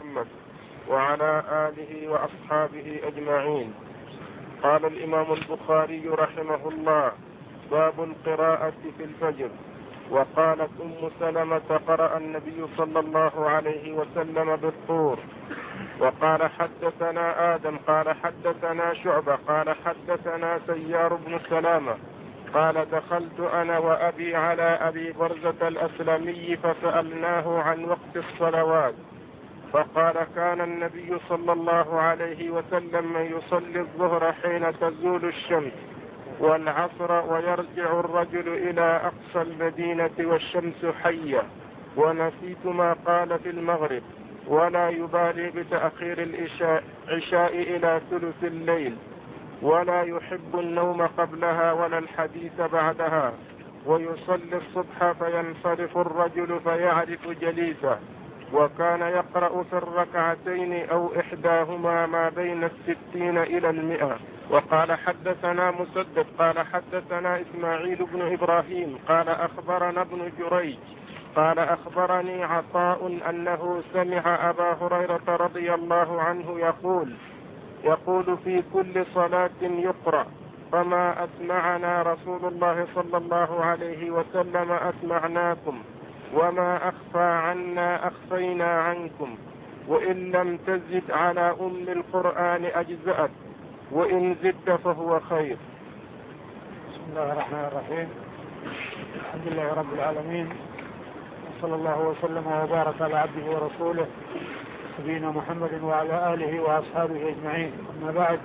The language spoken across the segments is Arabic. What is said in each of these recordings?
محمد وعلى آله وأصحابه أجمعين. قال الإمام البخاري رحمه الله: باب القراءة في الفجر. وقالت أم سلمة: قرأ النبي صلى الله عليه وسلم بالطور. وقال حدثنا آدم قال حدثنا شعبة قال حدثنا سيار بن سلامة قال: دخلت أنا وأبي على أبي برزة الأسلمي فسألناه عن وقت الصلوات، فقال: كان النبي صلى الله عليه وسلم يصلي الظهر حين تزول الشمس والعصر ويرجع الرجل إلى أقصى المدينة والشمس حية، ونسيت ما قال في المغرب، ولا يبالي بتأخير العشاء إلى ثلث الليل، ولا يحب النوم قبلها ولا الحديث بعدها، ويصلي الصبح فينصرف الرجل فيعرف جليسه، وكان يقرأ في الركعتين أو إحداهما ما بين 60 إلى 100. وقال حدثنا مسدد قال حدثنا إسماعيل بن إبراهيم قال أخبرنا ابن جريج قال أخبرني عطاء أنه سمع أبا هريرة رضي الله عنه يقول في كل صلاة يقرأ: فما أسمعنا رسول الله صلى الله عليه وسلم أسمعناكم، وما أخفى عنا أخفينا عنكم، وإن لم تزد على أم القرآن أجزأت، وإن زدت فهو خير. بسم الله الرحمن الرحيم. الحمد لله رب العالمين، صلى الله وسلم وبارك على عبده ورسوله نبينا محمد وعلى آله وأصحابه أجمعين. أما بعد،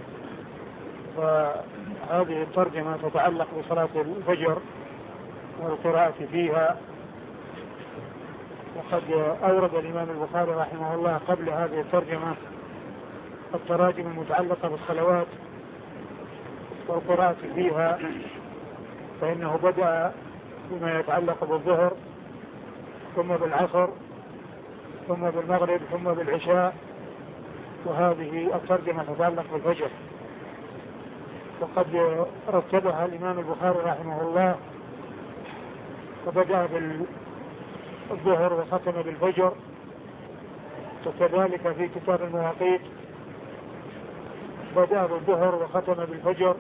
فهذه الترجمة تتعلق بصلاة الفجر والقراءة فيها. وقد أورد الإمام البخاري رحمه الله قبل هذه الترجمة التراجم المتعلقة بالصلوات والقراءة فيها، فإنه بدأ بما يتعلق بالظهر، ثم بالعصر، ثم بالمغرب، ثم بالعشاء، وهذه الترجمة تتعلق بالفجر. وقد رتبها الإمام البخاري رحمه الله، وبدأ بالظهر وختم بالفجر، وكذلك في كتاب المواقيت بدأ بالظهر وختم بالفجر،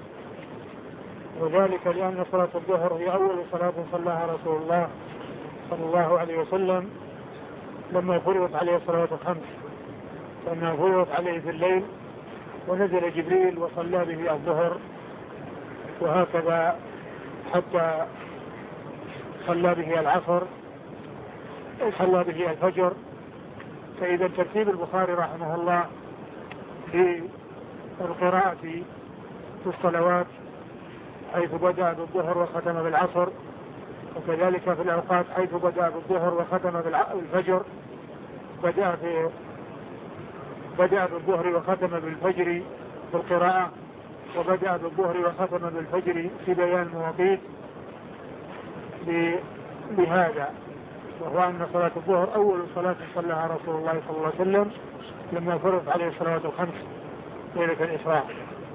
وذلك لأن صلاة الظهر هي أول صلاة صلاها رسول الله صلى الله عليه وسلم لما فرضت عليه الصلوات الخمس، فإنها فرضت عليه في الليل ونزل جبريل وصلى به الظهر، وهكذا حتى صلى به العصر وصلى به الفجر. فإذا ترتيب البخاري رحمه الله في القراءة في الصلوات حيث بدأ بالظهر وختم بالعصر، وكذلك في الأوقات حيث بدأ بالظهر وختم بالفجر، بدأ بالظهر وختم بالفجر في القراءة، وبدأ بالظهر وختم بالفجر في بيان المواقيت بهذا، وهو أن صلاة الظهر أول صلاة صلىها رسول الله صلى الله عليه وسلم لما فرض عليه الصلوات الخمس ليلة الإسراء.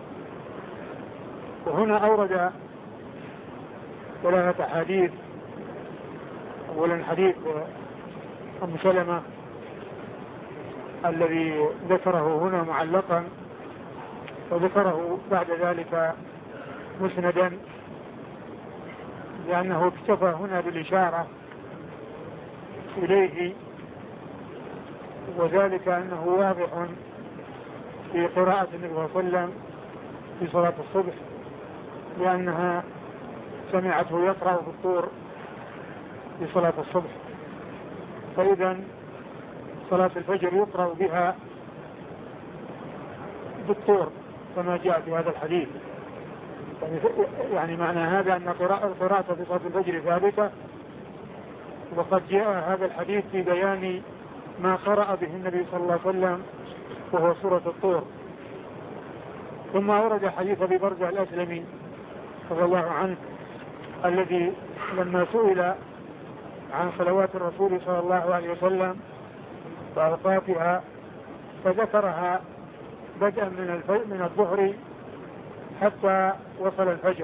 وهنا أورد ثلاثة حديث. أولا حديث أم سلمة الذي ذكره هنا معلقا، وذكره بعد ذلك مسندا، لأنه اكتفى هنا بالإشارة إليه، وذلك أنه واضح في قراءة النبي صلى الله عليه وسلم في صلاة الصبح، لأنها سمعته يقرأ في الطور في صلاة الصبح، فإذا صلاة الفجر يقرأ بها بالطور كما جاء في هذا الحديث. يعني معنى هذا أن قراءة في صلاة الفجر ثابتة، وقد جاء هذا الحديث في بيان ما قرأ به النبي صلى الله عليه وسلم وهو سورة الطور. ثم أورد حديث أبي برزة الأسلمي رضي الله عنه الذي لما سئل عن صلوات الرسول صلى الله عليه وسلم وأوقاتها فذكرها بدءا من الظهر حتى وصل الفجر،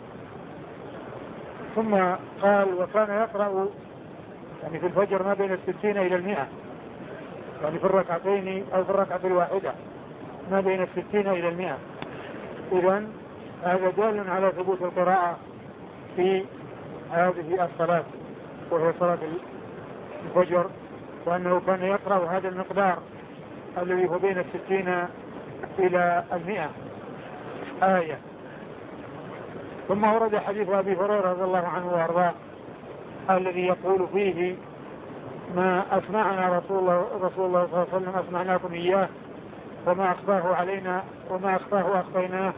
ثم قال: وكان يقرأ يعني في الفجر ما بين 60 إلى 100، يعني في الركعتين أو في الركعة الواحدة ما بين 60 إلى 100. إذن هذا دال على ثبوت القراءة في هذه الصلاة وهي صلاة الفجر، وأنه كان يقرأ هذا المقدار الذي هو بين 60 إلى 100 آية. ثم ورد حديث أبي هريرة رضي الله عنه وأرضاه الذي يقول فيه: ما أسمعنا رسول الله صلى الله عليه وسلم أسمعناكم إياه، وما أخفاه علينا وما أخفاه أخفيناه.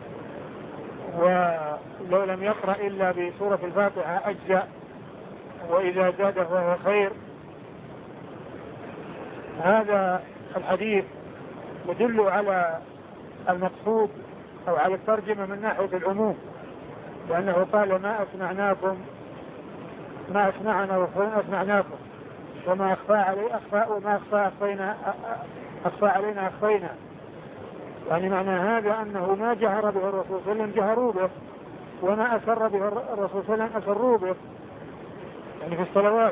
ولو لم يقرأ إلا بسورة الفاتحة أجزأ، وإذا زاد فهو خير. هذا الحديث يدل على المقصود أو على الترجمة من ناحية العموم، لأنه قال: ما أسمعنا وأسمعناكم، وما أخفى علينا أخفينا. يعني معنى هذا أنه ما جهر به الرسول صلى الله عليه وسلم جهروا به، وما أسر به الرسول صلى الله عليه وسلم أسروا به، يعني في الصلوات.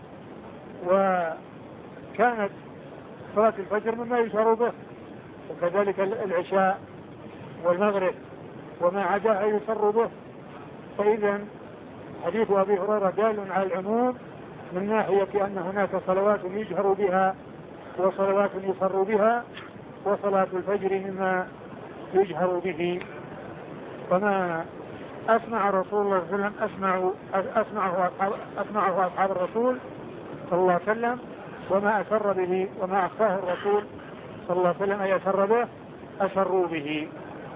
وكانت صلاة الفجر مما يجهر به، وكذلك العشاء والمغرب وما عداها يسر به. فإذا حديث أبي هريرة دال على العموم من ناحية أن هناك صلوات يجهر بها وصلوات يسر بها، وصلاة الفجر مما يجهر به. فما أسمع رسول الله صلى الله عليه وسلم أسمعه أصحاب الرسول صلى الله عليه وسلم، وما أسر به وما أخفاه الرسول صلى الله عليه وسلم أي أسر به أسروا به.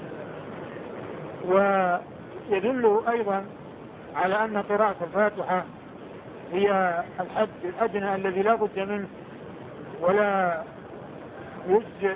ويدل أيضا على أن قراءة الفاتحة هي الحد الأدنى الذي لا بد منه ولا يجزئ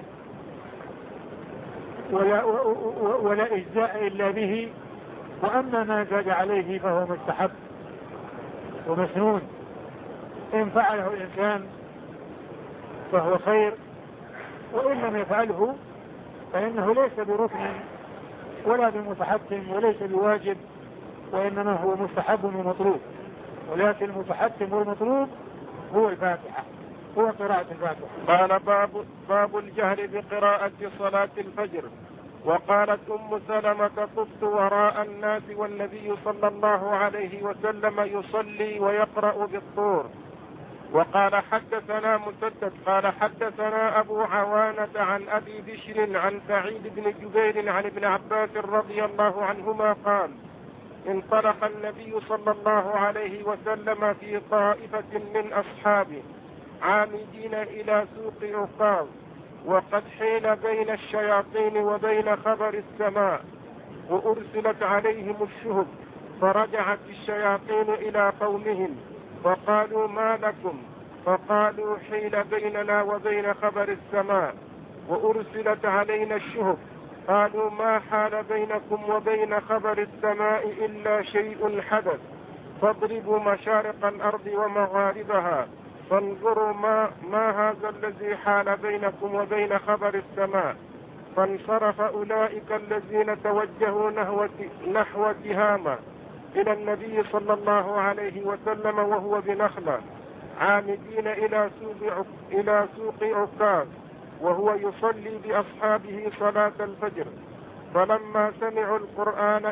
ولا إجزاء إلا به. وأما ما زاد عليه فهو مستحب ومسنون، إن فعله الإنسان فهو خير، وإن لم يفعله فإنه ليس بركن ولا بمتحتم وليس بواجب، وإنما هو مستحب ومطلوب. ولكن المتحتم والمطلوب هو الفاتحة، هو قراءة الفاتحة. قال: باب الجهر بقراءة صلاة الفجر. وقالت أم سلمة: طفت وراء الناس والنبي صلى الله عليه وسلم يصلي ويقرأ بالطور. وقال: حدثنا مسدد قال: حدثنا أبو عوانة عن أبي بشر عن سعيد بن جبير عن ابن عباس رضي الله عنهما قال: انطلق النبي صلى الله عليه وسلم في طائفة من أصحابه عامدين إلى سوق عكاظ، وقد حيل بين الشياطين وبين خبر السماء، وأرسلت عليهم الشهب، فرجعت الشياطين إلى قومهم فقالوا: ما لكم؟ فقالوا: حيل بيننا وبين خبر السماء وأرسلت علينا الشهب. قالوا: ما حال بينكم وبين خبر السماء إلا شيء حدث، فاضربوا مشارق الأرض ومغاربها فانظروا ما هذا الذي حال بينكم وبين خبر السماء. فانصرف أولئك الذين توجهوا نحو تهامة إلى النبي صلى الله عليه وسلم وهو بنخلة، عامدين إلى سوق عكاظ وهو يصلي بأصحابه صلاة الفجر. فلما سمعوا القرآن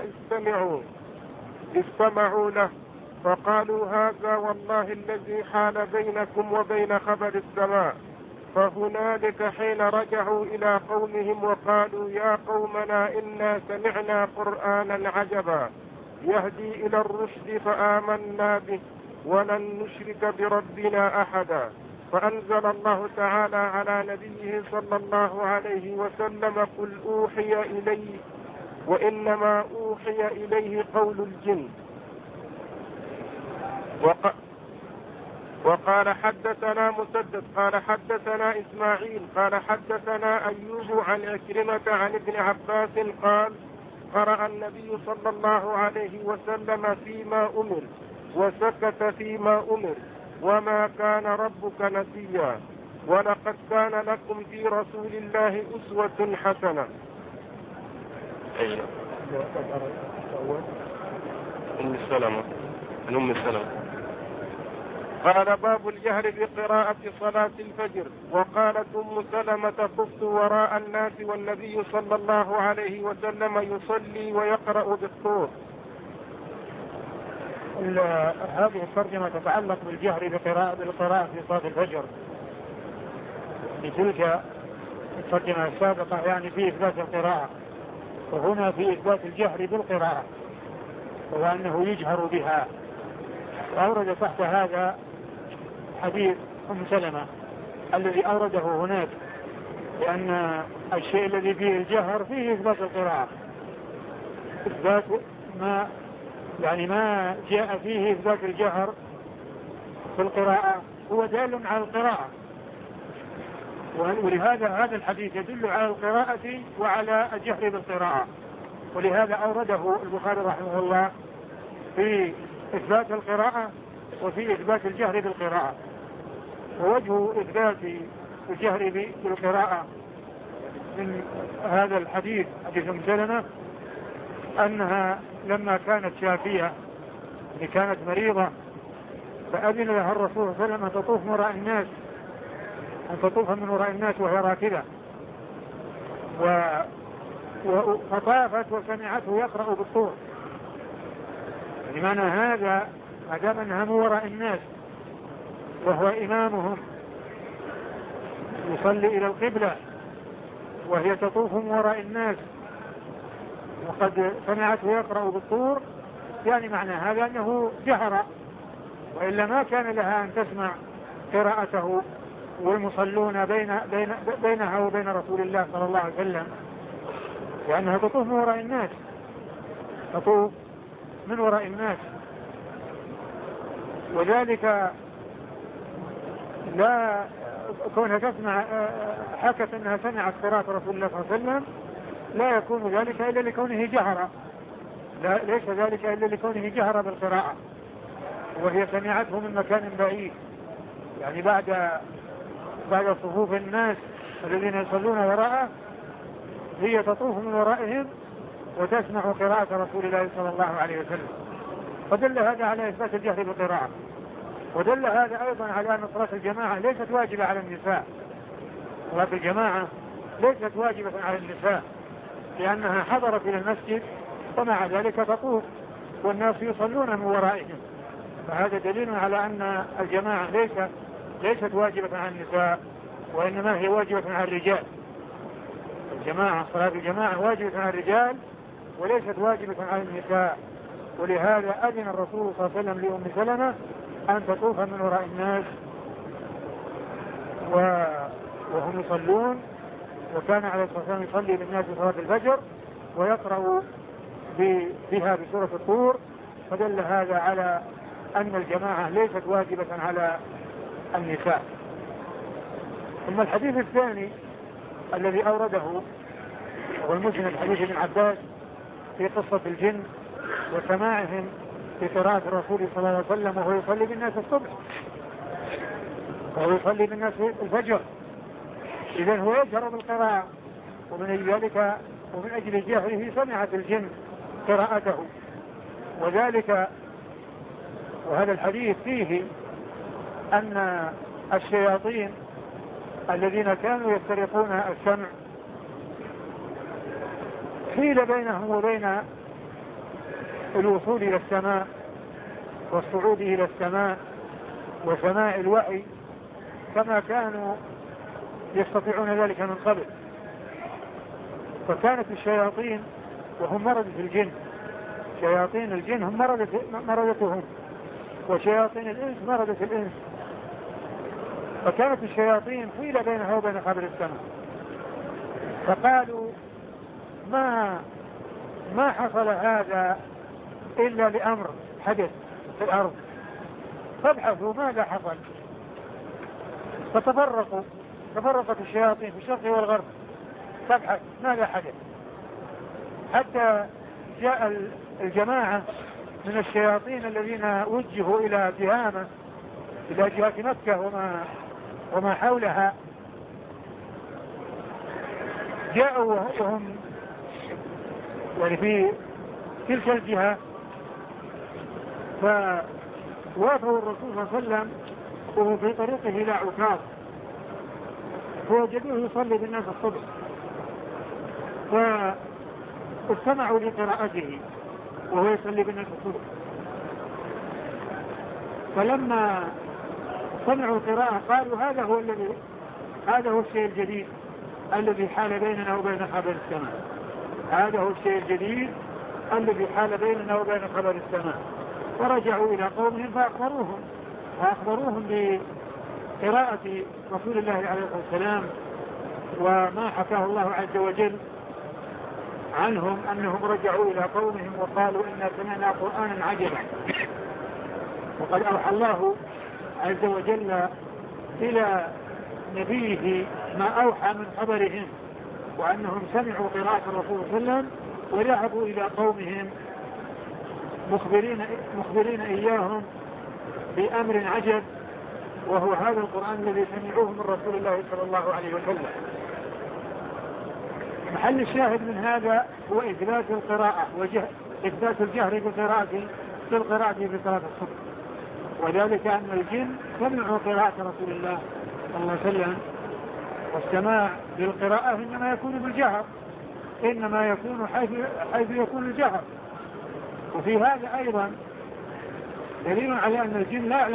استمعوا له، فقالوا: هذا والله الذي حال بينكم وبين خبر السماء. فهنالك حين رجعوا إلى قومهم وقالوا: يا قومنا إنا سمعنا قرآنا عجبا يهدي إلى الرشد فآمنا به ولن نشرك بربنا أحدا. فأنزل الله تعالى على نبيه صلى الله عليه وسلم: قل أوحي إلي وإنما أوحي إليه قول الجن. وقال: حدثنا مسدد قال: حدثنا إسماعيل قال: حدثنا أيوب عن عكرمة عن ابن عباس قال: قرأ النبي صلى الله عليه وسلم فيما أمر وسكت فيما أمر، وما كان ربك نسيا، ولقد كان لكم في رسول الله أسوة حسنة. أم سلمة. قال باب الجهر بقراءة صلاة الفجر. وقالت أم سلمة خفت وراء الناس والنبي صلى الله عليه وسلم يصلي ويقرأ بالطور. هذه الترجمة تتعلق بالجهر بالقراءة في صلاة الفجر. في تلك الترجمة السابقة يعني في إثبات القراءة، وهنا في إثبات الجهر بالقراءة وهو أنه يجهر بها. وأورد تحت هذا حديث أم سلمة الذي أورده هناك، لأن الشيء الذي فيه الجهر فيه إثبات القراءة. إثبات ما جاء فيه إثبات الجهر في القراءة هو دال على القراءة، ولهذا هذا الحديث يدل على القراءة وعلى الجهر بالقراءة، ولهذا أورده البخاري رحمه الله في إثبات القراءة وفي إثبات الجهر بالقراءة. ووجه إثبات الجهر بالقراءة من هذا الحديث حديث أم سلمة أنها لما كانت شافية كانت مريضة فأذن لها الرسول صلى الله عليه وسلم أن تطوف من وراء الناس وهي راكبة، فطافت وسمعته يقرأ بالطور. لمعنى هذا ما دام أنها من وراء الناس وهو إمامهم يصلي إلى القبلة وهي تطوف من وراء الناس وقد سمعته يقرأ بالطور، يعني معنى هذا أنه جهر، وإلا ما كان لها أن تسمع قراءته والمصلون بينها وبين رسول الله صلى الله عليه وسلم، لأنها تطوف من وراء الناس، تطوف من وراء الناس. وذلك لا كونها تسمع حكت أنها سمعت قراءة رسول الله صلى الله عليه وسلم لا يكون ذلك إلا لكونه جهر، ليس ذلك إلا لكونه جهر بالقراءة، وهي سمعته من مكان بعيد، يعني بعد صفوف الناس الذين يصلون وراءه هي تطوف من ورائهم وتسمع قراءة رسول الله صلى الله عليه وسلم. فدل هذا على إثبات الجهر بالقراءة، ودل هذا أيضا على أن صلاة الجماعة ليست واجبة على النساء. صلاة الجماعة ليست واجبة على النساء لأنها حضرت إلى المسجد ومع ذلك تطوف والناس يصلون من ورائهم، فهذا دليل على أن الجماعة ليست واجبة على النساء وإنما هي واجبة على الرجال. صلاة الجماعة واجبة على الرجال وليست واجبة على النساء، ولهذا أذن الرسول صلى الله عليه وسلم لأم سلمة أن تطوف من وراء الناس وهم يصلون، وكان عليه الصلاة والسلام يصلي بالناس صلاة الفجر ويقرأ بها بسورة الطور، فدل هذا على أن الجماعة ليست واجبة على النساء. ثم الحديث الثاني الذي أورده هو المسند حديث ابن عباس في قصة الجن وسماعهم في قراءة الرسول صلى الله عليه وسلم وهو يصلي بالناس الصبح وهو يصلي بالناس الفجر، إذن هو يجهر بالقراءة، ومن أجل جهره سمعت الجن قراءته. وهذا الحديث فيه أن الشياطين الذين كانوا يسترقون السمع حيل بينهم وبين الوصول إلى السماء والصعود إلى السماء وسماع الوحي كما كانوا يستطيعون ذلك من قبل. فكانت الشياطين وهم مردة الجن، شياطين الجن هم مردتهم، وشياطين الإنس مردة الإنس. فكانت الشياطين حيل بينها وبين قبر السماء، فقالوا ما حصل هذا إلا لأمر حدث في الأرض، فابحثوا ماذا حصل. فتفرقت الشياطين في الشرق والغرب تبحث ماذا حدث، حتى جاء الجماعة من الشياطين الذين وجهوا إلى تهامة إلى جهة مكة وما حولها، جاءوا وهم يعني في تلك الجهة، فوافوا الرسول صلى الله عليه وسلم وهو في طريقه إلى عكاظ، فوجدوه يصلي بالناس الصبح، فاستمعوا لقراءته وهو يصلي بالناس الصبح. فلما سمعوا قراءة قالوا هذا هو الشيء الجديد الذي حال بيننا وبين خبر السماء، هذا هو الشيء الجديد الذي حال بيننا وبين خبر السماء. ورجعوا إلى قومهم فأخبروهم بقراءة رسول الله عليه الصلاة والسلام وما حكاه الله عز وجل عنهم، أنهم رجعوا إلى قومهم وقالوا إنا سمعنا قرآنا عجبا. وقد أوحى الله عز وجل إلى نبيه ما أوحى من خبرهم، وأنهم سمعوا قراءة الرسول صلى الله عليه وسلم وذهبوا إلى قومهم مخبرين إياهم بأمر عجب، وهو هذا القرآن الذي سمعوه من رسول الله صلى الله عليه وسلم. محل الشاهد من هذا هو إثبات القراءة إثبات الجهر بالقراءة في صلاة الصبح، وذلك أن الجن سمعوا قراءة رسول الله صلى الله عليه وسلم، والسماع بالقراءة إنما يكون بالجهر، إنما يكون حيث يكون الجهر. وفي هذا أيضا دليل على أن الجن لا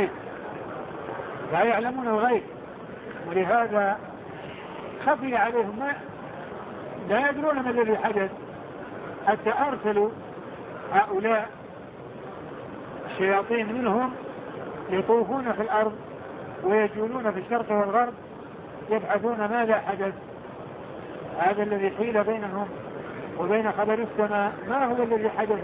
يعلمون الغيب، ولهذا خفي عليهم لا يدرون ما الذي حدث، حتى أرسلوا هؤلاء الشياطين منهم يطوفون في الأرض ويجولون في الشرق والغرب يبحثون ماذا حدث. هذا الذي حيل بينهم وبين خبر السماء ما هو الذي حدث،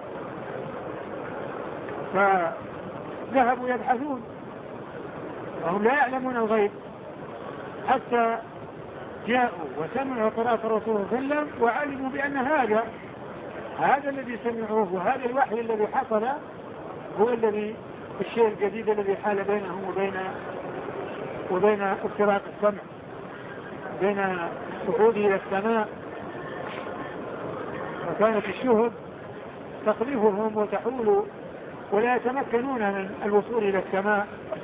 فذهبوا يبحثون وهم لا يعلمون الغيب، حتى جاءوا وسمعوا قراءة الرسول صلى الله عليه وسلم وعلموا بأن هذا الذي سمعوه وهذا الوحي الذي حصل هو الشيء الجديد الذي حال بينهم وبين افتراق السمع، بين صعوده إلى السماء. وكانت الشهب تقذفهم وتحول ولا يتمكنون من الوصول إلى السماء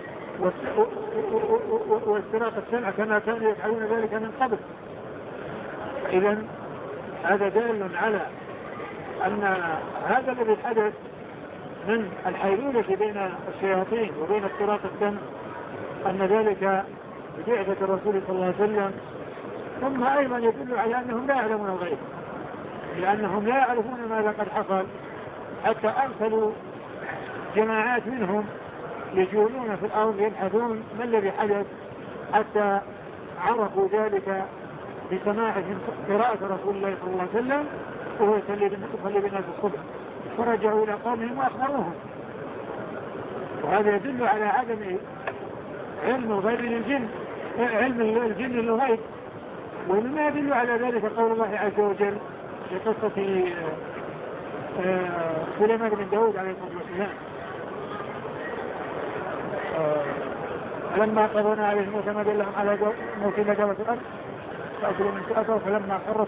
واستراق السمع كما كانوا يفعلون ذلك من قبل. إذن هذا دال على أن هذا الذي حدث من الحيلولة بين الشياطين وبين استراق السمع أن ذلك ببعثة الرسول صلى الله عليه وسلم. ثم أيضا يدل على أنهم لا يعلمون الغيب، لأنهم لا يعرفون ماذا قد حصل، حتى أرسلوا جماعات منهم يجولون في الأرض يبحثون ما الذي حدث، حتى عرفوا ذلك بسماعهم قراءة رسول الله صلى الله عليه وسلم وهو يصلي بالناس الصبح، فرجعوا إلى قومهم وأخبروهم. وهذا يدل على عدم علم الجن للغيب. ومما يدل على ذلك قول الله عز وجل في قصة سليمان بن داود عليه الصلاة والسلام لما قضينا عليه الموت ما دلهم على موت نجوة الأرض فأكلوا من سؤاله فلما خر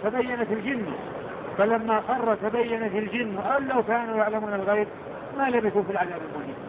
تبينت الجن أن لو كانوا يعلمون الغيب ما لبثوا في العذاب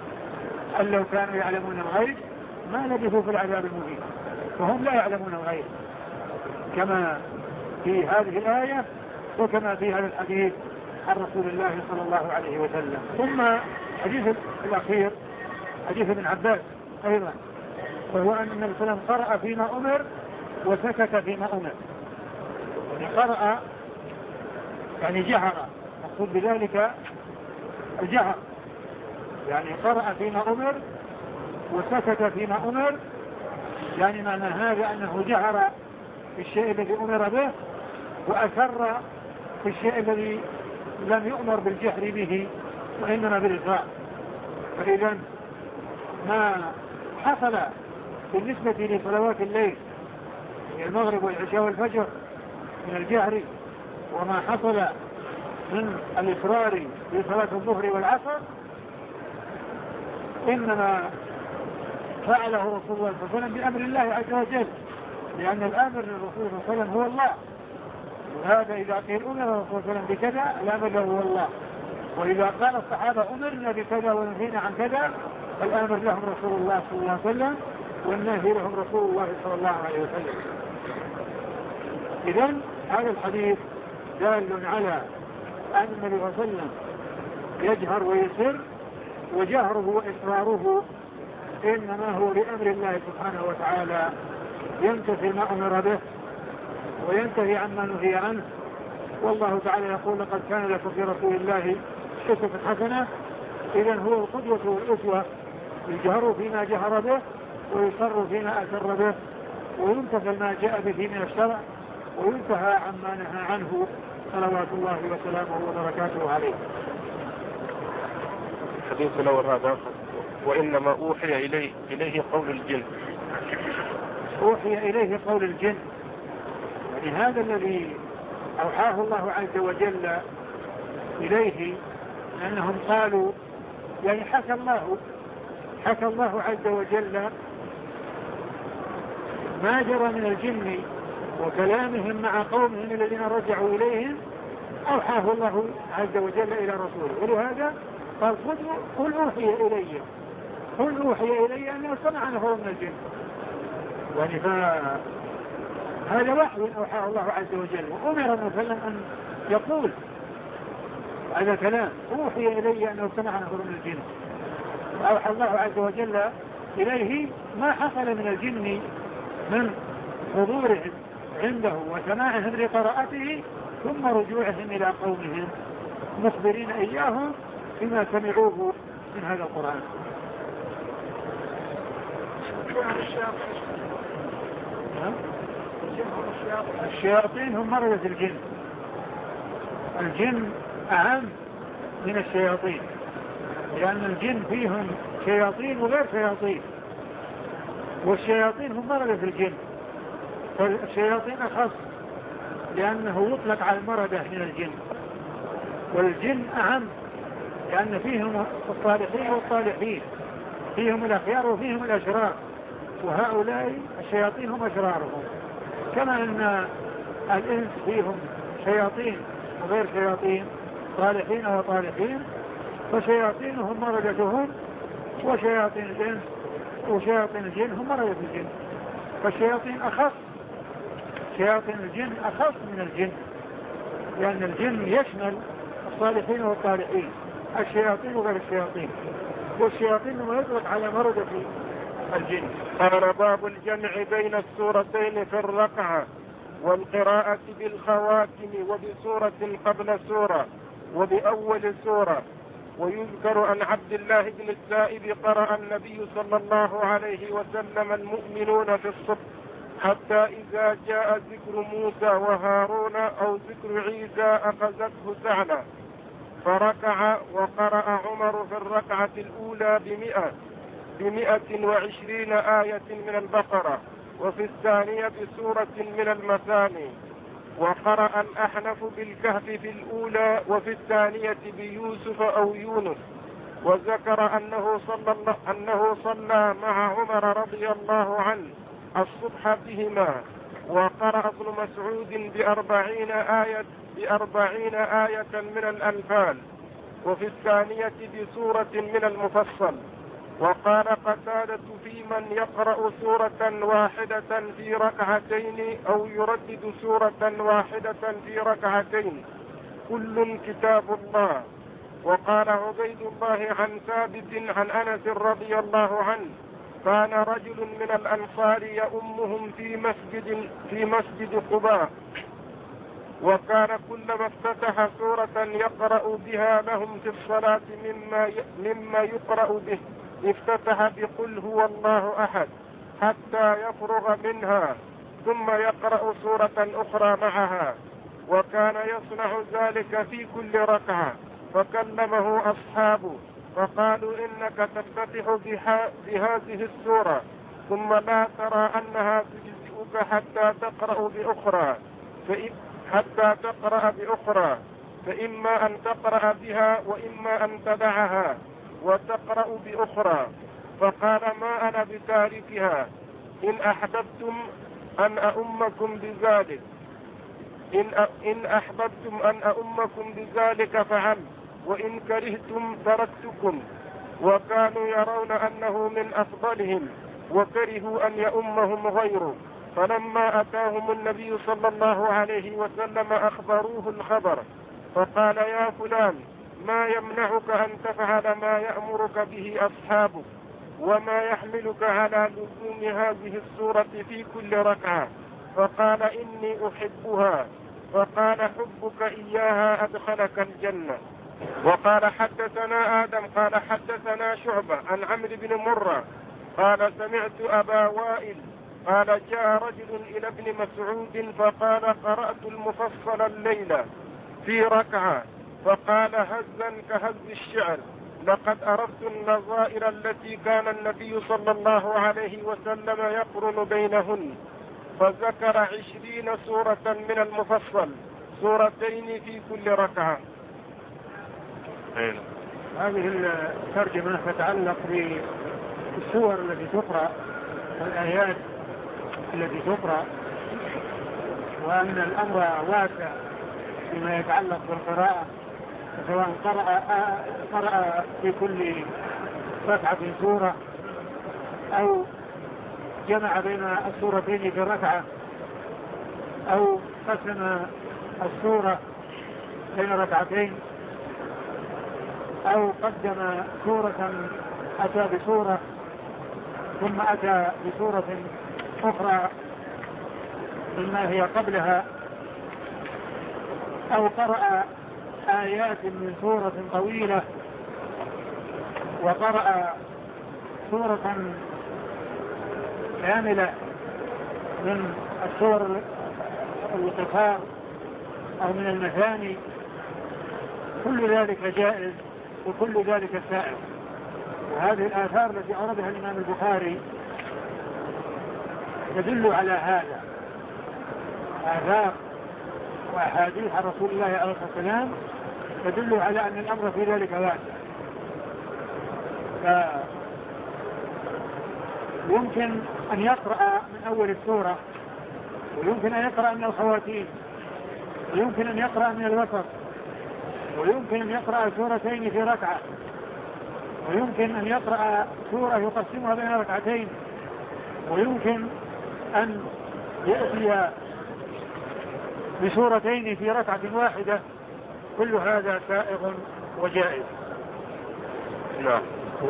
المهين. وهم لا يعلمون الغيب كما في هذه الآية وكما في هذا الحديث عن رسول الله صلى الله عليه وسلم. ثم حديث الأخير حديث ابن عباس أيضا، وهو أن النبي صلى الله عليه وسلم قرأ فيما أمر وسكت فيما أمر. يعني قرأ يعني جهر، مقصود بذلك الجهر، يعني قرأ فيما أمر وسكت فيما أمر، يعني معنى هذا أنه جهر في الشيء الذي أمر به وأسر في الشيء الذي لم يؤمر بالجهر به وإنما بالإسراء. فإذا ما حصل بالنسبة لصلوات الليل المغرب والعشاء والفجر من الجهر، وما حصل من الإصرار في صلاة الظهر والعصر، إنما فعله رسول الله صلى الله عليه وسلم بأمر الله عز وجل، لأن الآمر للرسول صلى الله عليه وسلم هو الله. وهذا إذا قيل أمر الرسول صلى الله عليه وسلم بكذا الآمر له هو الله، وإذا قال الصحابة أمرنا بكذا ونهينا عن كذا الآمر لهم رسول الله صلى الله عليه وسلم والناهي لهم رسول الله صلى الله عليه وسلم. إذن هذا الحديث دال على أن النبي صلى الله عليه وسلم يجهر ويسر، وجهره وإسراره إنما هو لأمر الله سبحانه وتعالى، يمتثل ما أمر به وينتهي عما نهي عنه. والله تعالى يقول: لقد كان لكم في رسول الله أسوة حسنة. إذن هو القدوة والأسوة، يجهر فيما جهر به ويسر فيما أسر به، ويمتثل ما جاء به من الشرع وينتهى عما نهى عنه صلوات الله وسلامه وبركاته عليه. الحديث الأول هذا: وإنما أوحي إليه قول الجن. أوحي إليه قول الجن، يعني هذا الذي أوحاه الله عز وجل إليه، لأنهم قالوا يعني حكى الله عز وجل ما جرى من الجن وكلامهم مع قومهم الذين رجعوا إليهم، أوحاه الله عز وجل إلى رسوله. ولهذا قال: قل أوحي إلي أنه سمع نفر من الجن. يعني هذا وحي أوحاه الله عز وجل، وأمر النبي صلى الله عليه وسلم أن يقول هذا كلام: أوحي إلي أنه سمع نفر من الجن. أوحى الله عز وجل إليه ما حصل من الجن من حضورهم عنده وسماعهم لقراءته، ثم رجوعهم إلى قومهم مخبرين إياهم بما سمعوه من هذا القرآن. الشياطين هم مرضى الجن. الجن أعم من الشياطين، لأن الجن فيهم شياطين وغير شياطين، والشياطين هم مرضى الجن. فالشياطين أخص لأنه يطلق على المردة من الجن، والجن أعم لأن فيهم الصالحين والصالحين، فيهم الأخيار وفيهم الأشرار، وهؤلاء الشياطين هم أشرارهم. كما أن الإنس فيهم شياطين وغير شياطين، صالحين وطالحين، فشياطينهم مردتهم، وشياطين الإنس وشياطين الجن هم مردة الجن. فالشياطين أخص، شياطين الجن أخص من الجن، لأن الجن يشمل الصالحين والطالحين، الشياطين وغير الشياطين، والشياطين ما يطلق على مردة الجن. قال: باب الجمع بين السورتين في الركعة، والقراءة بالخواتم وبسورة قبل سورة وبأول سورة. ويذكر عن عبد الله بن السائب: قرأ النبي صلى الله عليه وسلم المؤمنون في الصبح حتى إذا جاء ذكر موسى وهارون أو ذكر عيسى أخذته سعلة، فركع. وقرأ عمر في الركعة الأولى 120 آية من البقرة، وفي الثانية بسورة من المثاني. وقرأ الأحنف بالكهف في الأولى، وفي الثانية بيوسف أو يونس. وذكر أنه صلى مع عمر رضي الله عنه الصبح بهما. وقرأ ابن مسعود ب40 آية من الأنفال، وفي الثانية بسورة من المفصل. وقال قتادة: في من يقرأ سورة واحدة في ركعتين أو يردد سورة واحدة في ركعتين، كل كتاب الله. وقال عبيد الله عن ثابت عن أنس رضي الله عنه: كان رجل من الأنصار يؤمهم في مسجد قباء، وكان كلما افتتح سورة يقرأ بها لهم في الصلاة مما يقرأ به افتتح بقل هو الله أحد حتى يفرغ منها، ثم يقرأ سورة أخرى معها. وكان يصنع ذلك في كل ركعة. فكلمه أصحابه فقالوا: إنك تفتتح بهذه السورة ثم لا ترى أنها تجزئك حتى تقرأ بأخرى، فإما أن تقرأ بها وإما أن تدعها وتقرأ بأخرى. فقال: ما أنا بتاركها، إن أحببتم أن أؤمكم بذلك فعل، وإن كرهتم تركتكم. وكانوا يرون أنه من أفضلهم وكرهوا أن يؤمهم غيره. فلما أتاهم النبي صلى الله عليه وسلم أخبروه الخبر، فقال: يا فلان، ما يمنعك أن تفعل ما يأمرك به أصحابك؟ وما يحملك على لزوم هذه السورة في كل ركعة؟ فقال: إني أحبها. فقال: حبك إياها أدخلك الجنة. وقال: حدثنا آدم قال حدثنا شعبة عن عمرو بن مرة قال: سمعت أبا وائل قال: جاء رجل إلى ابن مسعود فقال: قرأت المفصل الليلة في ركعة. فقال هزا كهز الشعر: لقد أردت النظائر التي كان النبي صلى الله عليه وسلم يقرن بينهن. فذكر 20 سورة من المفصل، سورتين في كل ركعة. هذه الترجمة تتعلق بالسور التي تقرأ والآيات التي تقرأ، وأن الأمر واسع فيما يتعلق بالقراءة، سواء قرأ في كل ركعة سورة أو جمع بين السورتين في ركعة أو قسم السورة بين ركعتين أو قدم سورة أتى بسورة ثم أتى بسورة أخرى مما هي قبلها، أو قرأ آيات من سورة طويلة وقرأ سورة كاملة من السور القصار أو من المثاني، كل ذلك جائز وكل ذلك سائغ. وهذه الآثار التي أوردها الإمام البخاري تدل على هذا، آثار وأحاديث عن رسول الله عليه الصلاة والسلام تدل على أن الأمر في ذلك واسع. يمكن أن يقرأ من أول السورة، ويمكن أن يقرأ من الخواتيم، ويمكن أن يقرأ من الوسط، ويمكن أن يقرأ سورتين في ركعة، ويمكن أن يقرأ سورة يقسمها بين ركعتين، ويمكن أن يأتي بسورتين في ركعة واحدة. كل هذا سائغ وجائز. نعم.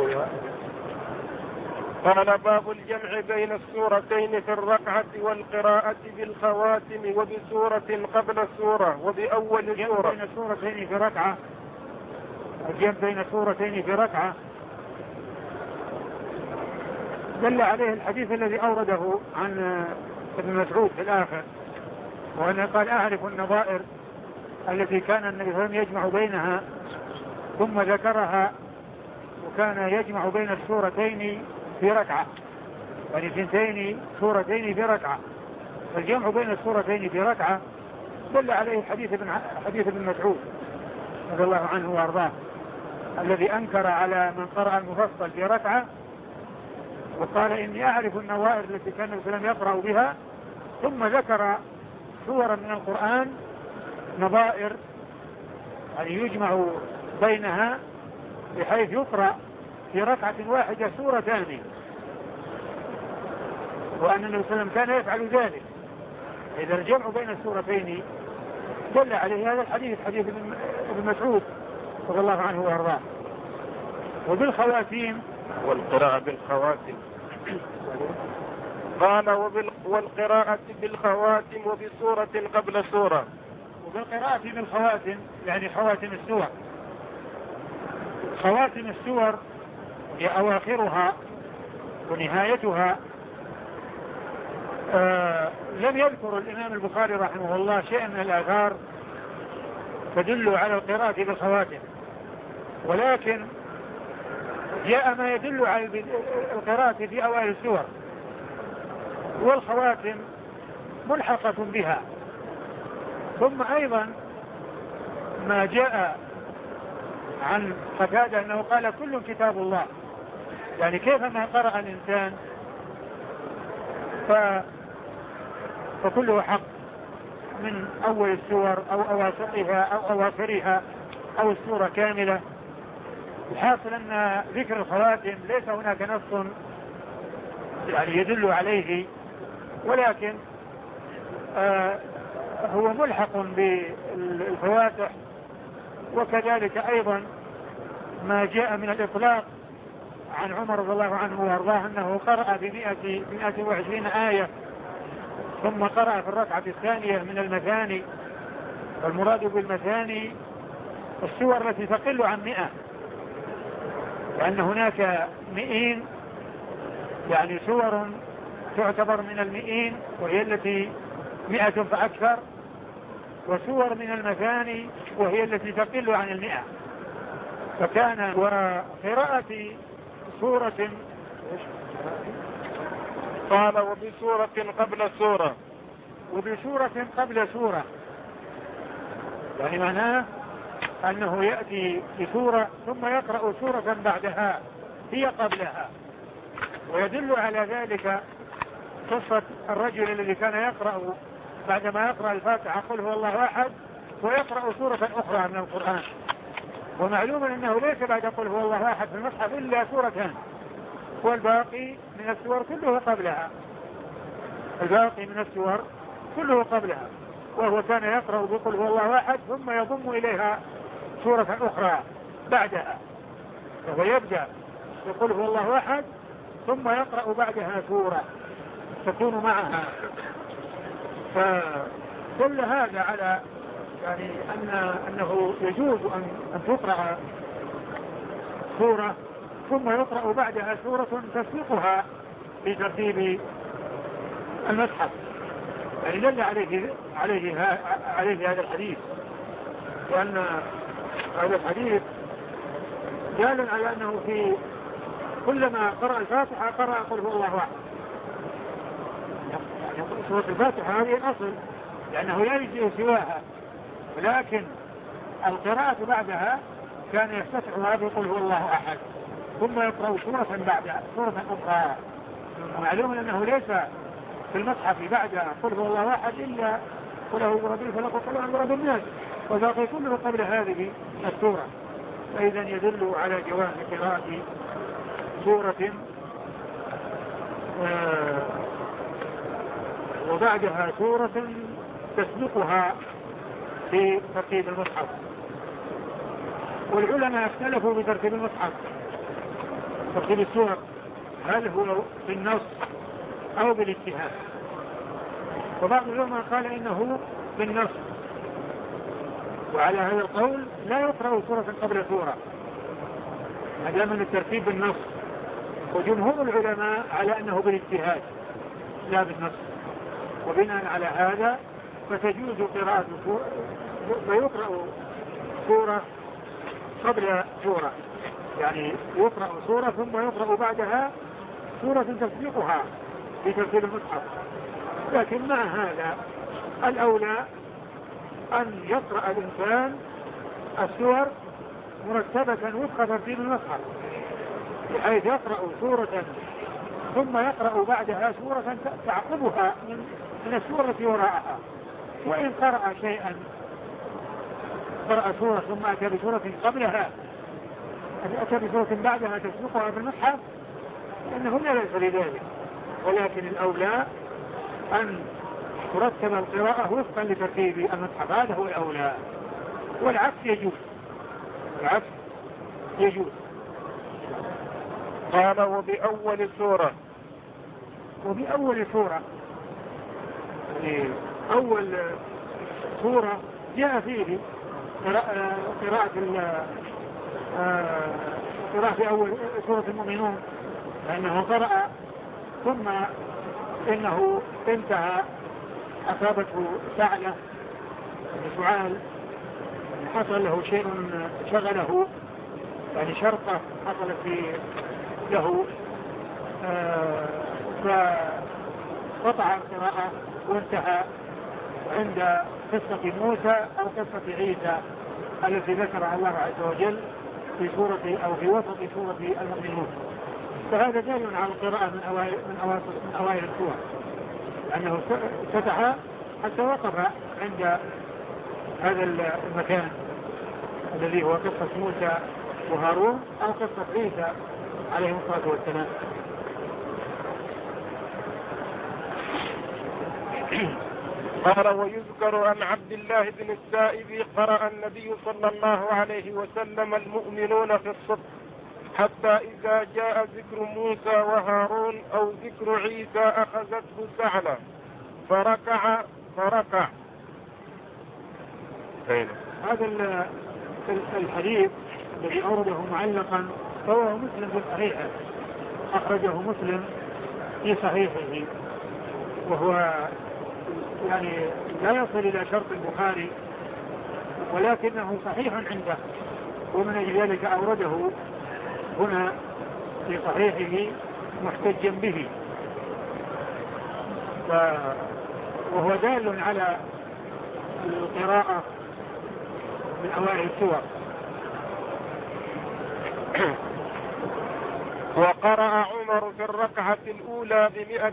قال: باب الجمع بين السورتين في الركعة والقراءة بالخواتم وبسورة قبل السورة وبأول سورة. بين السورتين في ركعة، الجمع بين السورتين في ركعة دل عليه الحديث الذي أورده عن ابن مسعود في الآخر، وأنه قال: أعرف النظائر التي كان النبي صلى الله عليه وسلم يجمع بينها، ثم ذكرها، وكان يجمع بين السورتين في ركعة، يعني ثنتين سورتين في ركعة. فالجمع بين السورتين في ركعة دل عليه حديث ابن مسعود رضي الله عنه وارضاه، الذي أنكر على من قرأ المفصل في ركعة وقال: إني أعرف النظائر التي كان النبي صلى الله عليه وسلم يقرأ بها، ثم ذكر سورة من القرآن نظائر يعني يجمع بينها بحيث يقرأ في ركعة واحدة سورتان، وأن النبي صلى الله عليه وسلم كان يفعل ذلك. إذا الجمع بين السورتين دل عليه هذا الحديث، حديث ابن مسعود رضي الله عنه وارضاه. وبالخواتيم والقراءة بالخواتم قال: والقراءة بالخواتم وبسورة قبل سورة. وبالقراءة بالخواتم يعني خواتم السور. خواتم السور هي أواخرها ونهايتها. لم يذكر الإمام البخاري رحمه الله شيئا من الآثار تدل على القراءة بالخواتم، ولكن جاء ما يدل على القراءة في أوائل السور، والخواتم ملحقة بها. ثم أيضا ما جاء عن قتادة أنه قال: كل كتاب الله، يعني كيفما قرأ الإنسان فكله حق، من أول السور أو أواخرها أو أواخرها أو السورة كاملة. الحاصل أن ذكر الخواتم ليس هناك نص يعني يدل عليه، ولكن هو ملحق بالفواتح. وكذلك أيضا ما جاء من الإطلاق عن عمر رضي الله عنه وارضاه أنه قرأ ب120 آية، ثم قرأ في الركعة الثانية من المثاني. والمراد بالمثاني السور التي تقل عن 100، لأن هناك 200 يعني سور تعتبر من 200 وهي التي 100 فأكثر، وسور من المثاني وهي التي تقل عن 100. فكان وقراءة سورة قال وبسورة قبل سورة، وبسورة قبل سورة، يعني معناه أنه يأتي بسورة ثم يقرأ سورة بعدها هي قبلها. ويدل على ذلك قصة الرجل الذي كان يقرأ بعدما يقرأ الفاتحة قل هو الله أحد ويقرأ سورة أخرى من القرآن. ومعلوم أنه ليس بعد قل هو الله أحد في المصحف إلا سورتان، والباقي من السور كله قبلها، الباقي من السور كله قبلها. وهو كان يقرأ بقل هو الله أحد ثم يضم إليها سورة أخرى بعدها، وهو يبدأ بقل هو الله أحد ثم يقرأ بعدها سورة تكون معها. فكل هذا على يعني أنه يجوز أن تقرأ سورة ثم يقرأ بعدها سورة تسبقها في ترتيب المصحف. يعني دل عليه هذا الحديث، لأن هذا الحديث دال على أنه في كلما قرأ الفاتحة قرأ قل هو الله أحد. يعني سورة الفاتحة هذه الأصل لأنه لا يجزئ سواها، ولكن القراءة بعدها كان يفتتحها بقل هو الله أحد ثم يقرأ سورة بعدها سورة أخرى. ومعلوم أنه ليس في المصحف بعد قل هو الله أحد إلا قل هو برب الفلق وقل هو برب الناس، وباقي كله قبل هذه السورة. فإذا يدل على جواز قراءة سورة وبعدها سورة تسبقها في ترتيب المصحف. والعلماء اختلفوا بترتيب المصحف، ترتيب السور، هل هو بالنص أو بالاجتهاد. وبعض العلماء قال إنه بالنص، وعلى هذا القول لا يقرأ سورة قبل سورة ما دام الترتيب بالنص. وجمهور العلماء على أنه بالاجتهاد لا بالنص. وبناء على هذا فتجوز قراءة ويقرأ سورة قبل سورة، يعني يقرأ سورة ثم يقرأ بعدها سورة تسبقها في ترتيب المصحف. لكن مع هذا الأولى أن يقرأ الإنسان السور مرتبة وفق ترتيب المصحف، بحيث يقرأ سورة ثم يقرأ بعدها سورة تعقبها من السورة التي وراءها. وإن قرأ شيئا قرأ سورة ثم أتى بسورة قبلها أتى بسورة بعدها تسبقها بالمصحف لأنه لا ليس لذلك، ولكن الأولى أن ترتب القراءة وفقا لترتيب المصحف، هذا هو الأولى. والعكس يجوز، العكس يجوز. قال وبأول سورة، وبأول سورة يعني أول سورة جاء فيه قراءة في أول سورة المؤمنون، لأنه قرأ ثم إنه انتهى أصابته سعلة سعال، حصل له شيء شغله، يعني شرطة حصلت له فقطع القراءة وانتهى عند قصة موسى أو قصة عيسى التي ذكرها الله عز وجل في سورة أو في وسط سورة المؤمنون. فهذا دال على القراءة من أوائل السور، لأنه فتح حتى وقف عند هذا المكان الذي هو قصة موسى وهارون أو قصة عيسى عليه الصلاة والسلام. قال ويذكر عن عبد الله بن السائب قرأ النبي صلى الله عليه وسلم المؤمنون في الصف حتى إذا جاء ذكر موسى وهارون أو ذكر عيسى أخذته سعلة فركع. هذا الحديث الذي أورده معلقا رواه مسلم في صحيحه، أخرجه مسلم في صحيحه، وهو يعني لا يصل إلى شرط البخاري ولكنه صحيح عنده، ومن أجل ذلك أورده هنا في صحيحه محتجا به، وهو دال على القراءة من أوائل السور. وقرأ عمر في الركعة الأولى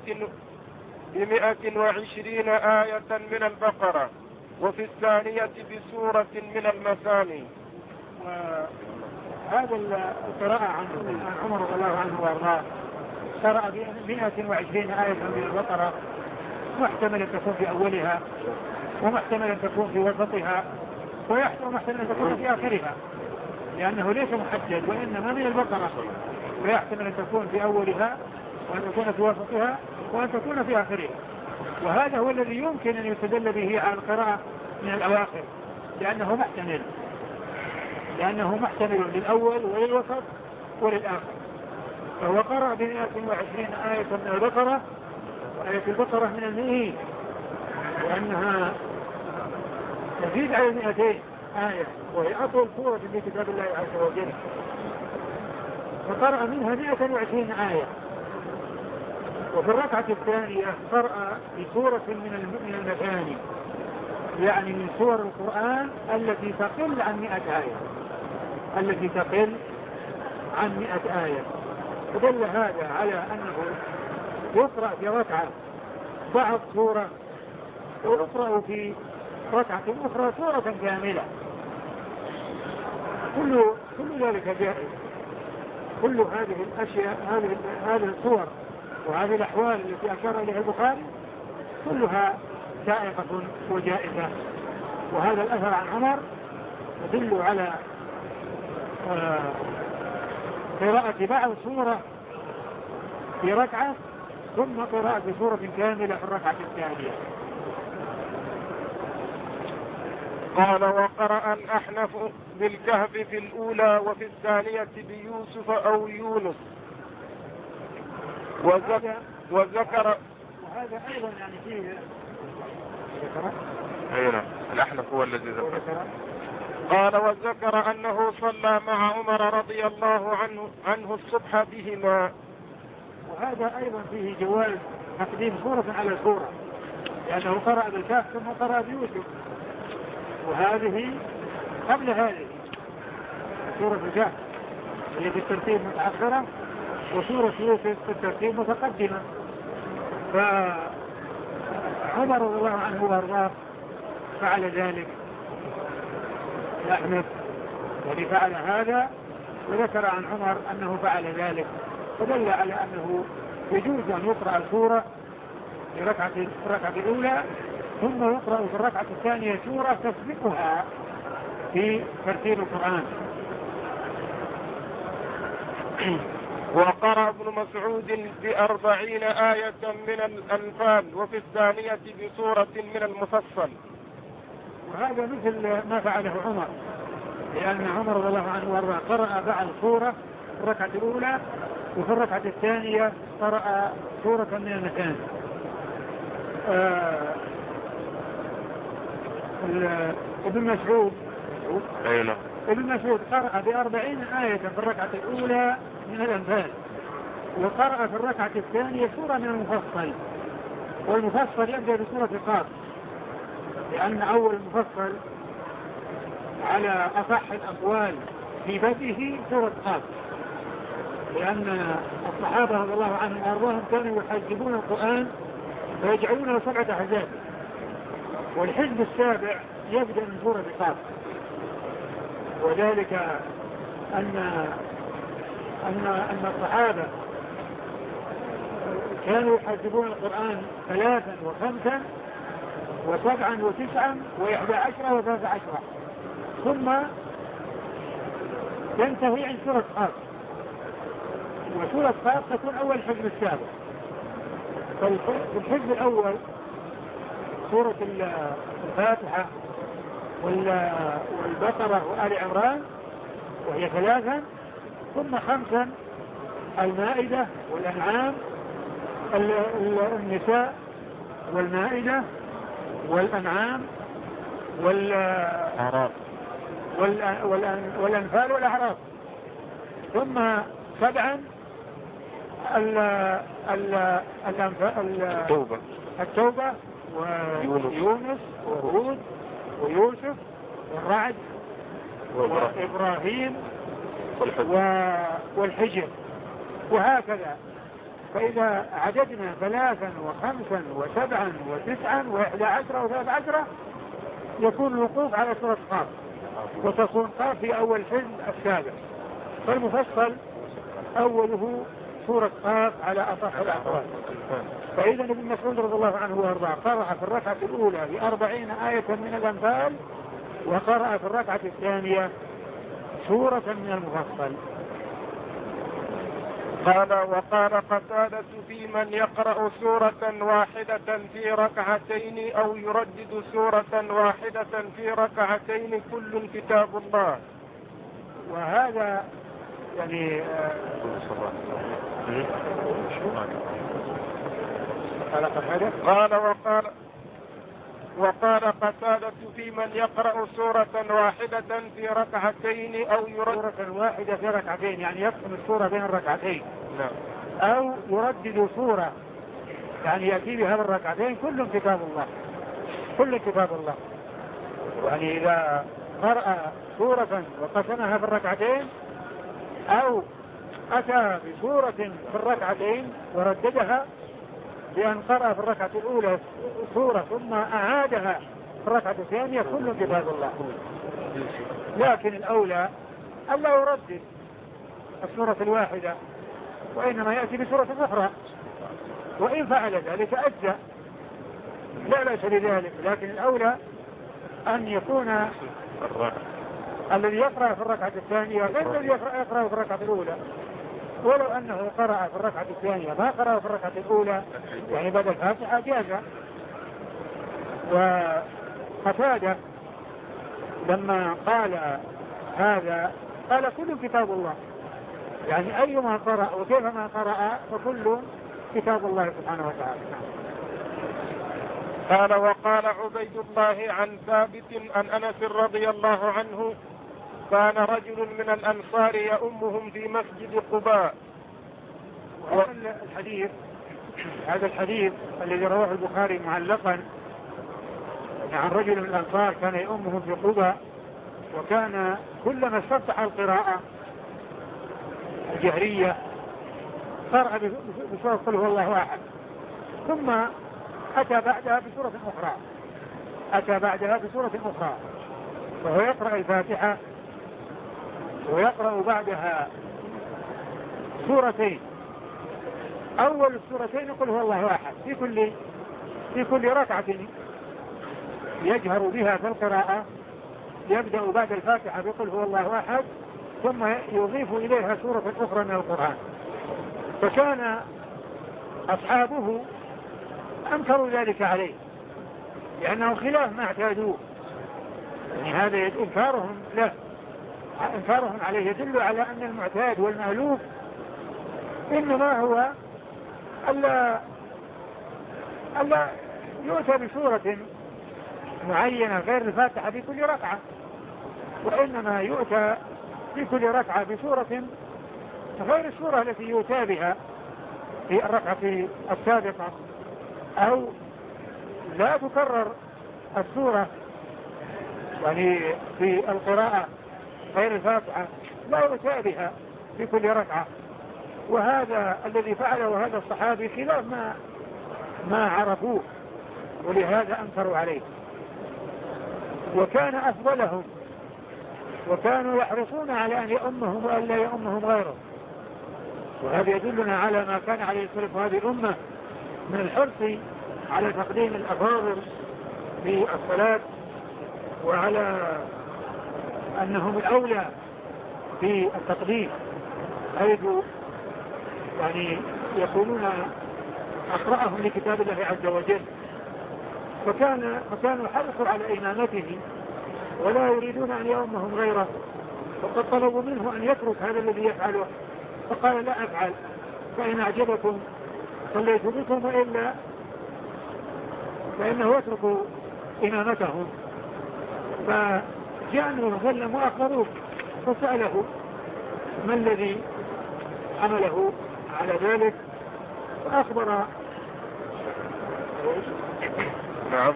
ب120 آية من البقرة وفي الثانية بسورة من المثاني. وهذا القراءة عن عمر رضي الله عنه وارضاه قرأ ب120 آية من البقرة، محتمل أن تكون في أولها ومحتمل أن تكون في وسطها ومحتمل أن تكون في آخرها، لأنه ليس محدد وإنما من البقرة، ويحتمل أن تكون في أولها وأن تكون في وسطها وأن تكون في آخرها. وهذا هو الذي يمكن أن يستدل به على القراءة من الأواخر، لأنه محتمل للأول وللوسط وللآخر. فهو قرأ ب120 آية من البقرة، آية البقرة من 100 لأنها تزيد على 200 آية، وهي أطول سورة في كتاب الله عز وجل، فقرأ منها 120 آية. وفي الركعة الثانية قرأ بسورة من المثاني، يعني من سور القرآن التي تقل عن 100 آية، ودل هذا على أنه يقرأ في ركعة بعض سورة ويقرأ في ركعة أخرى سورة كاملة. كل ذلك جائز. كل هذه الأشياء، هذه الصور وهذه الأحوال التي أشار إليها البخاري كلها سائقة وجائزة. وهذا الأثر عن عمر يدل على قراءة بعض سورة في ركعة ثم قراءة سورة كاملة في الركعة الثانية. قال وقرأ الأحنف بالكهف في الأولى وفي الثانية بيوسف أو يونس وذكر وهذا أيضا يعني فيه الأحنف هو الذي ذكر. قال وذكر أنه صلى مع عمر رضي الله عنه الصبح بهما. وهذا أيضا فيه جواز تقديم سورة على سورة، لأنه قرأ بالكهف ثم قرأ بيوسف، وهذه قبل هذه سورة الكهف هي بالترتيب متأخرة وسورة يوسف بالترتيب متقدمة. فعمر رضي الله عنه وارضاه فعل ذلك، الأحنف يعني فعل هذا، وذكر عن عمر أنه فعل ذلك، فدل على أنه يجوز أن يقرأ السورة في الركعة الأولى ثم يقرأ في الركعة الثانية سورة تسبقها في ترتيب القرآن. وقرأ ابن مسعود ب40 آية من الأنفال وفي الثانية بسورة من المفصل. وهذا مثل ما فعله عمر، لأن عمر رضي الله عنه وارضاه قرأ بعض سورة في الركعة الأولى وفي الركعة الثانية قرأ سورة من المثاني. ابن مسعود قرأ ب40 آية في الركعة الأولى من الأنفال، وقرأ في الركعة الثانية سورة من المفصل، والمفصل يبدأ بسورة قاف، لأن أول المفصل على أصح الأقوال في بدءه سورة قاف، لأن الصحابة رضي الله عنهم وأرضاهم كانوا يحجبون القرآن ويجعلونه 7 أحزاب، والحزب السابع يبدأ من سورة قاف، وذلك أن الصحابة كانوا يحسبون القرآن 3 و5 و7 و9 و11 و13 ثم ينتهي عند سورة قاف، وسورة قاف تكون أول حزب السابق. فالحزب الأول سورة الفاتحة والبقرة وآل عمران وهي 3، ثم 5 المائدة والأنعام النساء والمائدة والأنعام والأنفال والأعراف، ثم 7 التوبة ويونس وهود ويوسف والرعد وإبراهيم والحجر، وهكذا. فإذا عددنا 3 و5 و7 و9 و11 و13 يكون الوقوف على سورة قاف، وتكون قاف في أول حزب السابع. فالمفصل أوله سورة قاف على أصح الأقوال. فإذا ابن مسعود رضي الله عنه وارضاه قرأ في الركعة الأولى ب40 آية من الأنفال، وقرأ في الركعة الثانية سورة من المفصل. قال وقال قتادة في من يقرأ سورة واحدة في ركعتين أو يردد سورة واحدة في ركعتين كل كتاب الله. وهذا يعني وقال قتادة في من يقرأ سورة واحدة في ركعتين أو يردد سورة واحدة في ركعتين، يعني يقسم السورة بين الركعتين، أو يردد سورة يعني يأتي بها بالركعتين، كل كتاب الله، كل كتاب الله. يعني إذا قرأ سورة وقسمها في الركعتين أو أتى بسورة في الركعتين ورددها بأن قرأ في الركعة الأولى سورة ثم أعادها في الركعة الثانية، كل كتاب الله. لكن الأولى ألا يردد السورة الواحدة، وإنما يأتي بسورة أخرى، وإن فعل ذلك أجزأ لا بأس بذلك. لكن الأولى أن يكون الذي يقرأ في الركعة الثانية غير الذي يقرأ في الركعة الأولى، ولو أنه قرأ في الركعة الثانية ما قرأ في الركعة الأولى يعني بدل الفاتحة جاز. وقتادة لما قال هذا قال كل كتاب الله، يعني أيما قرأ وكيفما قرأ فكل كتاب الله سبحانه وتعالى. قال وقال عبيد الله عن ثابت عن أنس رضي الله عنه كان رجل من الأنصار يؤمهم في مسجد قباء. هذا الحديث الذي رواه البخاري معلقا عن رجل من الأنصار كان يؤمهم في قباء، وكان كلما استفتح القراءة الجهرية قرأ بسورة قل هو الله أحد، ثم أتى بعدها بسورة أخرى، وهو يقرأ الفاتحة ويقرأ بعدها سورتين. أول السورتين يقول هو الله أحد في كل ركعة يجهر بها في القراءة، يبدأ بعد الفاتحة بقول هو الله أحد ثم يضيف إليها سورة أخرى من القرآن. فكان أصحابه أنكروا ذلك عليه لأنه خلاف ما اعتادوه، يعني هذا إنكارهم عليه يدل على أن المعتاد والمألوف إنما هو ألا يؤتى بسورة معينة غير الفاتحة في كل ركعة، وإنما يؤتى في كل ركعة بسورة غير السورة التي يؤتى بها في الركعة السابقة، أو لا تكرر السورة يعني في القراءة غير الفاتحة لا يؤتى بها في كل ركعة. وهذا الذي فعله هذا الصحابي خلاف ما عرفوه، ولهذا أنكروا عليه. وكان أفضلهم وكانوا يحرصون على أن يؤمهم وأن لا يؤمهم غيره. وهذا يدلنا على ما كان عليه السلف هذه الأمة من الحرص على تقديم الأفاضل في الصلاة، وعلى أنهم الأولى في التقديم، حيث يعني يكونون أقرأهم لكتاب الله عز وجل. فكانوا حرصوا على إمامته ولا يريدون أن يؤمهم غيره، وقد طلبوا منه أن يترك هذا الذي يفعله، فقال لا أفعل، فإن أعجبكم صليت بكم، وإلا فإنه يترك إمامتهم. فجاء النبي صلى الله عليه وسلم وأخبروه، فسأله ما الذي عمله على ذلك، فأخبر. نعم.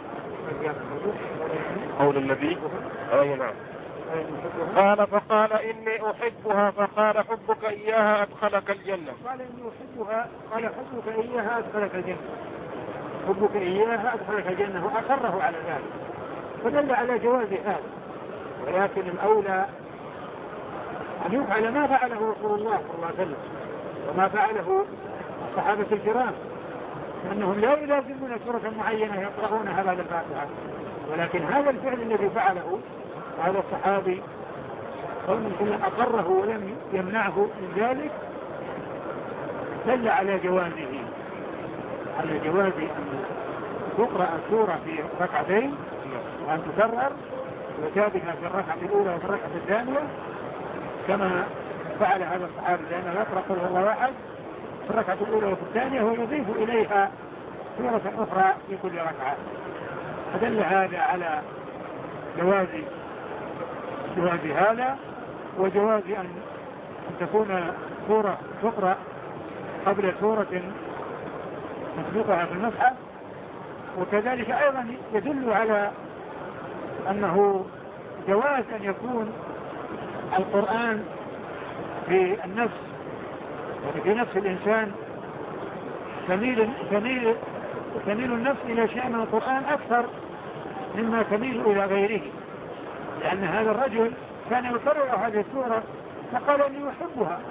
قول النبي أي نعم. قال فقال إني أحبها، فقال حبك إياها أدخلك الجنة. قال إني أحبها، قال حبك إياها أدخلك الجنة، حبك إياها أدخلك الجنة، وأقره على ذلك، فدل على جواز هذا. ولكن الأولى أن يفعل ما فعله رسول الله صلى الله عليه وسلم وما فعله الصحابة الكرام، أنهم لا يلازمون سورة معينة يقرؤونها بعد الفاتحة، ولكن هذا الفعل الذي فعله هذا الصحابي كل أقره ولم يمنعه من ذلك دل على جوازه، على جواز أن تقرأ السورة في ركعتين وأن تكرر وتابها في الركعة الأولى وفي الركعة الثانية كما فعل هذا الصحابي، لأنه يقرأ قل هو الله أحد في الركعة الأولى وفي الثانية ويضيف إليها سورة أخرى في كل ركعة. فدل هذا على جواز هذا، وجواز أن تكون سورة تقرأ قبل سورة مسبوقها في المصحف. وكذلك أيضا يدل على أنه جواز أن يكون القرآن في النفس، في نفس الإنسان تميل النفس إلى شيء من القرآن أكثر مما تميل إلى غيره، لأن هذا الرجل كان يكرر هذه السورة فقال إني أحبها،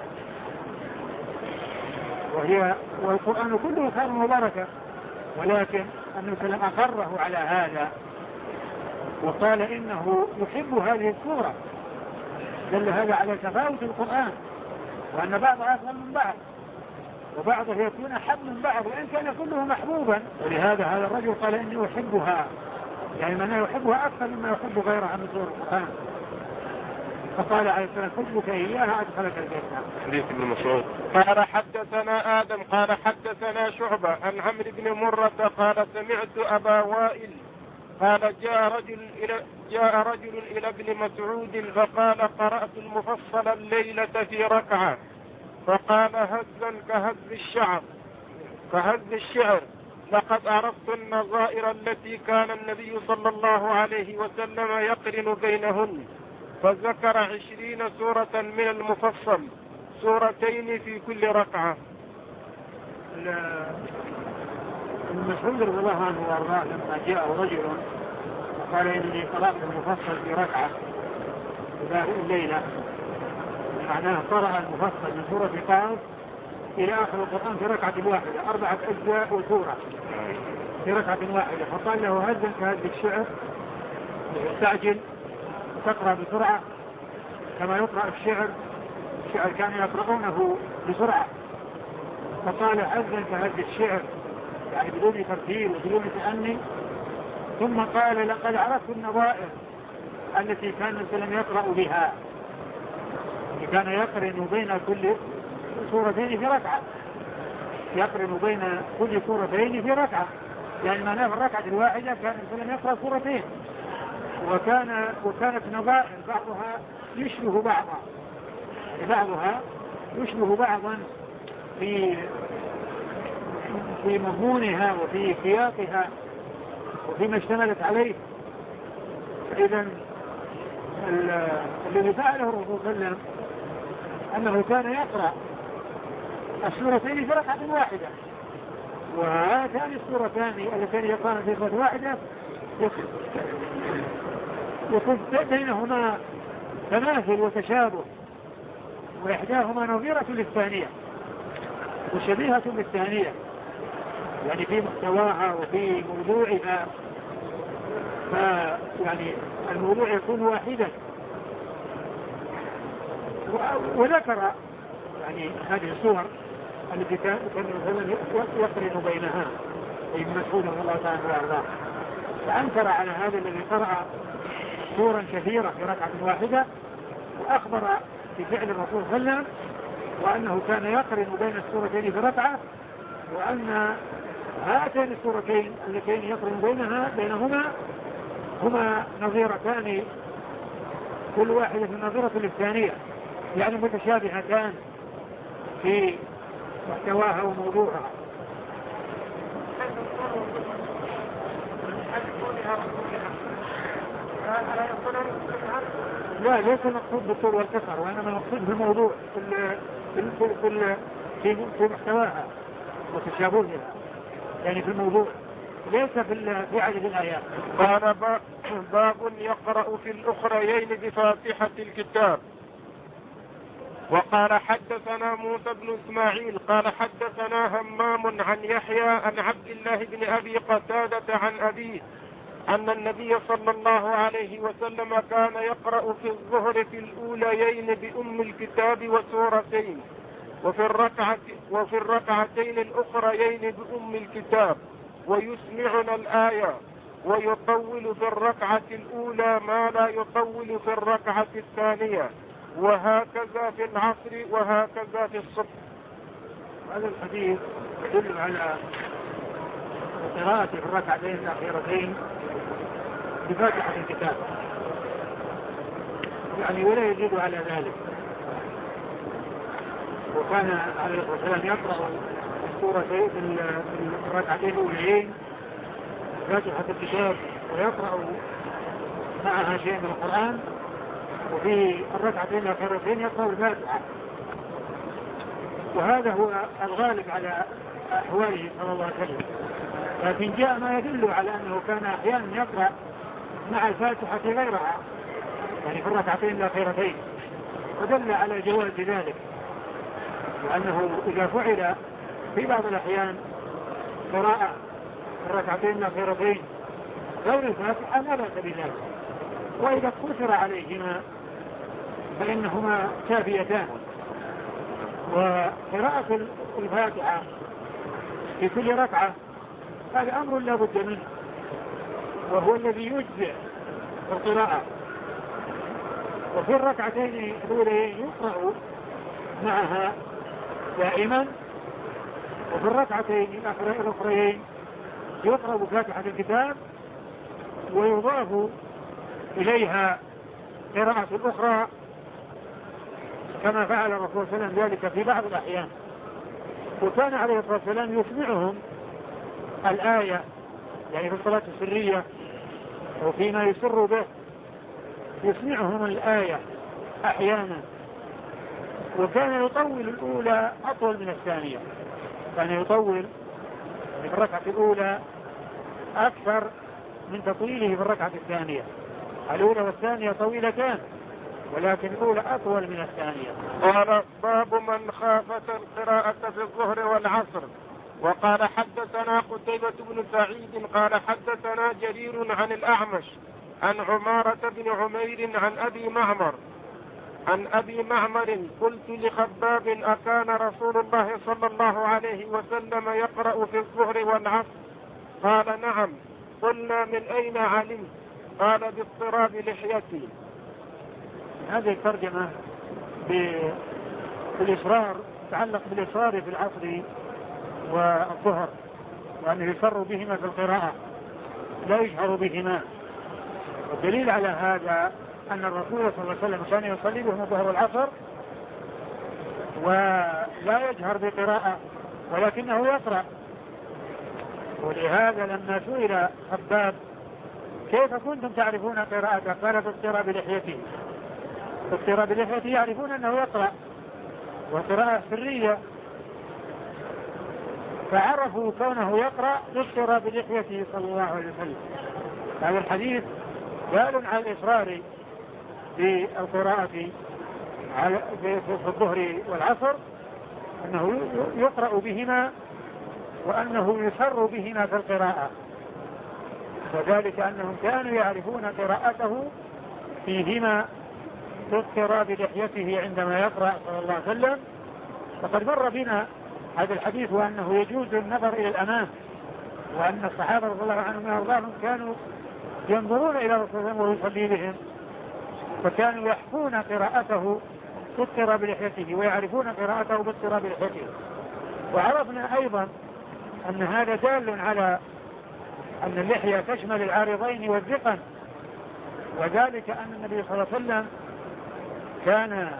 والقرآن كله كان مباركا، ولكن النبي صلى الله عليه وسلم أقره على هذا وقال إنه يحب هذه السورة. دل هذا على تفاوت القرآن، وأن بعضها أفضل من بعض وبعضه يكون أحب من بعض وإن كان كله محبوبا. ولهذا هذا الرجل قال إني أحبها، يعني من يحبها أكثر مما يحب غيرها من سور القرآن. فقال عليه السلام حبك إياها أدخلك الجنة. حديث ابن مسعود. قال حدثنا آدم قال حدثنا شعبة عن عمرو بن مرة قال سمعت أبا وائل قال جاء رجل إلى ابن مسعود فقال قرأت المفصل الليلة في ركعة، فقال هزا كهز الشعر لقد عرفت النظائر التي كان النبي صلى الله عليه وسلم يقرن بينهن، فذكر 20 سورة من المفصل، سورتين في كل ركعة. المسعود رضي الله عنه وارضاه لما جاء رجل وقال إني قرأت المفصل في ركعة في الليلة، معناه قرأ المفصل من سورة قاف إلى آخر القرآن في ركعة واحدة، 4 أجزاء وسورة في ركعة واحدة، فقال له هزا كهز الشعر، استعجل وتقرأ بسرعة كما يقرأ الشعر كانوا يقرؤونه بسرعة، فقال هزا كهز الشعر يعني بدون ترتيب وبدون تأني. ثم قال لقد عرفت النظائر التي كان السلام يقرأ بها، كان يقرن بين كل سورتين في ركعة، يقرن بين كل سورتين في ركعة، يعني معناه في الركعة الواحدة كان السلام يقرأ سورتين، وكانت نظائر بعضها يشبه بعضا في مضمونها وفي سياقها وفيما اشتملت عليه. إذن الذي فعله الرسول صلى الله عليه وسلم أنه كان يقرأ السورتين في ركعة واحدة، وهاتان السورتان اللتان يقرأن في ركعة واحدة يكون بينهما تماثل وتشابه، وإحداهما نظيرة للثانية وشبيهة بالثانية، يعني في محتواها وفي موضوعها، فيعني الموضوع يكون واحدا. وذكر يعني هذه الصور التي كان يقرن بينها ابن مسعود رضي الله تعالى عنه، فأنكر على هذا الذي قرأ سورا كثيرة في ركعة واحدة، وأخبر بفعل الرسول صلى الله عليه وسلم وأنه كان يقرن بين السورتين في ركعة، وأن هاتين السورتين اللتين يقرن بينهما هما نظيرتان، كل واحدة نظيرة للثانية، يعني متشابهتان في محتواها وموضوعها. لا، ليس المقصود بالطول والكسر، وإنما المقصود بالموضوع في محتواها وتشابهها، يعني في الموضوع، ليس في عدد الآيات. قال باب يقرأ في الأخريين بفاتحة الكتاب. وقال حدثنا موسى بن إسماعيل قال حدثنا همام عن يحيى عن عبد الله بن أبي قتادة عن أبيه أن النبي صلى الله عليه وسلم كان يقرأ في الظهر في الأوليين بأم الكتاب وسورتين، وفي الركعتين الأخريين بأم الكتاب، ويسمعنا الآية، ويطول في الركعة الأولى ما لا يطول في الركعة الثانية، وهكذا في العصر وهكذا في الصبح. هذا الحديث يدل على قراءة في الركعتين الأخيرتين بفاتحة الكتاب، يعني ولا يزيد على ذلك. وكان عليه الصلاة والسلام يقرأ السورتين في الركعتين الأوليين فاتحة الكتاب، ويقرأ معها شيء من القرآن، وفي الركعتين الأخيرتين يقرأ الفاتحة. وهذا هو الغالب على أحواله صلى الله عليه وسلم، لكن جاء ما يدل على أنه كان أحيانا يقرأ مع الفاتحة غيرها، يعني في الركعتين الأخيرتين، ودل على جواز ذلك، وأنه إذا فعل في بعض الأحيان قراءة في الركعتين الأخيرتين غير الفاتحة لا بأس بذلك، وإذا اقتصر عليهما فإنهما كافيتان. وقراءة الفاتحة في كل ركعة هذا أمر لا بد منه، وهو الذي يجزئ القراءة. وفي الركعتين الأولين يقرأ معها دائما، وفي الركعتين الأخرين يقرأ بفاتحة الكتاب، ويضاف إليها قراءة أخرى كما فعل الرسول صلى الله عليه وسلم ذلك في بعض الأحيان. وكان عليه الصلاة والسلام يسمعهم الآية، يعني في الصلاة السرية وفيما يسر به يسمعهم الآية أحيانا، وكان يطول الأولى أطول من الثانية، كان يطول في الركعة الأولى أكثر من تطويله في الركعة الثانية. الأولى والثانية طويلتان، ولكن الأولى أطول من الثانية. قال باب من خافت القراءة في الظهر والعصر. وقال حدثنا قتيبة بن سعيد قال حدثنا جرير عن الأعمش عن عمارة بن عمير عن أبي معمر قلت لخباب أكان رسول الله صلى الله عليه وسلم يقرأ في الظهر والعصر؟ قال نعم. قلنا من أين علمت؟ قال باضطراب لحيتي. هذه الترجمة بالإصرار تعلق بالإصرار في العصر والظهر، وأنه يسر بهما في القراءة لا يجهر بهما. والدليل على هذا أن الرسول صلى الله عليه وسلم كان يصلي بهم الظهر والعصر ولا يجهر بقراءة، ولكنه يقرأ. ولهذا لما سئل خباب كيف كنتم تعرفون قراءته؟ قال باضطراب لحيته. باضطراب لحيته يعرفون أنه يقرأ، وقراءة سرية، فعرفوا كونه يقرأ باضطراب لحيته صلى الله عليه وسلم. هذا الحديث دال على الإصرار في القراءة في الظهر والعصر أنه يقرأ بهما وأنه يسر بهما في القراءة، وذلك أنهم كانوا يعرفون قراءته فيهما باضطراب لحيته عندما يقرأ صلى الله عليه وسلم. وقد مر بنا هذا الحديث وأنه يجوز النظر إلى الأمام، وأن الصحابة رضي الله عنهم وأرضاهم كانوا ينظرون إلى رسول الله وهو يصلي بهم، فكانوا يحكون قراءته باضطراب لحيته ويعرفون قراءته باضطراب لحيته. وعرفنا أيضا أن هذا دال على أن اللحية تشمل العارضين والذقن، وذلك أن النبي صلى الله عليه وسلم كان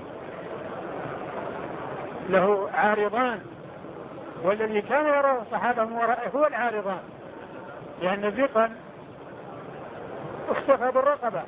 له عارضان، والذي كان يرى الصحابة من ورائه هو العارضان، لأن الذقن اختفى بالرقبة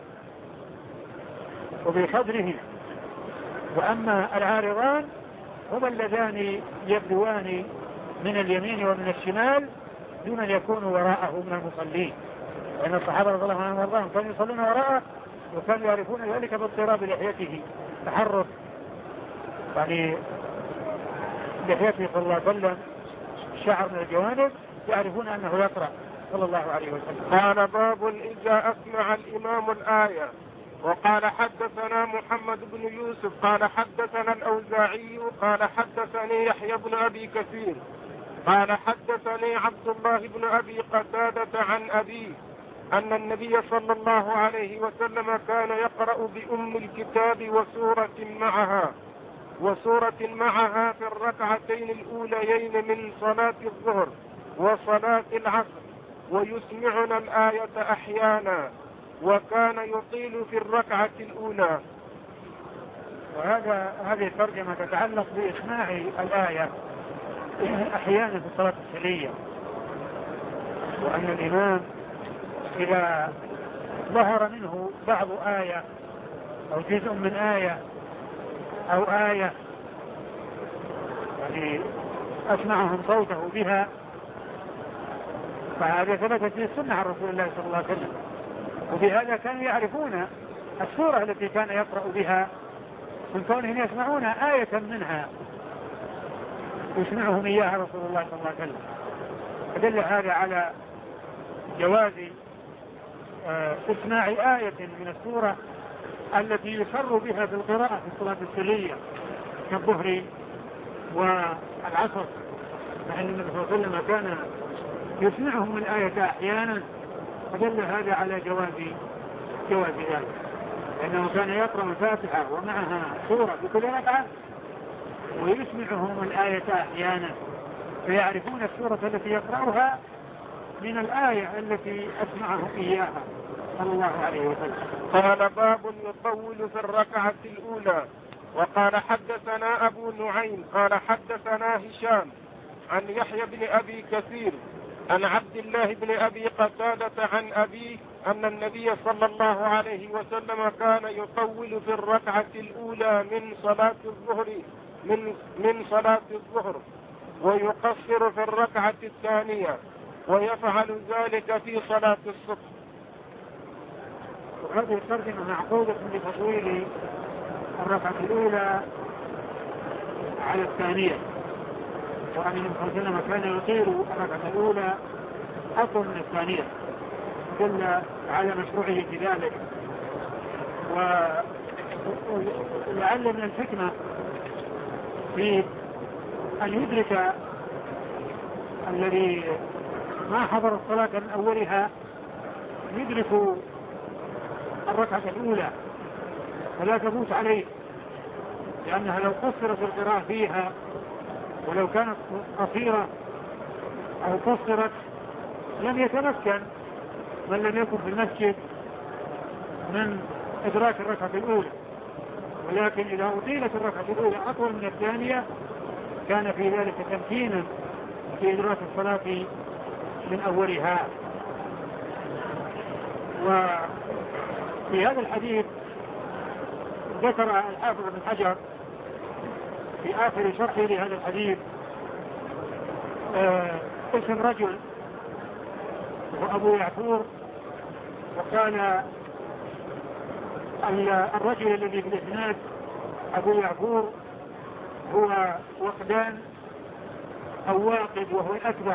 وبصدره، وأما العارضان هما اللذان يبدوان من اليمين ومن الشمال دون أن يكونوا وراءه من المصلين، لأن الصحابة رضي الله عنهم وارضاهم كانوا يصلون وراءه وكانوا يعرفون ذلك باضطراب لحيته، تحرك يعني لحيته صلى الله عليه وسلم شعر من الجوانب، يعرفون أنه يقرأ صلى الله عليه وسلم. قال باب إذا أسمع الإمام الآية. وقال حدثنا محمد بن يوسف قال حدثنا الأوزاعي قال حدثني يحيى بن أبي كثير قال حدثني عبد الله بن أبي قتادة عن أبيه أن النبي صلى الله عليه وسلم كان يقرأ بأم الكتاب وسورة معها في الركعتين الأوليين من صلاة الظهر وصلاة العصر، ويسمعنا الآية أحيانا، وكان يطيل في الركعة الأولى. هذه الترجمة تتعلق بإسماع الآية أحيانا في الصلاة السرية، وأن الإمام إذا ظهر منه بعض آية أو جزء من آية أو آية يعني أسمعهم صوته بها، فهذا ثبتت في السنة عن رسول الله صلى الله عليه وسلم، وبهذا كانوا يعرفون السورة التي كان يقرأ بها من كونهم يسمعون آية منها يسمعهم إياها رسول الله صلى الله عليه وسلم. فدل هذا على جواز اسماع آية من السورة التي يسر بها في القراءة في الصلاة السرية كالظهر والعصر، فإن النبي صلى الله عليه وسلم كان يسمعهم الآية أحيانا، فدل هذا على جواز ذلك، لأنه كان يقرأ الفاتحة ومعها سورة بكل ركعة ويسمعهم الآية أحيانا، فيعرفون السورة التي يقرأها من الآية التي أسمعهم إياها صلى الله عليه وسلم. قال باب يطول في الركعة الأولى. وقال حدثنا أبو نعيم قال حدثنا هشام عن يحيى بن أبي كثير عن عبد الله بن أبي قتادة عن أبيه أن النبي صلى الله عليه وسلم كان يطول في الركعة الأولى من صلاة الظهر ويقصر في الركعة الثانية، ويفعل ذلك في صلاة الصبح. وهذه الترجمة معقودة بتطويل الركعة الأولى على الثانية، وأن النبي صلى الله عليه وسلم كان يطيل الركعة الأولى أطول من الثانية، دل على مشروعية ذلك. ولعل من الحكمة في أن يدرك الذي ما حضر الصلاة من أولها يدرك الركعة الأولى ولا تفوت عليه، لأنها لو قصرت القراءة فيها ولو كانت قصيرة أو قصرت لم يتمكن من لم يكن في المسجد من إدراك الركعة الأولى، ولكن إذا أطيلت الركعة الأولى أطول من الثانية كان في ذلك تمكينا في إدراك الصلاة من أولها. وفي هذا الحديث ذكر الحافظ بن حجر في آخر شرحه لهذا الحديث اسم رجل وأبو يعفور، وقال الرجل الذي في الإسناد أبو يعفور هو وقدان أو واقد وهو الأكبر،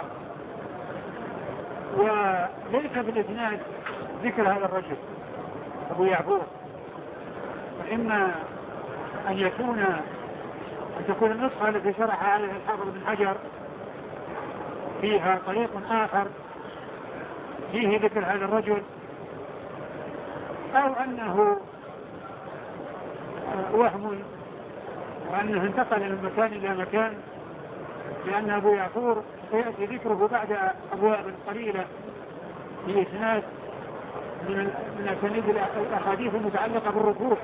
وليس في الإسناد ذكر هذا الرجل أبو يعفور، فإما أن تكون النسخة التي شرح عليها الحافظ بن حجر فيها طريق آخر فيه ذكر هذا الرجل، أو أنه وهم وأنه انتقل من مكان إلى مكان، لأن أبو يعفور سيأتي ذكره بعد أبواب قليلة في إسناد من أسانيد الأحاديث المتعلقة بالركوع.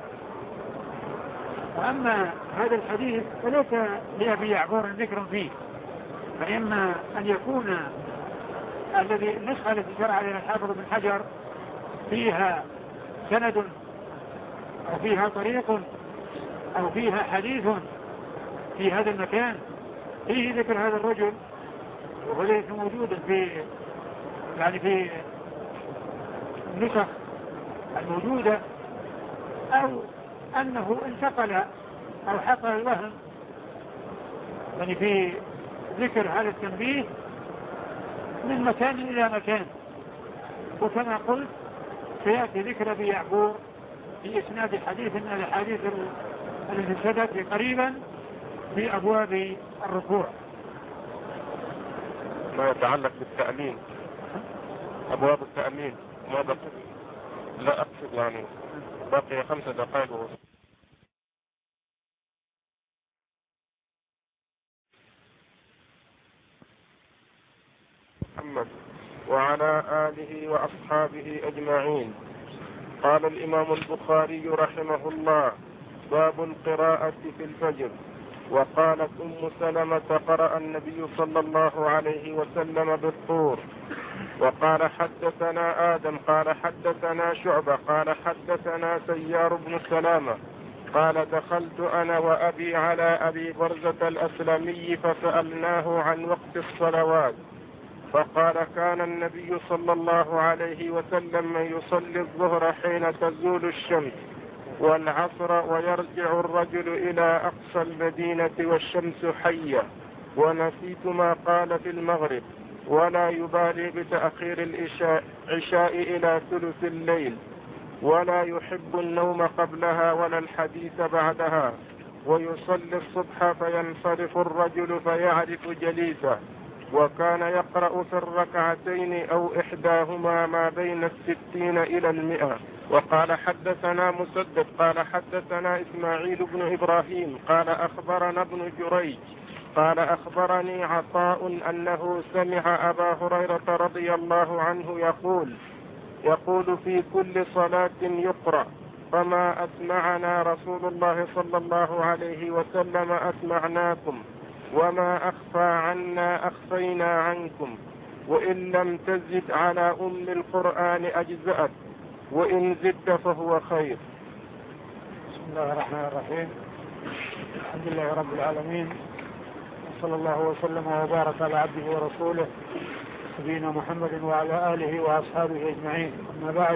وأما هذا الحديث فليس لأبي يعفور ذكر فيه، فإما أن يكون النسخة التي شرع عليها الحافظ بن حجر فيها سند أو فيها طريق أو فيها حديث في هذا المكان فيه ذكر هذا الرجل وليس موجودا في النسخ الموجودة، أو أنه انتقل أو حصل الوهم يعني في ذكر هذا التنبيه من مكان إلى مكان. وكما قلت سيأتي ذكر أبي يعفور في إسناد حديث من الحديث الذي سيأتي قريبا في أبواب الركوع. ما يتعلق بالتأمين، أبواب التأمين ما بقي، لا أقصد يعني باقي 5 دقائق محمد وعلى آله وأصحابه أجمعين. قال الإمام البخاري رحمه الله: باب القراءة في الفجر. وقالت أم سلمة: قرأ النبي صلى الله عليه وسلم بالطور. وقال حدثنا آدم قال حدثنا شعبة قال حدثنا سيار بن سلامة قال دخلت أنا وأبي على أبي برزة الأسلمي فسألناه عن وقت الصلوات، فقال: كان النبي صلى الله عليه وسلم يصلي الظهر حين تزول الشمس والعصر ويرجع الرجل إلى أقصى المدينة والشمس حية، ونسيت ما قال في المغرب، ولا يبالي بتأخير العشاء إلى ثلث الليل، ولا يحب النوم قبلها ولا الحديث بعدها، ويصلي الصبح فينصرف الرجل فيعرف جليسه، وكان يقرأ في الركعتين أو إحداهما ما بين 60 إلى 100. وقال حدثنا مسدد قال حدثنا إسماعيل بن إبراهيم قال أخبرنا ابن جريج قال أخبرني عطاء أنه سمع أبا هريرة رضي الله عنه يقول في كل صلاة يقرأ: فما أسمعنا رسول الله صلى الله عليه وسلم أسمعناكم، وما أخفى عنا أخفينا عنكم، وإن لم تزد على أم القرآن أجزأت، وإن زدت فهو خير. بسم الله الرحمن الرحيم. الحمد لله رب العالمين، وصلى الله وسلم وبارك على عبده ورسوله نبينا محمد وعلى آله وأصحابه أجمعين. أما بعد،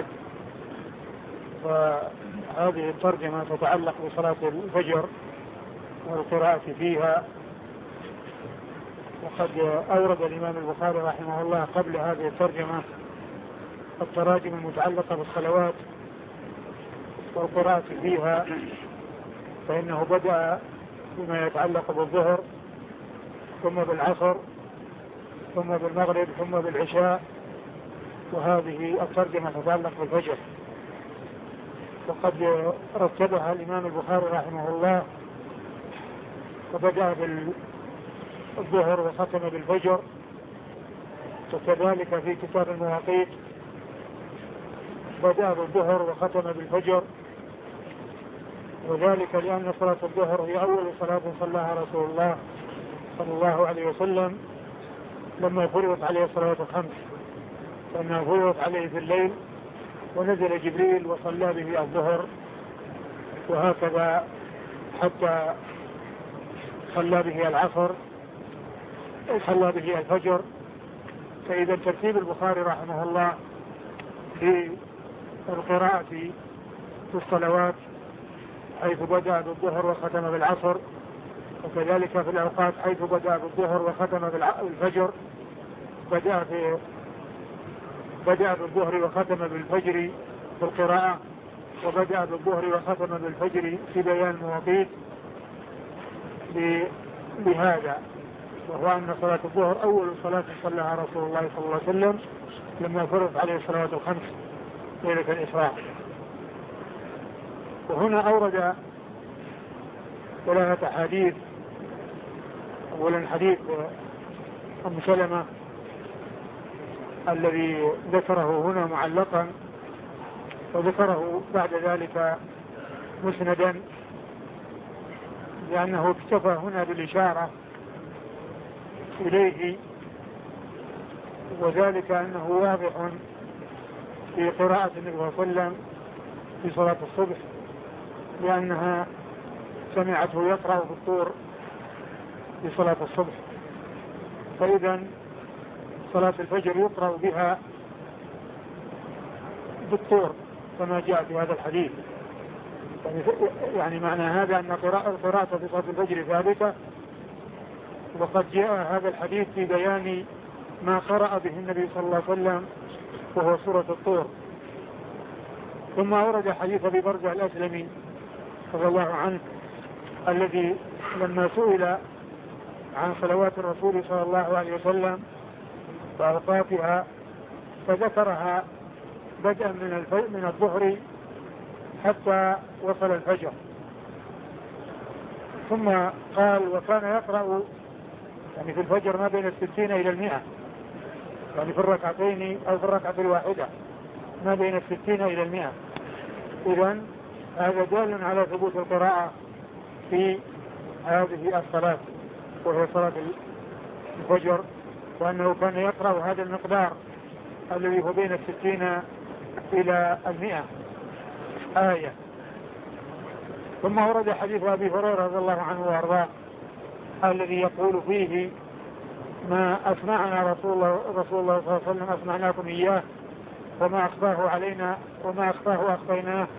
فهذه الترجمة تتعلق بصلاة الفجر والقراءة فيها. وقد أورد الإمام البخاري رحمه الله قبل هذه الترجمة التراجم المتعلقة بالصلوات والقراءة فيها، فإنه بدأ بما يتعلق بالظهر، ثم بالعصر، ثم بالمغرب، ثم بالعشاء، وهذه الترجمة تتعلق بالفجر. وقد رتبها الإمام البخاري رحمه الله، وبدأ بالظهر وختم بالفجر، وكذلك في كتاب المواقيت بدأ بالظهر وختم بالفجر، وذلك لأن صلاة الظهر هي أول صلاة صلاها رسول الله صلى الله عليه وسلم لما فرضت عليه الصلوات الخمس، فإنها فرضت عليه في الليل ونزل جبريل وصلى به الظهر، وهكذا حتى صلى به العصر وصلى به الفجر. فإذا ترتيب البخاري رحمه الله في القراءة في الصلوات حيث بدأ بالظهر وختم بالعصر، وكذلك في الأوقات حيث بدأ بالظهر وختم بالفجر، بدأ بالظهر وختم بالفجر في القراءة، وبدأ بالظهر وختم بالفجر في بيان المواقيت بهذا، وهو أن صلاة الظهر أول صلاة صلىها رسول الله صلى الله عليه وسلم لما فرض عليه الصلوات الخمس ليلة الإسراء. وهنا أورد ثلاثة حديث. أولا حديث أم سلمة الذي ذكره هنا معلقا، وذكره بعد ذلك مسندا، لأنه اكتفى هنا بالإشارة إليه، وذلك أنه واضح في قراءة النبي صلى الله عليه وسلم في صلاة الصبح، لأنها سمعته يقرأ في الطور في صلاة الصبح، فإذا صلاة الفجر يقرأ بها بالطور كما جاء في هذا الحديث. يعني معنى هذا أن قراءة في صلاة الفجر ثابتة، وقد جاء هذا الحديث في بيان ما قرأ به النبي صلى الله عليه وسلم وهو سورة الطور. ثم أورد حديث أبي برزة الأسلمي رضي الله عنه الذي لما سئل عن صلوات الرسول صلى الله عليه وسلم وأوقاتها فذكرها بدءا من الظهر حتى وصل الفجر، ثم قال وكان يقرأ يعني في الفجر ما بين 60 إلى 100، يعني في الركعتين أو في الركعة الواحدة ما بين 60 إلى 100. إذن هذا دال على ثبوت القراءة في هذه الصلاة وهي صلاة الفجر، وأنه كان يقرأ هذا المقدار الذي هو بين 60 إلى 100 آية. ثم ورد حديث أبي هريرة رضي الله عنه وأرضاه الذي يقول فيه ما أسمعنا رسول الله صلى الله عليه وسلم أسمعناكم إياه وما أخفاه علينا وما أخفاه أخفيناه،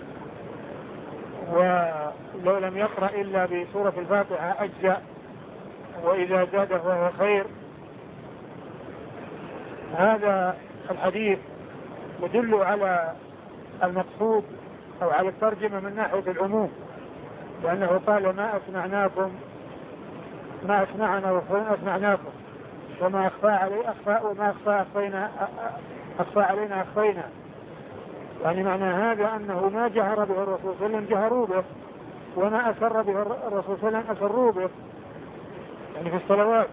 ولو لم يقرأ إلا بسورة الفاتحة أجزأ، وإذا زاد فهو خير. هذا الحديث يدل على المقصود أو على الترجمة من ناحية العموم، لأنه قال ما أسمعناكم ما أسمعنا وأسمعناكم وما أخفى علينا أخفينا. يعني معنى هذا أنه ما جهر به الرسول صلى الله عليه وسلم جهروا به، وما أسر به الرسول صلى الله عليه وسلم أسروا به، يعني في الصلوات.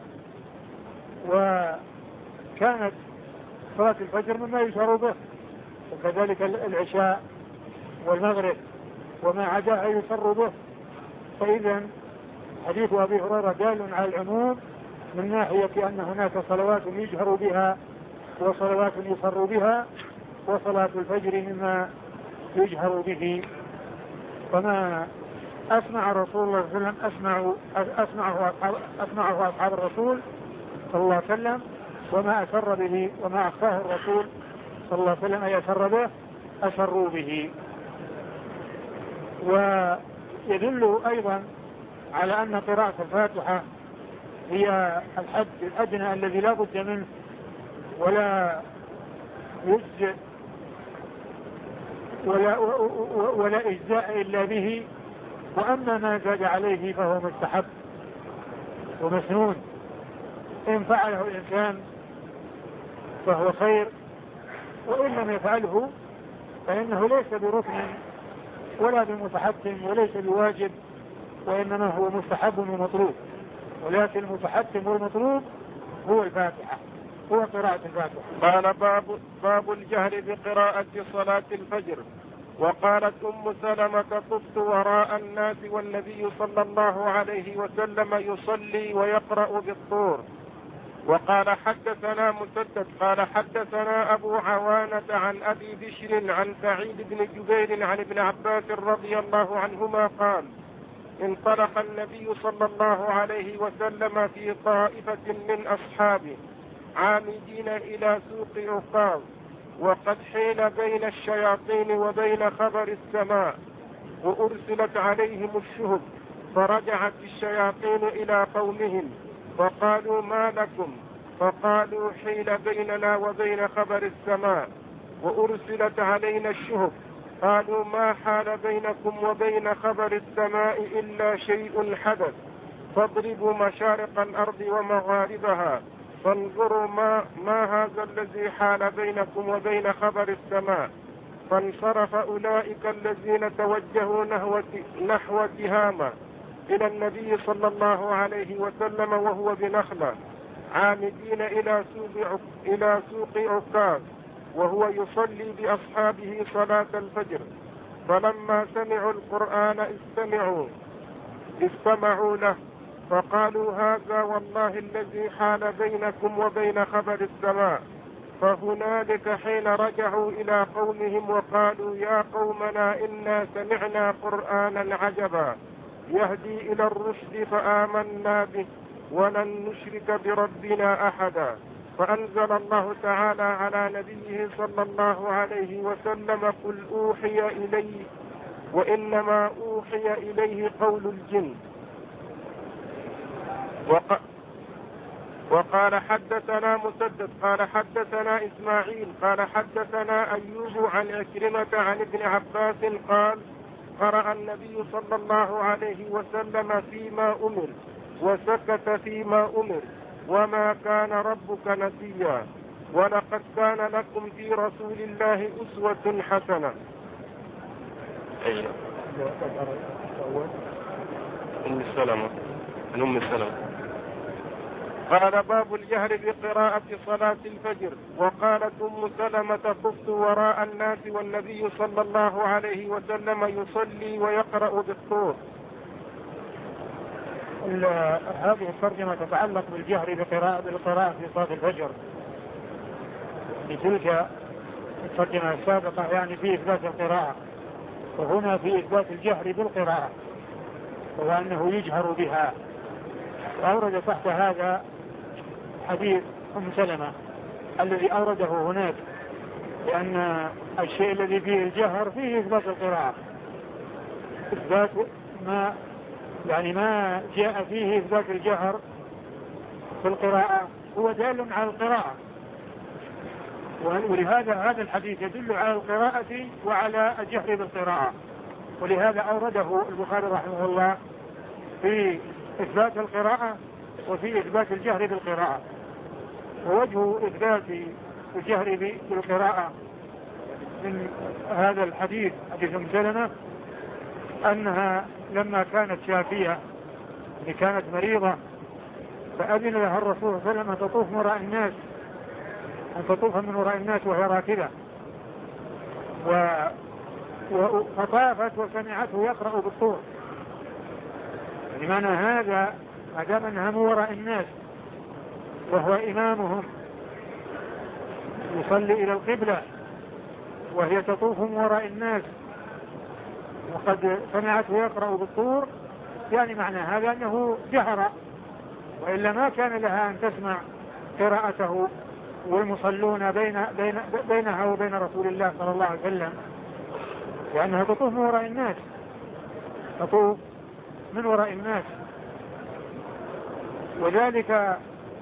وكانت صلاة الفجر مما يشهر به، وكذلك العشاء والمغرب وما عداها يسر به. فإذا حديث أبي هريرة دال على العموم من ناحية أن هناك صلوات يجهر بها وصلوات يسر بها، وصلاة الفجر مما يجهر به. فما أسمع رسول الله صلى الله عليه وسلم أسمعه أصحاب الرسول صلى الله عليه وسلم، وما أسر به وما أخفاه الرسول صلى الله عليه وسلم أي أسر به أسروا به. ويدل أيضا على أن قراءة الفاتحة هي الحد الأدنى الذي لا بد منه ولا يجزئ ولا إجزاء إلا به، وأما ما زاد عليه فهو مستحب ومسنون، إن فعله الإنسان فهو خير، وإن لم يفعله فإنه ليس بركن ولا بمتحتم وليس بواجب، وإنما هو مستحب ومطلوب. ولكن المتحتم والمطلوب هو الفاتحة، هو قراءة الفاتحة. قال باب الجهر بقراءة صلاة الفجر. وقالت أم سلمة طفت وراء الناس والنبي صلى الله عليه وسلم يصلي ويقرأ بالطور. وقال حدثنا مسدد قال حدثنا أبو عوانة عن أبي بشر عن سعيد بن جبير عن ابن عباس رضي الله عنهما قال انطلق النبي صلى الله عليه وسلم في طائفة من أصحابه عامدين إلى سوق عكاظ، وقد حيل بين الشياطين وبين خبر السماء، وأرسلت عليهم الشهب، فرجعت الشياطين إلى قومهم فقالوا ما لكم؟ فقالوا حيل بيننا وبين خبر السماء وأرسلت علينا الشهب. قالوا ما حال بينكم وبين خبر السماء إلا شيء حدث، فاضربوا مشارق الأرض ومغاربها فانظروا ما هذا الذي حال بينكم وبين خبر السماء. فانصرف أولئك الذين توجهوا نحو تهامة إلى النبي صلى الله عليه وسلم وهو بنخلة، عامدين إلى سوق عكاظ وهو يصلي بأصحابه صلاة الفجر. فلما سمعوا القرآن استمعوا له، فقالوا هذا والله الذي حال بينكم وبين خبر السماء. فهنالك حين رجعوا إلى قومهم وقالوا يا قومنا إنا سمعنا قرآنا عجبا يهدي إلى الرشد فآمنا به ولن نشرك بربنا أحدا. فأنزل الله تعالى على نبيه صلى الله عليه وسلم قل أوحي إلي وإنما أوحي إليه قول الجن. وقال حدثنا مسدد قال حدثنا إسماعيل قال حدثنا أيوب عن عكرمة عن ابن عباس قال قرأ النبي صلى الله عليه وسلم فيما أمر وسكت فيما أمر وما كان ربك نسيا ولقد كان لكم في رسول الله أسوة حسنة. أم السلمة قال باب الجهر بقراءة صلاة الفجر. وقالت أم سلمة خفت وراء الناس والنبي صلى الله عليه وسلم يصلي ويقرأ بالطور. هذه الترجمة تتعلق بالجهر بالقراءة في صلاة الفجر. لتلك الترجمة السابقة يعني في إثبات القراءة، وهنا في إثبات الجهر بالقراءة وأنه يجهر بها. وأورد تحت هذا حديث أم سلمة الذي أورده هناك، لأن الشيء الذي فيه الجهر فيه إثبات القراءة، إثبات ما جاء فيه إثبات الجهر في القراءة هو دال على القراءة، ولهذا هذا الحديث يدل على القراءة وعلى الجهر بالقراءة، ولهذا أورده البخاري رحمه الله في إثبات القراءة وفي إثبات الجهر بالقراءة. ووجه إثبات الجهر بالقراءة من هذا الحديث حديث أم سلمة أنها لما كانت شافية كانت مريضة فأذن لها الرسول صلى الله عليه وسلم أن تطوف من وراء الناس وهي راكبة، فطافت وسمعته يقرأ بالطور. لمعنى هذا ما دام أنها من وراء الناس وهو إمامهم يصلي إلى القبلة وهي تطوف من وراء الناس وقد سمعته يقرأ بالطور، يعني معنى هذا أنه جهر، وإلا ما كان لها أن تسمع قراءته والمصلون بينها وبين رسول الله صلى الله عليه وسلم، لأنها تطوف من وراء الناس، تطوف من وراء الناس. وذلك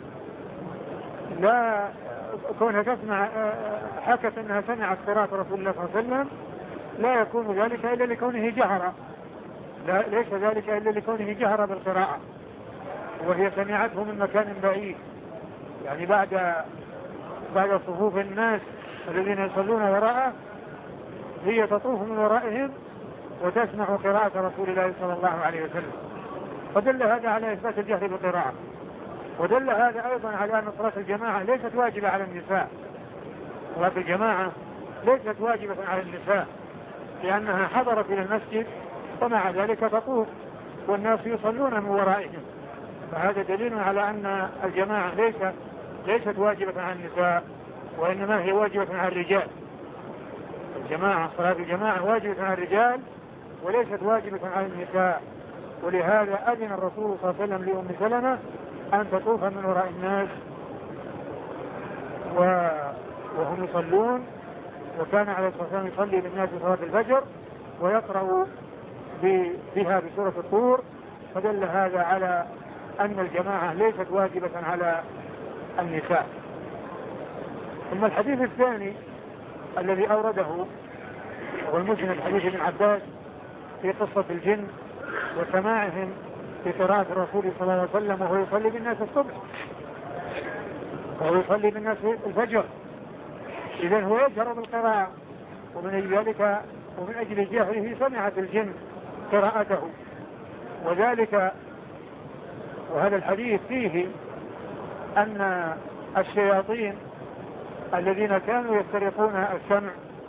لا كونها تسمع حكت أنها سمعت قراءة رسول الله صلى الله عليه وسلم لا يكون ذلك إلا لكونه جهر، ليس ذلك إلا لكونه جهر بالقراءة، وهي سمعته من مكان بعيد، يعني بعد صفوف الناس الذين يصلون وراءه هي تطوف من ورائهم وتسمع قراءة رسول الله صلى الله عليه وسلم. فدل هذا على إثبات الجهر بالقراءة، ودل هذا أيضا على أن صلاة الجماعة ليست واجبة على النساء. صلاة الجماعة ليست واجبة على النساء لأنها حضرت إلى المسجد ومع ذلك تطوف والناس يصلون من ورائهم، فهذا دليل على أن الجماعة ليست واجبة على النساء وإنما هي واجبة على الرجال. صلاة الجماعة واجبة على الرجال وليست واجبة على النساء، ولهذا أذن الرسول صلى الله عليه وسلم لأم سلمة أن تطوف من وراء الناس وهم يصلون وكان عليه الصلاة والسلام يصلي بالناس صلاة الفجر ويقرأ بها بسورة الطور، فدل هذا على أن الجماعة ليست واجبة على النساء. ثم الحديث الثاني الذي أورده هو المسند حديث ابن عباس في قصة الجن وسماعهم في قراءة الرسول صلى الله عليه وسلم وهو يصلي بالناس الصبح وهو يصلي بالناس الفجر. إذن هو يجهر بالقراءة، ومن أجل ذلك ومن أجل جهره سمعت الجن قراءته. وذلك وهذا الحديث فيه أن الشياطين الذين كانوا يسترقون السمع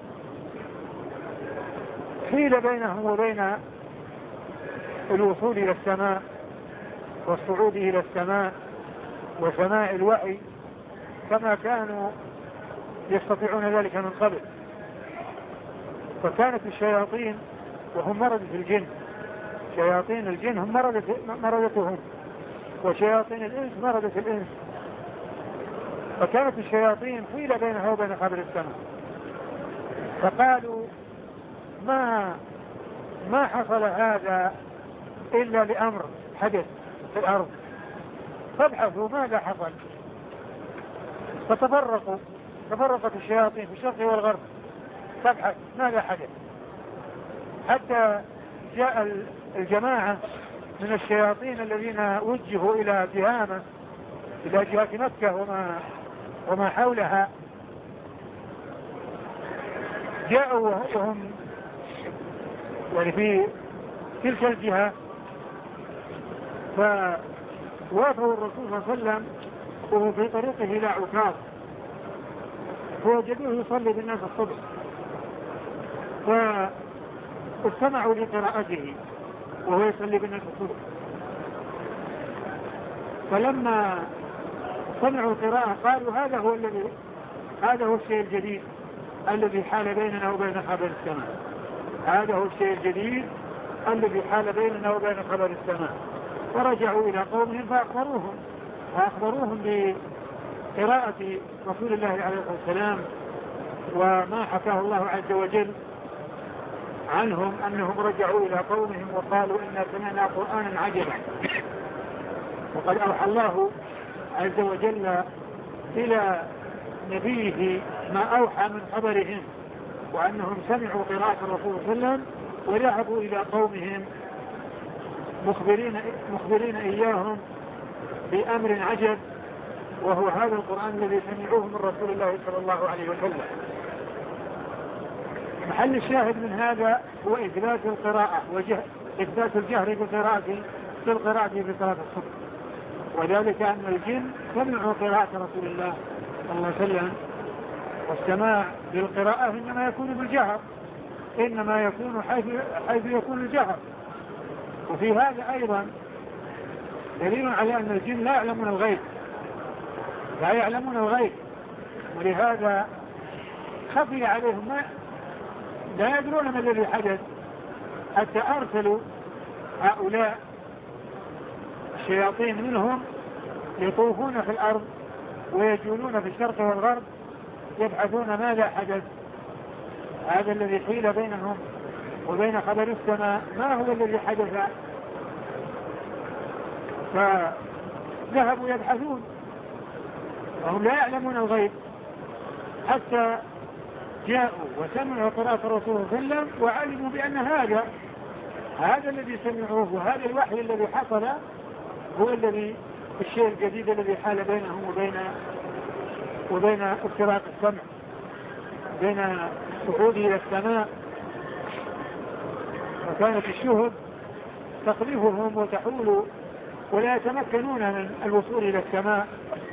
حيل بينهم وبين الوصول إلى السماء والصعود إلى السماء وسماع الوحي كما كانوا يستطيعون ذلك من قبل. فكانت الشياطين وهم مردة الجن، شياطين الجن هم مردتهم، وشياطين الإنس مردة الإنس. فكانت الشياطين حيل بينها وبين قبر السماء، فقالوا ما حصل هذا إلا لأمر حدث في الأرض، فابحثوا ماذا حصل. فتفرقت الشياطين في الشرق والغرب تبحث ماذا حدث، حتى جاء الجماعة من الشياطين الذين وجهوا إلى تهامة إلى جهة مكة وما حولها، جاءوا وهم يعني في تلك الجهة، فوافوا الرسول صلى الله عليه وسلم وهو في طريقه إلى عكاظ، فوجدوه يصلي بالناس الصبح، فاستمعوا لقراءته وهو يصلي بالناس الصبح. فلما سمعوا القراءة قالوا هذا هو الشيء الجديد الذي حال بيننا وبين خبر السماء، هذا هو الشيء الجديد الذي حال بيننا وبين خبر السماء. ورجعوا إلى قومهم فأخبروهم بقراءة رسول الله عليه الصلاة والسلام وما حكاه الله عز وجل عنهم أنهم رجعوا إلى قومهم وقالوا إنا سمعنا قرآنا عجبا. وقد أوحى الله عز وجل إلى نبيه ما أوحى من خبرهم، وأنهم سمعوا قراءة الرسول صلى الله عليه وسلم وذهبوا إلى قومهم مخبرين إياهم بأمر عجب، وهو هذا القرآن الذي سمعوه من رسول الله صلى الله عليه وسلم. محل الشاهد من هذا هو إثبات القراءة إثبات الجهر بالقراءة في صلاة الصبح، وذلك أن الجن سمعوا قراءة رسول الله صلى الله عليه وسلم، والسماع بالقراءة إنما يكون بالجهر، إنما يكون حيث يكون الجهر. وفي هذا أيضا دليل على أن الجن لا يعلمون الغيب، ولهذا خفي عليهم لا يدرون ما الذي حدث، حتى أرسلوا هؤلاء الشياطين منهم يطوفون في الأرض ويجولون في الشرق والغرب يبحثون ماذا حدث. هذا الذي حيل بينهم وبين خبر السماء ما هو الذي حدث، فذهبوا يبحثون وهم لا يعلمون الغيب، حتى جاءوا وسمعوا قراءة الرسول صلى الله عليه وسلم وعلموا بأن هذا الذي سمعوه وهذا الوحي الذي حصل هو الشيء الجديد الذي حال بينهم وبين افتراق السمع، بين الصعود إلى السماء. وكانت الشهب تقذفهم وتحول ولا يتمكنون من الوصول إلى السماء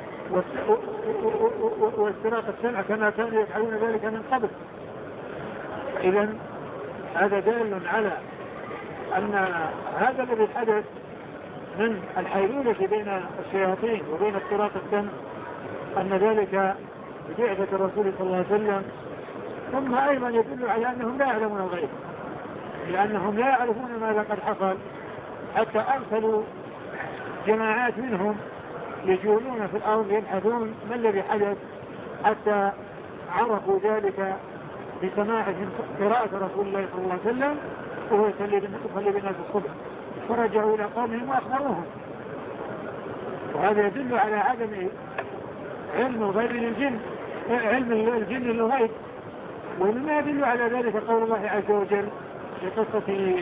واستراق السمع كما كانوا يفعلون ذلك من قبل. إذن هذا دال على أن هذا الذي حدث من الحيلولة بين الشياطين وبين استراق السمع أن ذلك ببعثة الرسول صلى الله عليه وسلم. ثم أيضا يدل على أنهم لا يعلمون الغيب، لأنهم لا يعرفون ماذا قد حصل، حتى أرسلوا جماعات منهم يجولون في الأرض يبحثون ما الذي حدث، حتى عرفوا ذلك بسماعهم قراءة رسول الله صلى الله عليه وسلم وهو يصلي بالناس الصبح، فرجعوا إلى قومهم وأخبروهم. وهذا يدل على عدم علم غير الجن، علم الجن الغيب. ومما يدل على ذلك قول الله عز وجل في قصة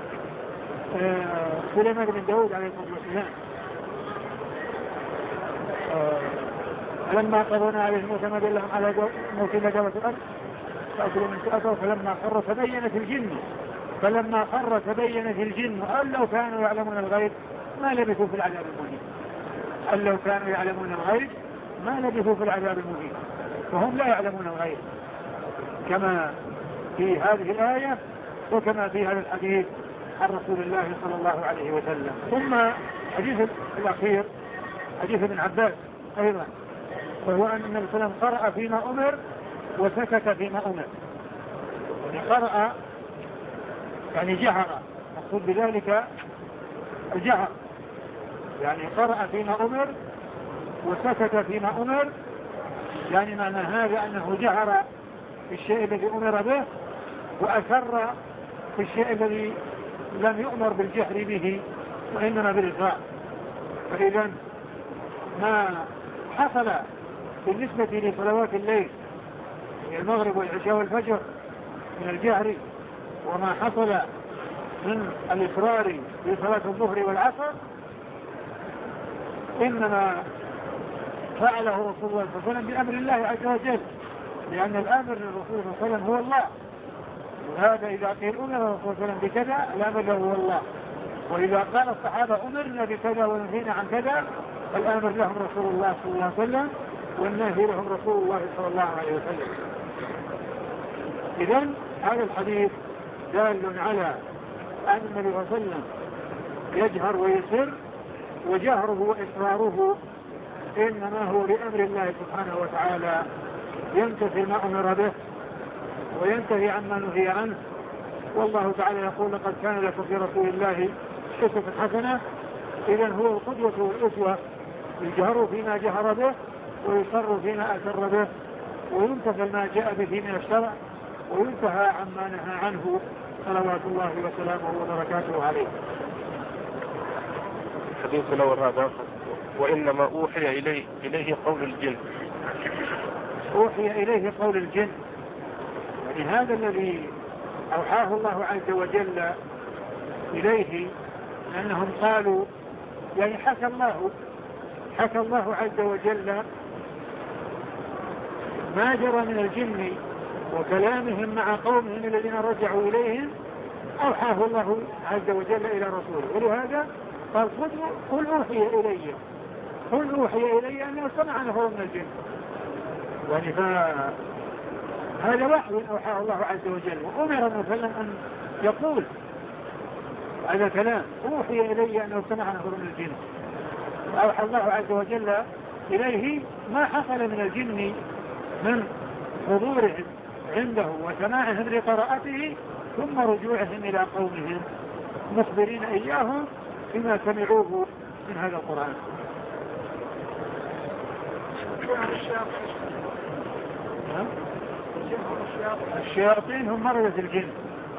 سليمان بن داود عليه الصلاة والسلام لما قضينا عليه موسى ما دلهم على موت مجاوة الأرض فأكلوا من سؤاله فلما خر تبينت الجن أن لو كانوا يعلمون الغيب ما لبثوا في العذاب المهين. أن لو كانوا يعلمون الغيب ما لبثوا في العذاب المهين، فهم لا يعلمون الغيب كما في هذه الآية وكما في هذا الحديث عن رسول الله صلى الله عليه وسلم. ثم حديث الأخير حديث ابن عباس أيضا، وهو أن النبي صلى الله عليه وسلم قرأ فيما أمر وسكت فيما أمر. يعني قرأ يعني جهر، مقصود بذلك الجهر، يعني قرأ فيما أمر وسكت فيما أمر، يعني معنى هذا أنه جهر في الشيء الذي أمر به وأسر في الشيء الذي لم يؤمر بالجهر به وإنما بالإسراء. فإذا ما حصل بالنسبة لصلوات الليل المغرب والعشاء والفجر من الجهر، وما حصل من الإصرار في صلاة الظهر والعصر، إنما فعله رسول الله صلى الله عليه وسلم بأمر الله عز وجل، لأن الأمر للرسول صلى الله عليه وسلم هو الله. وهذا إذا قيل أمر الرسول صلى الله عليه وسلم بكذا الأمر له هو الله، وإذا قال الصحابة أمرنا بكذا ونهينا عن كذا الأمر لهم رسول الله صلى الله عليه وسلم والنهي لهم رسول الله صلى الله عليه وسلم. إذن هذا الحديث دال على أن النبي صلى الله عليه وسلم يجهر ويسر، وجهره وإصراره إنما هو بأمر الله سبحانه وتعالى، يمتثل ما أمر به وينتهي عما نهي عنه. والله تعالى يقول لقد كان لكم في رسول الله أسوة حسنة. إذن هو القدوة والأسوة، يجهر فيما جهر به ويسر فيما أسر به، ويمتثل ما جاء به من الشرع وينتهى عما نهى عنه صلوات الله وسلامه وبركاته عليه. حديث الأول هذا وإنما أوحي إليه قول الجن. أوحي إليه قول الجن، يعني هذا الذي أوحاه الله عز وجل إليه، أنهم قالوا يعني حكى الله عز وجل ما جرى من الجن وكلامهم مع قومهم الذين رجعوا إليهم، أوحاه الله عز وجل إلى رسوله. ولهذا قال قل أوحي إلي أنه سمع نفر من الجن، يعني هذا وحي أوحاه الله عز وجل، وأمر النبي صلى الله عليه وسلم أن يقول هذا كلام أوحي إلي أنه سمع نفر من الجن. أوحى الله عز وجل إليه ما حصل من الجن من حضورهم عنده وسماعهم لقراءته ثم رجوعهم إلى قومهم مخبرين إياهم بما سمعوه من هذا القرآن. الشياطين هم مرضى الجن.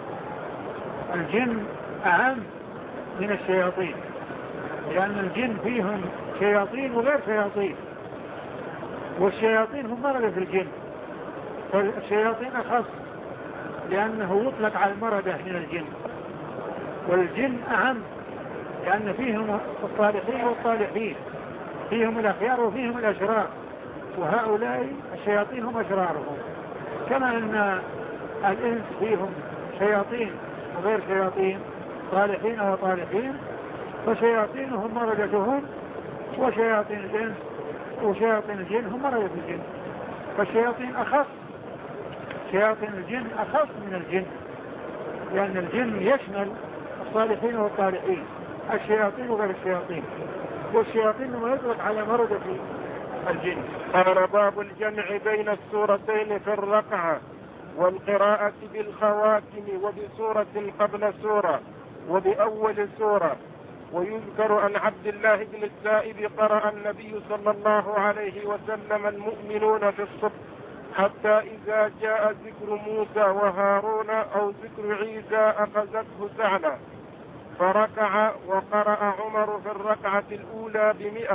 الجن أهم من الشياطين، لأن الجن فيهم شياطين وغير شياطين، والشياطين هم مرضى الجن. فالشياطين أخص لأنه يطلق على المردة من الجن، والجن أهم لأن فيهم الصالحين والطالحين، فيهم الأخيار وفيهم الأشرار، وهؤلاء الشياطين هم أشرارهم. كما أن الإنس فيهم شياطين وغير شياطين، صالحين وطالحين، فشياطينهم مردتهم، وشياطين الإنس وشياطين الجن هم مردة الجن. فالشياطين أخص، شياطين الجن أخص من الجن، لأن الجن يشمل الصالحين والطالحين، الشياطين وغير الشياطين، والشياطين ما يطلق على مردة الجن. قال باب الجمع بين السورتين في الركعة والقراءة بالخواتم وبسورة قبل سورة وبأول سورة. ويذكر عن عبد الله بن السائب قرأ النبي صلى الله عليه وسلم المؤمنون في الصبح حتى إذا جاء ذكر موسى وهارون أو ذكر عيسى أخذته سعلة، فركع وقرأ عمر في الركعة الأولى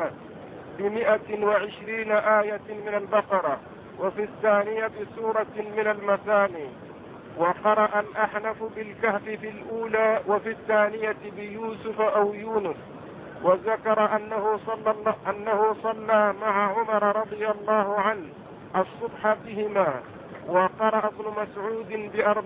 ب120 آية من البقرة، وفي الثانية بسورة من المثاني، وقرأ الأحنف بالكهف في الأولى وفي الثانية بيوسف أو يونس، وذكر أنه صلى مع عمر رضي الله عنه الصبح بهما، وقرأ ابن مسعود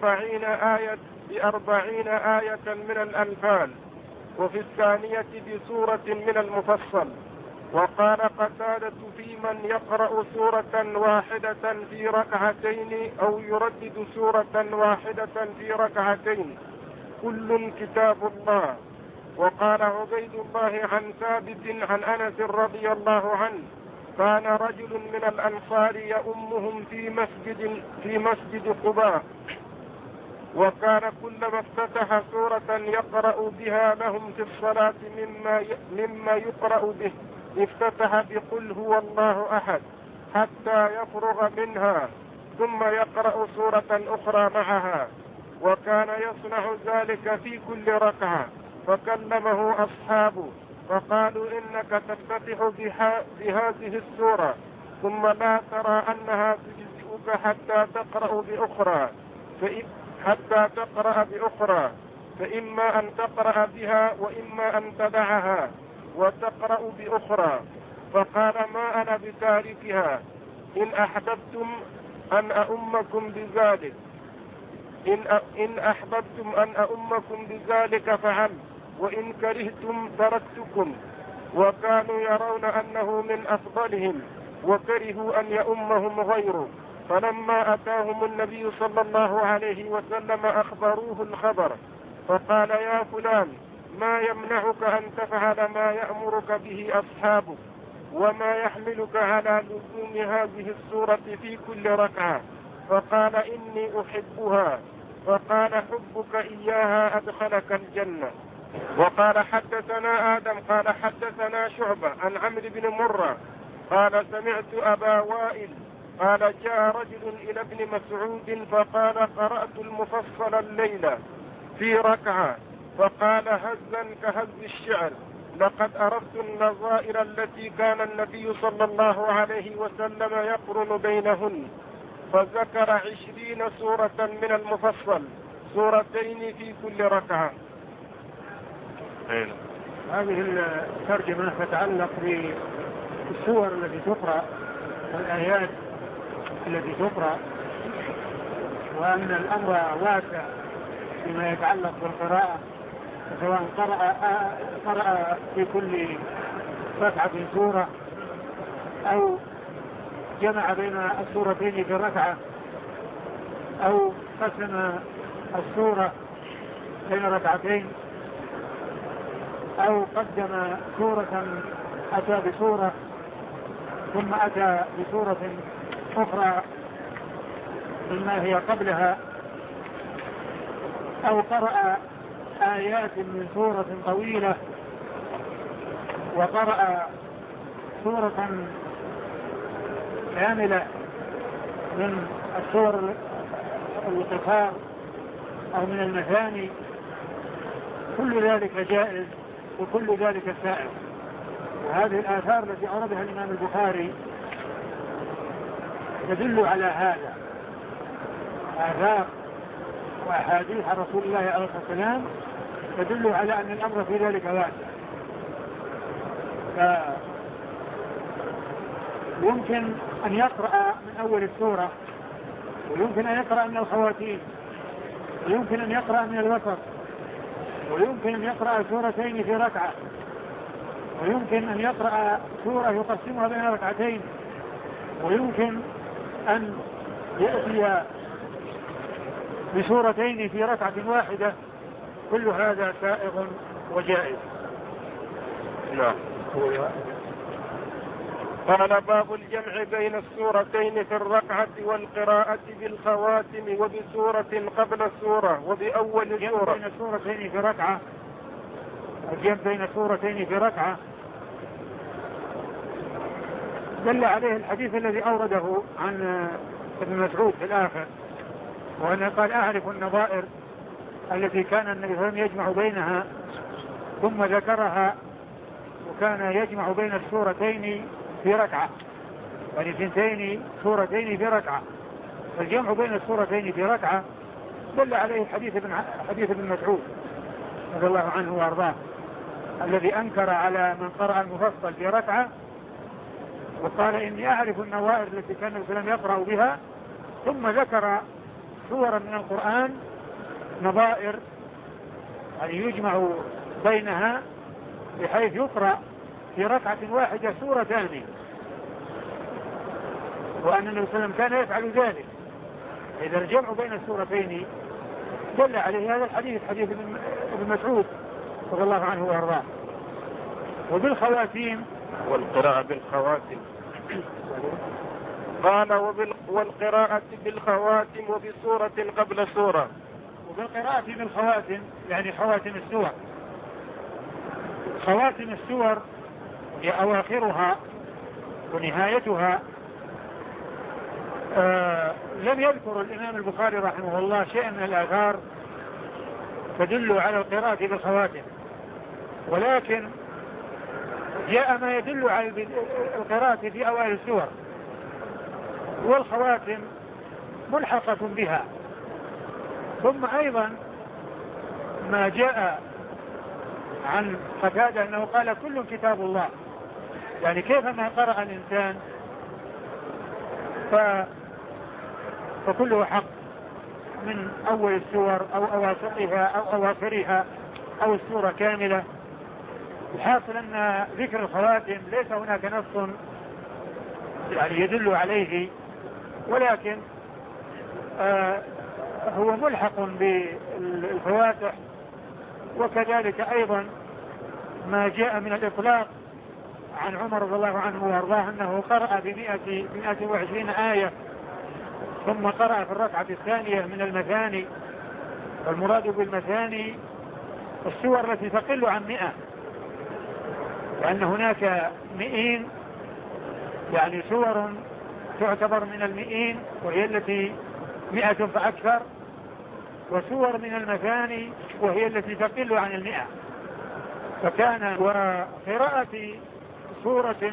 ب40 آية من الأنفال، وفي الثانية بسورة من المفصل. وقال قتادة في من يقرأ سورة واحدة في ركعتين أو يردد سورة واحدة في ركعتين كل كتاب الله. وقال عبيد الله عن ثابت عن أنس رضي الله عنه كان رجل من الأنصار يؤمهم في مسجد قباء، وكان كلما افتتح سورة يقرأ بها لهم في الصلاة مما يقرأ به افتتح بقل هو الله أحد حتى يفرغ منها، ثم يقرأ سورة أخرى معها، وكان يصنع ذلك في كل ركعة. فكلمه أصحابه فقالوا إنك تفتتح بهذه السورة ثم لا ترى أنها تجزئك حتى تقرأ بأخرى، فإما أن تقرأ بها وإما أن تدعها وتقرأ بأخرى. فقال ما أنا بتاركها، إن أحببتم أن أؤمكم بذلك فعل، وإن كرهتم تركتكم. وكانوا يرون أنه من أفضلهم وكرهوا أن يؤمهم غيره. فلما أتاهم النبي صلى الله عليه وسلم أخبروه الخبر، فقال يا فلان ما يمنعك أن تفعل ما يأمرك به أصحابك، وما يحملك على لزوم هذه السورة في كل ركعة؟ فقال إني أحبها. فقال حبك إياها أدخلك الجنة. وقال حدثنا آدم قال حدثنا شعبة عن عمرو بن مرة قال سمعت أبا وائل قال جاء رجل إلى ابن مسعود فقال قرأت المفصل الليلة في ركعة، فقال هزا كهز الشعر لقد أردت النظائر التي كان النبي صلى الله عليه وسلم يقرن بينهن، فذكر 20 سورة من المفصل، سورتين في كل ركعة. هذه الترجمة تتعلق بالسور التي تقرأ والآيات التي تقرأ، وأن الأمر واسع فيما يتعلق بالقراءة، سواء قرأ في كل ركعة سورة أو جمع بين السورتين في ركعة أو قسم السورة بين ركعتين أو قدم سورة أتى بسورة ثم أتى بسورة أخرى مما هي قبلها، أو قرأ آيات من سورة طويلة وقرأ سورة كاملة من السور القصار أو من المثاني، كل ذلك جائز وكل ذلك سائغ. وهذه الآثار التي أوردها الإمام البخاري تدل على هذا، آثار وأحاديث عن رسول الله عليه الصلاة والسلام تدل على أن الأمر في ذلك واسع. فيمكن أن يقرأ من أول السورة، ويمكن أن يقرأ من الخواتيم، ويمكن أن يقرأ من الوسط، ويمكن أن يقرأ سورتين في ركعة، ويمكن أن يقرأ سورة يقسمها بين ركعتين، ويمكن أن يأتي بسورتين في ركعة واحدة. كل هذا سائغ وجائز. نعم. قال باب الجمع بين السورتين في الركعة والقراءة بالخواتم وبسورة قبل السورة وبأول سورة. بين السورتين في ركعة، الجمع بين السورتين في ركعة دل عليه الحديث الذي أورده عن ابن مسعود في الآخر، وأنا قال أعرف النظائر التي كان النبي صلى الله عليه وسلم يجمع بينها، ثم ذكرها، وكان يجمع بين السورتين في ركعة، يعني ثنتين سورتين في ركعة. فالجمع بين السورتين في ركعة دل عليه حديث ابن مسعود رضي الله عنه وارضاه، الذي أنكر على من قرأ المفصل في ركعة، وقال إني أعرف النوائر التي كان النبي صلى الله عليه وسلم يقرأ بها، ثم ذكر سورة من القرآن نظائر يعني يجمع بينها بحيث يقرأ في ركعة واحدة سورتان، وأن النبي صلى الله عليه وسلم كان يفعل ذلك. إذا الجمع بين السورتين دل عليه هذا الحديث، حديث ابن مسعود رضي الله عنه وارضاه. وبالخواتيم، والقراءة بالخواتم. قال والقراءة بالخواتم وبسورة قبل سورة. وبالقراءة بالخواتم يعني خواتم السور. خواتم السور هي أواخرها ونهايتها. لم يذكر الإمام البخاري رحمه الله شيئا من الآثار تدل على القراءة بالخواتم، ولكن جاء ما يدل على القراءة في أوائل السور، والخواتم ملحقة بها. ثم أيضا ما جاء عن قتادة أنه قال كل كتاب الله، يعني كيفما قرأ الإنسان فكله حق من أول السور أو أواخرها أو أواخرها أو السورة كاملة. الحاصل أن ذكر الخواتم ليس هناك نص يعني يدل عليه، ولكن هو ملحق بالفواتح. وكذلك أيضا ما جاء من الإطلاق عن عمر رضي الله عنه وارضاه أنه قرأ ب120 آية، ثم قرأ في الركعة الثانية من المثاني. والمراد بالمثاني السور التي تقل عن 100، لأن هناك 200 يعني سور تعتبر من 100 وهي التي 100 فأكثر، وسور من المثاني وهي التي تقل عن 100. فكان وقراءة سورة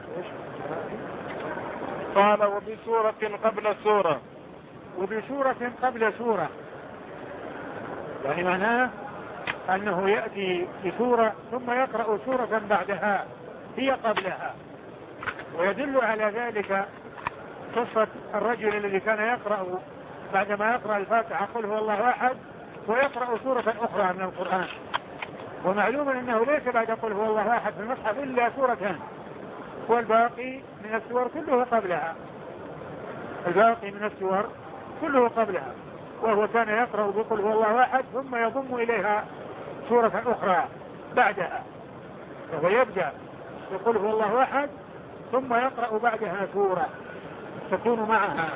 قال وبسورة قبل سورة. وبسورة قبل سورة يعني معناه أنه يأتي بسورة ثم يقرأ سورة بعدها هي قبلها. ويدل على ذلك قصة الرجل الذي كان يقرأ بعدما يقرأ الفاتحة قل هو الله أحد ويقرأ سورة أخرى من القرآن. ومعلوم أنه ليس بعد قل هو الله أحد في المصحف إلا سورتان، والباقي من السور كله قبلها. الباقي من السور كله قبلها، وهو كان يقرأ بقل هو الله أحد ثم يضم إليها سورة أخرى بعدها، وهو يبدأ بقل هو الله أحد ثم يقرأ بعدها سورة تكون معها.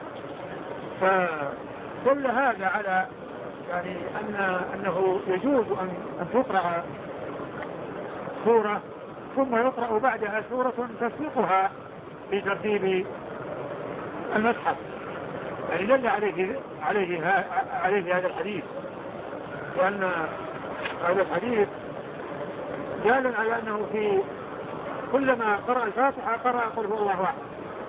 فكل هذا على يعني أنه يجوز أن تقرأ سورة ثم يقرأ بعدها سورة تسبقها في ترتيب المصحف. يعني دل عليه هذا الحديث، وأن هذا الحديث دال على أنه في كلما قرأ الفاتحة قرأ قل هو الله أحد.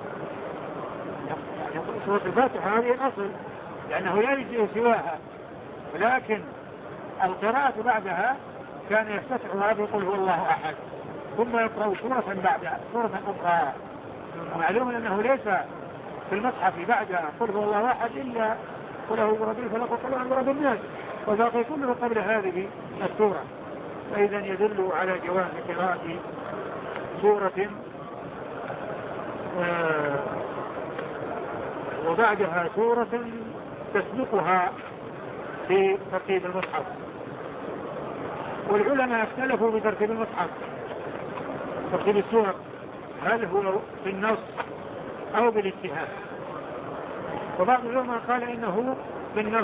يعني سورة الفاتحة هذه الأصل لأنه لا يجزئ سواها، ولكن القراءة بعدها كان يفتتحها بقل هو الله أحد ثم يقرأ سورة بعدها سورة أخرى. ومعلوم أنه ليس في المصحف بعد قل هو الله أحد إلا قل هو رب الفلق وقل عن رب الناس، وباقي كله قبل هذه السورة. فإذا يدل على جواز قراءة سورة وبعدها سورة تسبقها في ترتيب المصحف. والعلماء اختلفوا بترتيب المصحف، ترتيب السور، هل هو بالنص أو بالاجتهاد. وبعض العلماء قال إنه بالنص،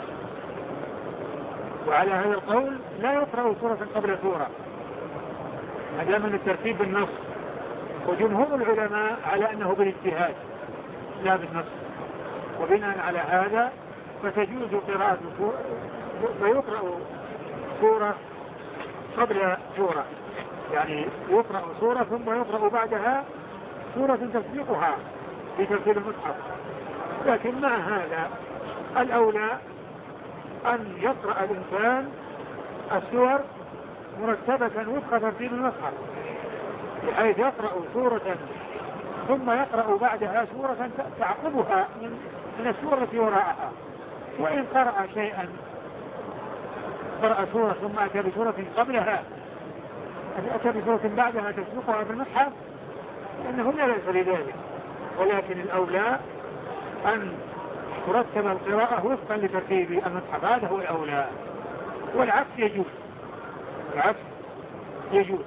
وعلى هذا القول لا يقرأ سورة قبل سورة ما دام من الترتيب بالنص. وجمهور العلماء على أنه بالاجتهاد لا بالنص. وبناء على هذا فتجوز قراءة فيقرأ سورة قبل سورة، يعني يقرأ سورة ثم يقرأ بعدها سورة تسبقها في ترتيب المصحف. لكن مع هذا الأولى أن يقرأ الإنسان السور مرتبة وفق ترتيب المصحف، بحيث يقرأ سورة ثم يقرأ بعدها سورة تعقبها من السورة التي وراءها. وإن قرأ شيئا، قرأ سورة ثم أتى بسورة قبلها، أتى بسورة بعدها تسبقها في المصحف، لأنه لا ليس لذلك، ولكن الأولى أن ترتب القراءة وفقا لترتيب المصحف، هذا هو الأولى، والعكس يجوز، العكس يجوز.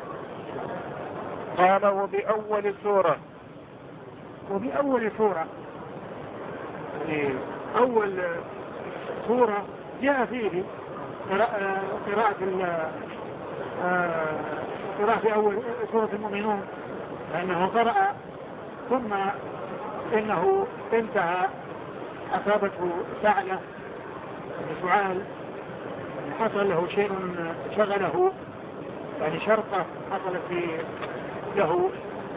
قال وبأول سورة، وبأول سورة يعني أول سورة جاء فيه قراءة في أول سورة المؤمنون، لأنه قرأ ثم إنه انتهى أصابته سعلة سعال، حصل له شيء شغله، يعني شرطة حصلت له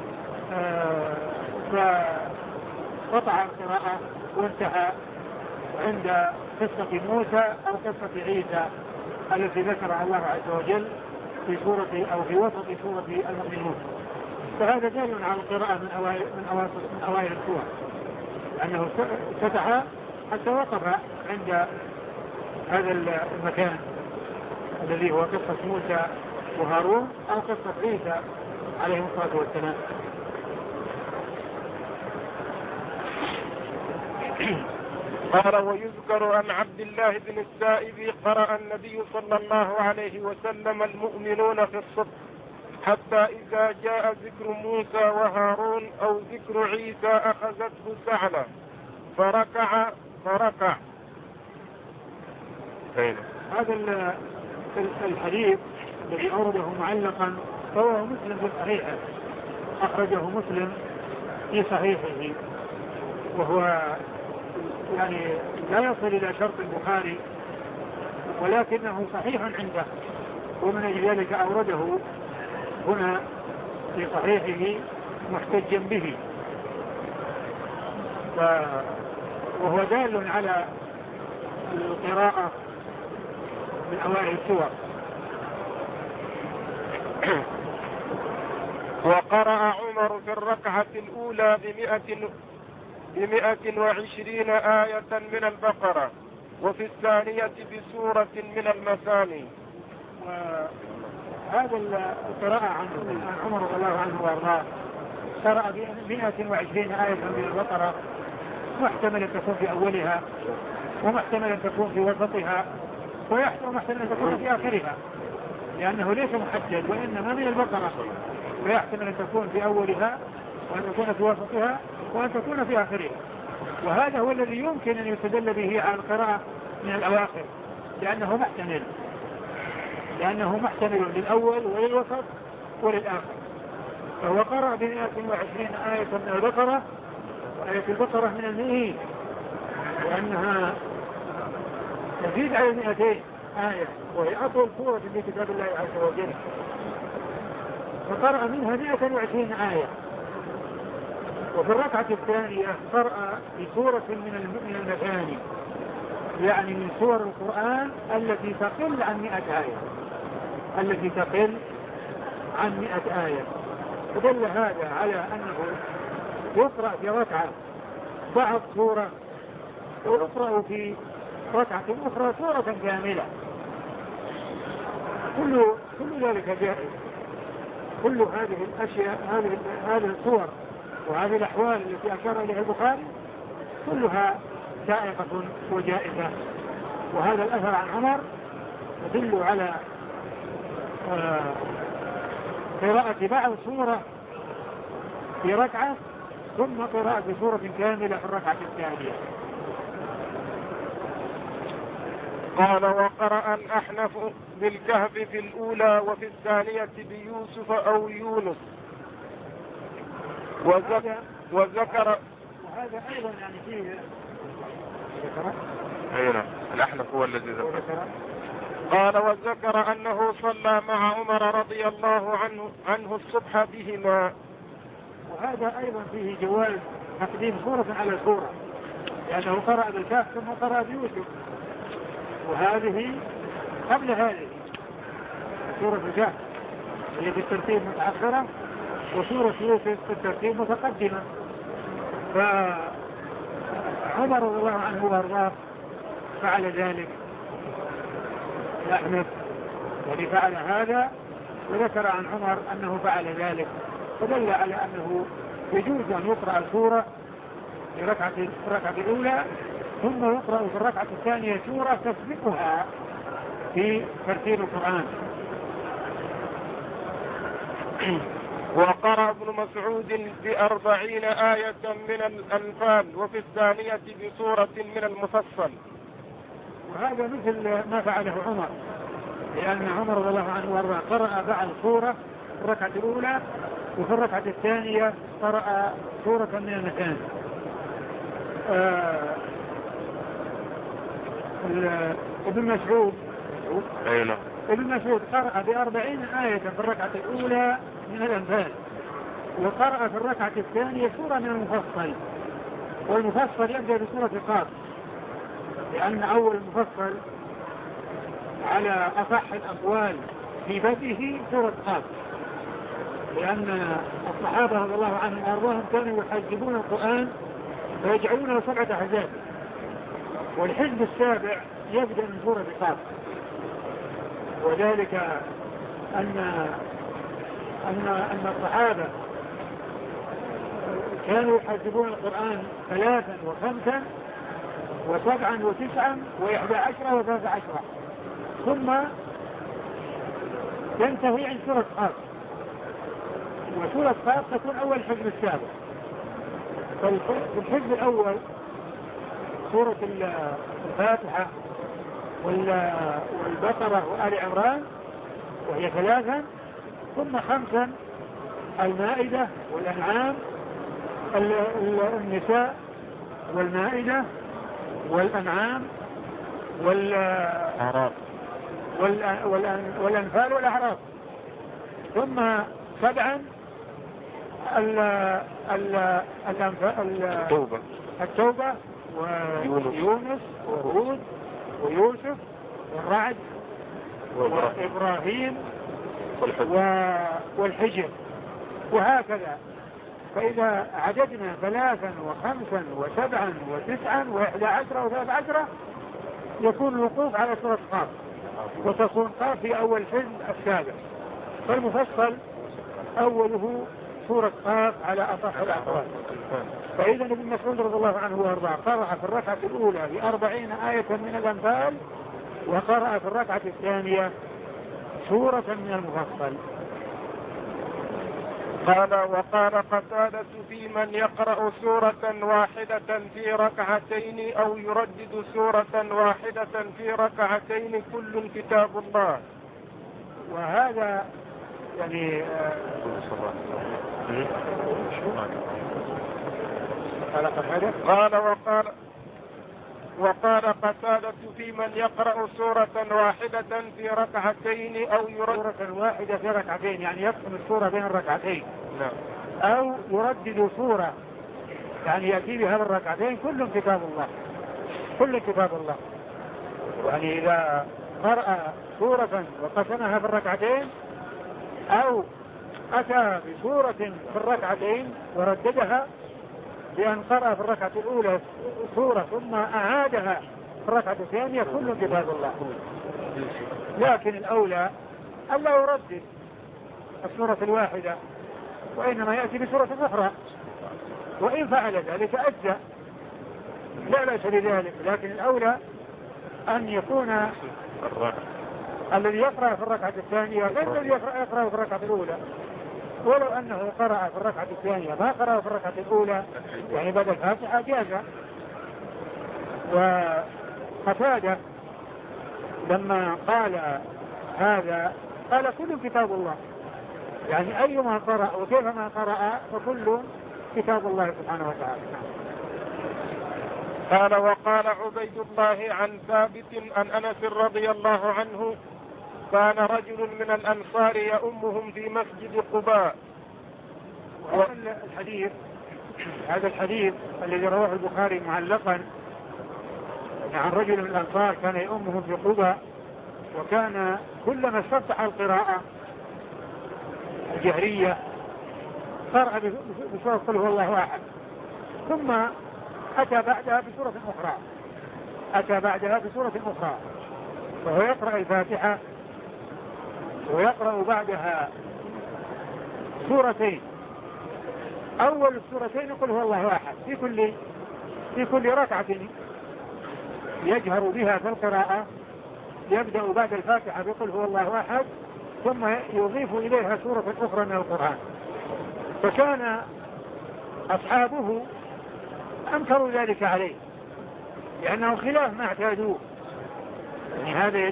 فقطع القراءة وانتهى عند قصة موسى أو قصة عيسى التي ذكرها الله عز وجل في سورة أو في وسط سورة المؤمنون. فهذا دال على القراءة من أوائل السور، لأنه فتح حتى وقف عند هذا المكان الذي هو قصة موسى وهارون أو قصة عيسى عليه الصلاة والسلام. قال ويذكر عن عبد الله بن السائب قرأ النبي صلى الله عليه وسلم المؤمنون في الصف حتى إذا جاء ذكر موسى وهارون أو ذكر عيسى أخذته سعلة فركع. هذا الحديث الذي أورده معلقا رواه مسلم في صحيحه، أخرجه مسلم في صحيحه، وهو يعني لا يصل إلى شرط البخاري ولكنه صحيح عنده، ومن أجل ذلك أورده هنا في صحيحه محتجا به، وهو دال على القراءة من أوائل السور. وقرأ عمر في الركعة الأولى ب120 آية من البقرة، وفي الثانية بسورة من المثاني. وهذا القراءة عن عمر رضي الله عنه وارضاه قرأ ب120 آية من البقرة، محتمل أن تكون في أولها، ومحتمل أن تكون في وسطها، ومحتمل أن تكون في آخرها، لأنه ليس محدد، وإنما من البقرة، فيحتمل أن تكون في أولها، وأن تكون في وسطها، وأن تكون في آخرها. وهذا هو الذي يمكن أن يستدل به على القراءة من الأواخر، لأنه محتمل للأول وللوسط وللآخر. فهو قرأ ب120 آية من البقرة، وآية البقرة من المئين، وأنها تزيد على 200 آية، وهي أطول سورة في كتاب الله عز وجل، فقرأ منها 120 آية. وفي الركعة الثانية قرأ بسورة من المثاني، يعني من سور القرآن التي تقل عن 100 آية، فدل هذا على أنه يقرأ في ركعة بعض سورة، ويقرأ في ركعة أخرى سورة كاملة. كل ذلك جائز، كل هذه الأشياء، هذه الصور وهذه الأحوال التي أشار إليها البخاري كلها سائقة وجائزة. وهذا الأثر عن عمر يدل على قراءة بعض سورة في ركعة ثم قراءة سورة كاملة في الركعة الثانية. قال وقرأ الأحنف بالكهف في الأولى وفي الثانية بيوسف أو يونس. وذكر وهذا أيضا يعني فيه أي نعم، الأحنف هو الذي ذكر. قال وذكر أنه صلى مع عمر رضي الله عنه الصبح بهما. وهذا أيضا فيه جواز تقديم سورة على سورة، لأنه قرأ بالكهف ثم قرأ بيوسف، وهذه قبل هذه سورة الكهف هي في الترتيب متأخرة، وسورة يوسف في الترتيب متقدمة. فعمر رضي الله عنه وارضاه فعل ذلك الأحنف، يعني فعل هذا، وذكر عن عمر أنه فعل ذلك، فدل على أنه يجوز أن يقرأ السورة في الركعة الأولى، ثم يقرأ في الركعة الثانية سورة تسبقها في ترتيب القرآن. وقرأ ابن مسعود ب40 آية من الأنفال، وفي الثانية بسورة من المفصل. وهذا مثل ما فعله عمر، لأن عمر رضي الله عنه وارضاه قرأ بعض سورة في الركعة الأولى، وفي الركعة الثانية قرأ سورة من المثاني. ابن مسعود قرأ ب40 آية في الركعة الأولى من الأنفال، وقرأ في الركعة الثانية سورة من المفصل، والمفصل يبدأ بسورة قاف، لأن أول المفصل على أصح الأقوال في بدءه سورة قاف، لأن الصحابة رضي الله عنهم وأرضاهم كانوا يحجبون القرآن ويجعلونه 7 أحزاب، والحزب السابع يبدأ من سورة قاف، وذلك أن الصحابة كانوا يحجبون القرآن 3 و5 و7 و9 و11 و13، ثم تنتهي عند سورة قاف، وسورة قاف تكون أول حزب السابع. فالحزب الأول سورة الفاتحة والبقرة وآل عمران وهي 3، ثم 5 المائدة والأنعام، النساء والمائدة والأنعام والأنفال والأعراف، ثم 7 التوبة ويونس وهود ويوسف والرعد وإبراهيم والحجر، وهكذا. فإذا عددنا 3 و5 و7 و9 و11 و13 يكون الوقوف على سورة قاف، وتكون قاف في أول حزب السابع، فالمفصل أوله سورة قاف على أصح الأقوال. فإذا ابن مسعود رضي الله عنه وارضاه قرأ في الركعة الأولى ب40 آية من الأنفال، وقرأ في الركعة الثانية سورة من المفصل. قال وقال قتادة في من يقرأ سورة واحدة في ركعتين أو يردد سورة واحدة في ركعتين كل كتاب الله. وهذا يعني قال وقال قتادة في من يقرأ سورة واحدة في ركعتين أو يردد سورة واحدة في ركعتين، يعني يقسم السورة بين الركعتين، أو يردد سورة يعني يأتي بها بالركعتين كل كتاب الله، كل كتاب الله. يعني إذا قرأ سورة وقسمها في الركعتين، أو أتى بسورة في الركعتين ورددها بأن قرأ في الركعة الأولى سورة ثم أعادها في الركعة الثانية كل كتاب الله. لكن الأولى ألا يردد السورة الواحدة، وإنما يأتي بسورة أخرى، وإن فعل ذلك أجزأ لا بأس بذلك، لكن الأولى أن يكون الذي يقرأ في الركعة الثانية غير الذي يقرأ في الركعة الأولى، ولو أنه قرأ في الركعة الثانية ما قرأ في الركعة الأولى يعني بدل الفاتحة جازا. وقتادة لما قال هذا قال كل كتاب الله، يعني أيما قرأ وكيفما قرأ فكل كتاب الله سبحانه وتعالى. قال وقال عبيد الله عن ثابت عن أنس رضي الله عنه كان رجل من الأنصار يؤمهم في مسجد قباء. هذا الحديث الذي رواه البخاري معلقا عن رجل من الأنصار كان يؤمهم في قباء، وكان كلما استفتح القراءة الجهرية قرأ بسورة قل هو الله أحد، ثم أتى بعدها بسورة أخرى وهو يقرأ الفاتحة ويقرأ بعدها سورتين. أول السورتين قل هو الله أحد في كل ركعة يجهر بها في القراءة، يبدأ بعد الفاتحة بقل هو الله أحد ثم يضيف إليها سورة أخرى من القرآن. فكان أصحابه أنكروا ذلك عليه لأنه خلاف ما اعتادوه، يعني هذا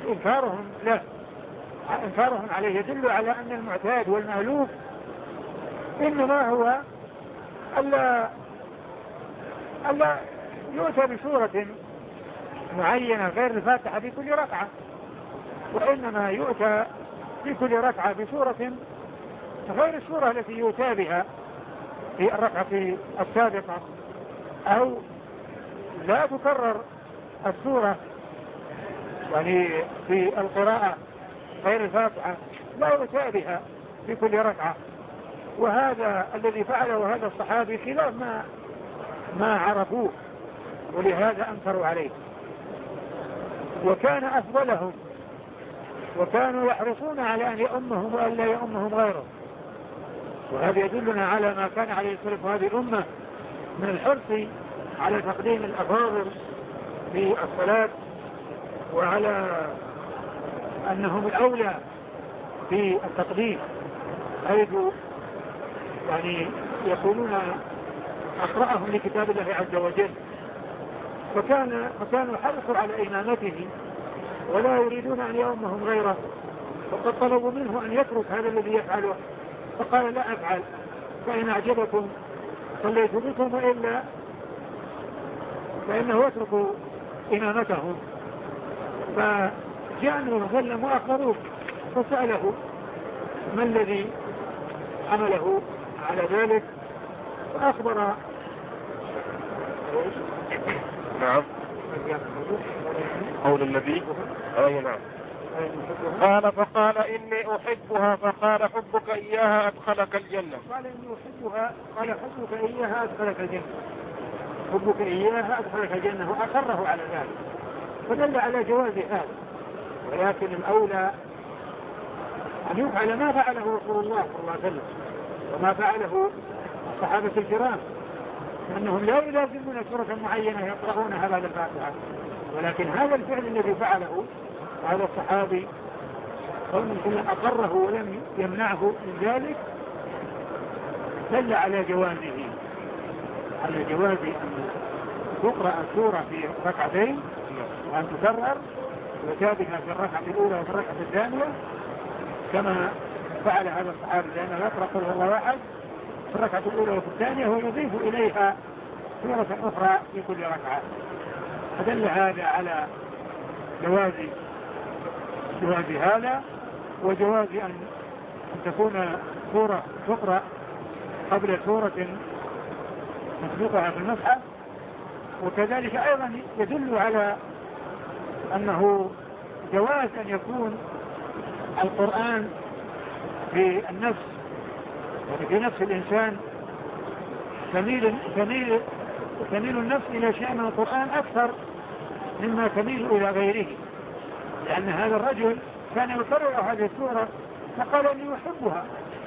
إنكارهم عليه يدل على أن المعتاد والمألوف إنما هو ألا يؤتى بسورة معينة غير الفاتحة في كل ركعة، وإنما يؤتى في كل ركعة بسورة غير السورة التي يؤتى بها في الركعة السابقة، أو لا تكرر السورة يعني في القراءة غير الفاتحة لا يؤتى بها في كل ركعة. وهذا الذي فعله هذا الصحابي خلاف ما عرفوه، ولهذا أنكروا عليه. وكان أفضلهم وكانوا يحرصون على أن يؤمهم وأن لا يؤمهم غيره، وهذا يدلنا على ما كان عليه السلف هذه الأمة من الحرص على تقديم الأفاضل في الصلاة، وعلى أنهم الأولى في التقديم، حيث يعني يكونون أقرأهم لكتاب الله عز وجل. فكانوا حرصوا على إمامته ولا يريدون أن يؤمهم غيره، وقد طلبوا منه أن يترك هذا الذي يفعله، فقال لا أفعل، فإن أعجبكم صليت بكم، وإلا فإنه يترك إمامتهم. فجاء النبي صلى الله عليه وسلم وأخبروه فسأله ما الذي عمله على ذلك، فأخبر نعم قول النبي نعم قال فقال إني أحبها، فقال حبك إياها أدخلك الجنة. قال إني أحبها، قال حبك إياها أدخلك الجنة، حبك إياها أدخلك الجنة، وأقره على ذلك، فدل على جواز هذا. ولكن الأولى أن يفعل ما فعله رسول الله صلى الله عليه وسلم وما فعله الصحابة الكرام، أنهم لا يلازمون سورة معينة يقرؤونها بعد الفاتحة، ولكن هذا الفعل الذي فعله هذا الصحابي كل أقره ولم يمنعه من ذلك دل على جوازه، على جواز أن تقرأ السورة في ركعتين وأن تكرر وتابها في الركعة الأولى وفي الركعة الثانية كما فعل هذا الصحابي، لأنه يقرأ قل هو الله أحد في الركعة الأولى وفي الثانية ويضيف إليها سورة أخرى في كل ركعة. فدل هذا على جواز هذا، وجواز أن تكون سورة تقرأ قبل سورة مسبوقها في المصحف. وكذلك أيضا يدل على أنه جواز أن يكون القرآن في النفس، يعني في نفس الإنسان تميل النفس إلى شيء من القرآن أكثر مما تميل إلى غيره، لأن هذا الرجل كان يكرر هذه السورة فقال أني أحبها،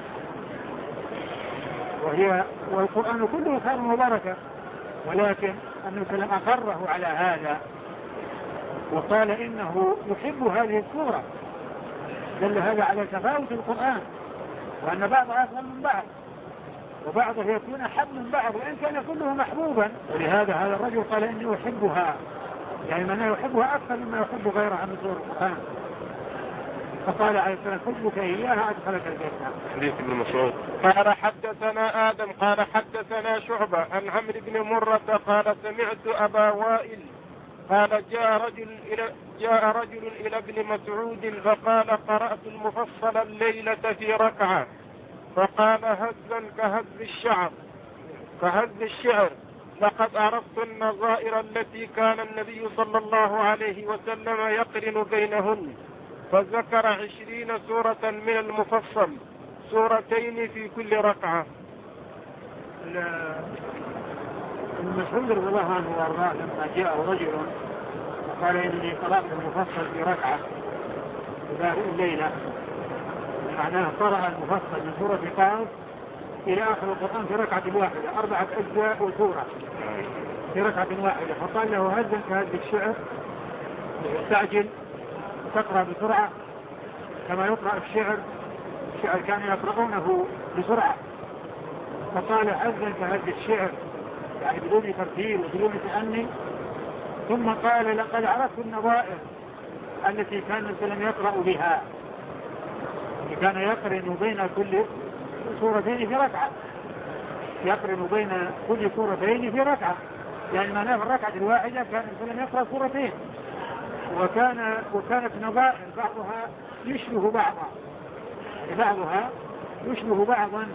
والقرآن كله كان مباركا، ولكن النبي صلى الله عليه وسلم أقره على هذا وقال إنه يحب هذه السورة. دل هذا على تفاوت القرآن، وأن بعضها أفضل من بعض وبعضه يكون أحب من بعض وإن كان كله محبوبا. ولهذا هذا الرجل قال إني أحبها، يعني من يحبها أكثر مما يحب غيرها من سورة القرآن. فقال عليه السلام حبك إياها أدخلك الجنة. حديث ابن مسعود. قال حدثنا آدم قال حدثنا شعبة عن عمرو بن مرة قال سمعت أبا وائل قال جاء رجل إلى ابن مسعود فقال قرأت المفصل الليلة في ركعة فقال هزا كهز الشعر لقد عرفت النظائر التي كان النبي صلى الله عليه وسلم يقرن بينهن فذكر 20 سورة من المفصل سورتين في كل ركعة. المسعود رضي الله عنه وارضاه لما جاء رجل وقال إني قرأت المفصل في ركعة الليلة معناه قرأ المفصل من سورة قاف إلى آخر القرآن في ركعة واحدة 4 أجزاء وسورة في ركعة واحدة فقال له هزا كهز الشعر استعجل تقرأ بسرعة كما يقرأ الشعر كانوا يقرؤونه بسرعة فقال هزا كهز الشعر يعني بدون ترتيب وبدون تأني ثم قال لقد عرفت النظائر التي كان السلام يقرأ بها كان يقرن بين كل سورتين في ركعة يقرن بين كل سورتين في ركعة يعني معناه في الركعة الواحدة كان السلام يقرأ سورتين وكانت نظائر بعضها يشبه بعضا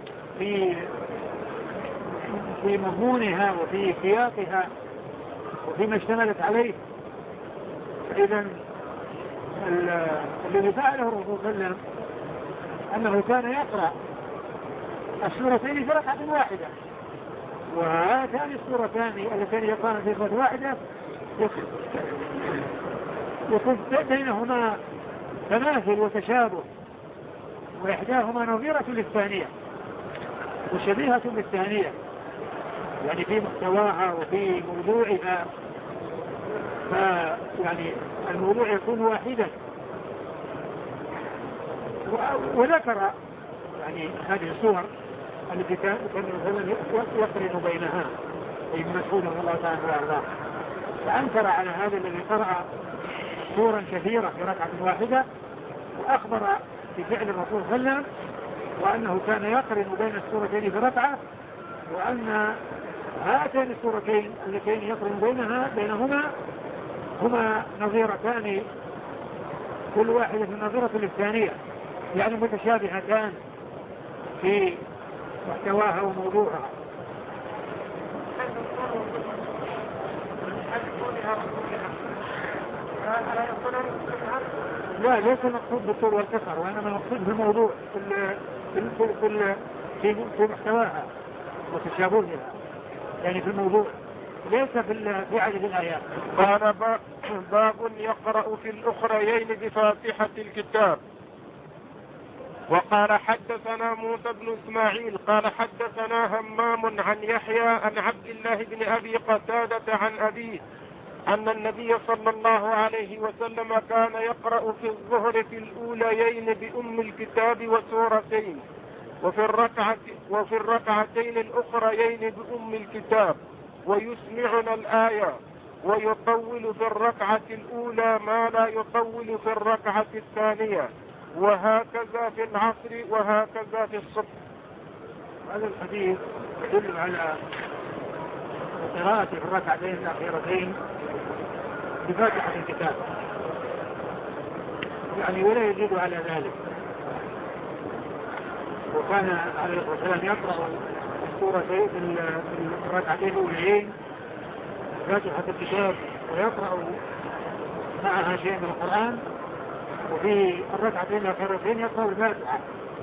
في مضمونها وفي سياقها وفيما اشتملت عليه. إذن الذي فعله الرسول صلى الله عليه وسلم أنه كان يقرأ السورتين في ركعة واحدة وهاتان السورتان اللتان يقرأن في ركعة واحدة يكون بينهما تماثل وتشابه وإحداهما نظيرة للثانية وشبيهة للثانية يعني في محتواها وفي موضوعها فيعني الموضوع يكون واحدا وذكر يعني هذه الصور التي كان يقرن بينها ابن مسعود رضي الله تعالى عنه فأنكر على هذا الذي قرأ سورا كثيرة في ركعة واحدة وأخبر بفعل الرسول صلى الله عليه وسلم وأنه كان يقرن بين السورتين في ركعة وأن هاتين السورتين اللتين يقرن بينهما هما نظيرتان كل واحدة نظيرة للثانية يعني متشابهتان في محتواها وموضوعها. لا ليس المقصود بالطول والقصر وإنما المقصود بالموضوع في محتواها وتشابهها يعني في الموضوع ليس في عدد الآيات. قال باب يقرأ في الأخريين بفاتحة الكتاب. وقال حدثنا موسى بن إسماعيل قال حدثنا همام عن يحيى عن عبد الله بن أبي قتادة عن أبيه أن النبي صلى الله عليه وسلم كان يقرأ في الظهر في الأوليين بأم الكتاب وسورتين وفي الركعتين الأخريين بأم الكتاب ويسمعنا الآية ويطول في الركعة الأولى ما لا يطول في الركعة الثانية وهكذا في العصر وهكذا في الصبح. هذا الحديث يدل على قراءة في الركعتين الأخيرتين بفاتحة الكتاب يعني ولا يزيد على ذلك. وكان عليه الصلاة والسلام يقرأ السورتين في الركعتين الأوليين فاتحة الكتاب ويقرأ معها شيء من القرآن وفي الركعتين الأخيرتين يقرأ الفاتحة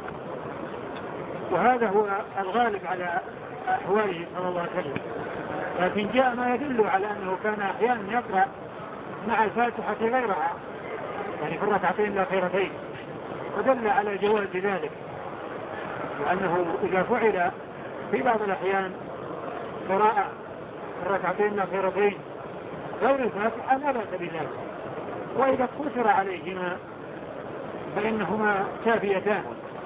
وهذا هو الغالب على أحواله صلى الله عليه وسلم. لكن جاء ما يدل على أنه كان أحيانا يقرأ مع الفاتحة غيرها يعني في الركعتين الأخيرتين ودل على جواز ذلك وأنه إذا فعل في بعض الأحيان قراءة الركعتين الأخيرتين غير الفاتحة لا بأس بذلك وإذا اقتصر عليهما فإنهما كافيتان.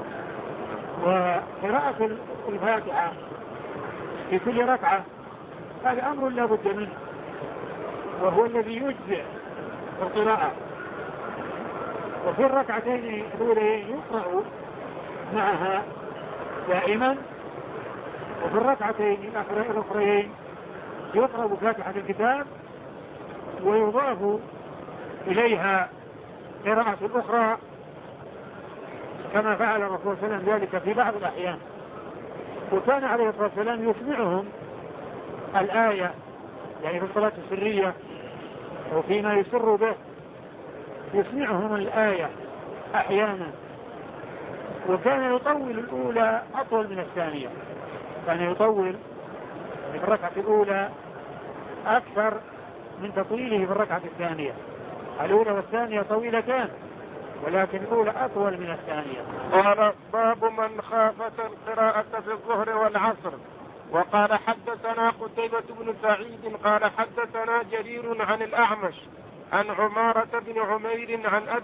وقراءة الفاتحة في كل ركعة هذا أمر لا بد منه وهو الذي يجزئ القراءة وفي الركعتين الأولين يقرأ معها دائما، وفي الركعتين الأخرين يقرأ بفاتحة الكتاب ويضاف إليها قراءة أخرى كما فعل الرسول صلى الله عليه وسلم ذلك في بعض الأحيان. وكان عليه الصلاة والسلام يسمعهم الآية يعني في الصلاة السرية وفيما يسر به يسمعهم الآية أحيانا، وكان يطول الأولى أطول من الثانية، كان يطول في الركعة الأولى أكثر من تطويله في الركعة الثانية. الأولى والثانية طويلتان ولكن الأولى أطول من الثانية. قال باب من خافت القراءة في الظهر والعصر. وقال حدثنا قتيبة بن سعيد قال حدثنا جرير عن الأعمش عن عمارة بن عمير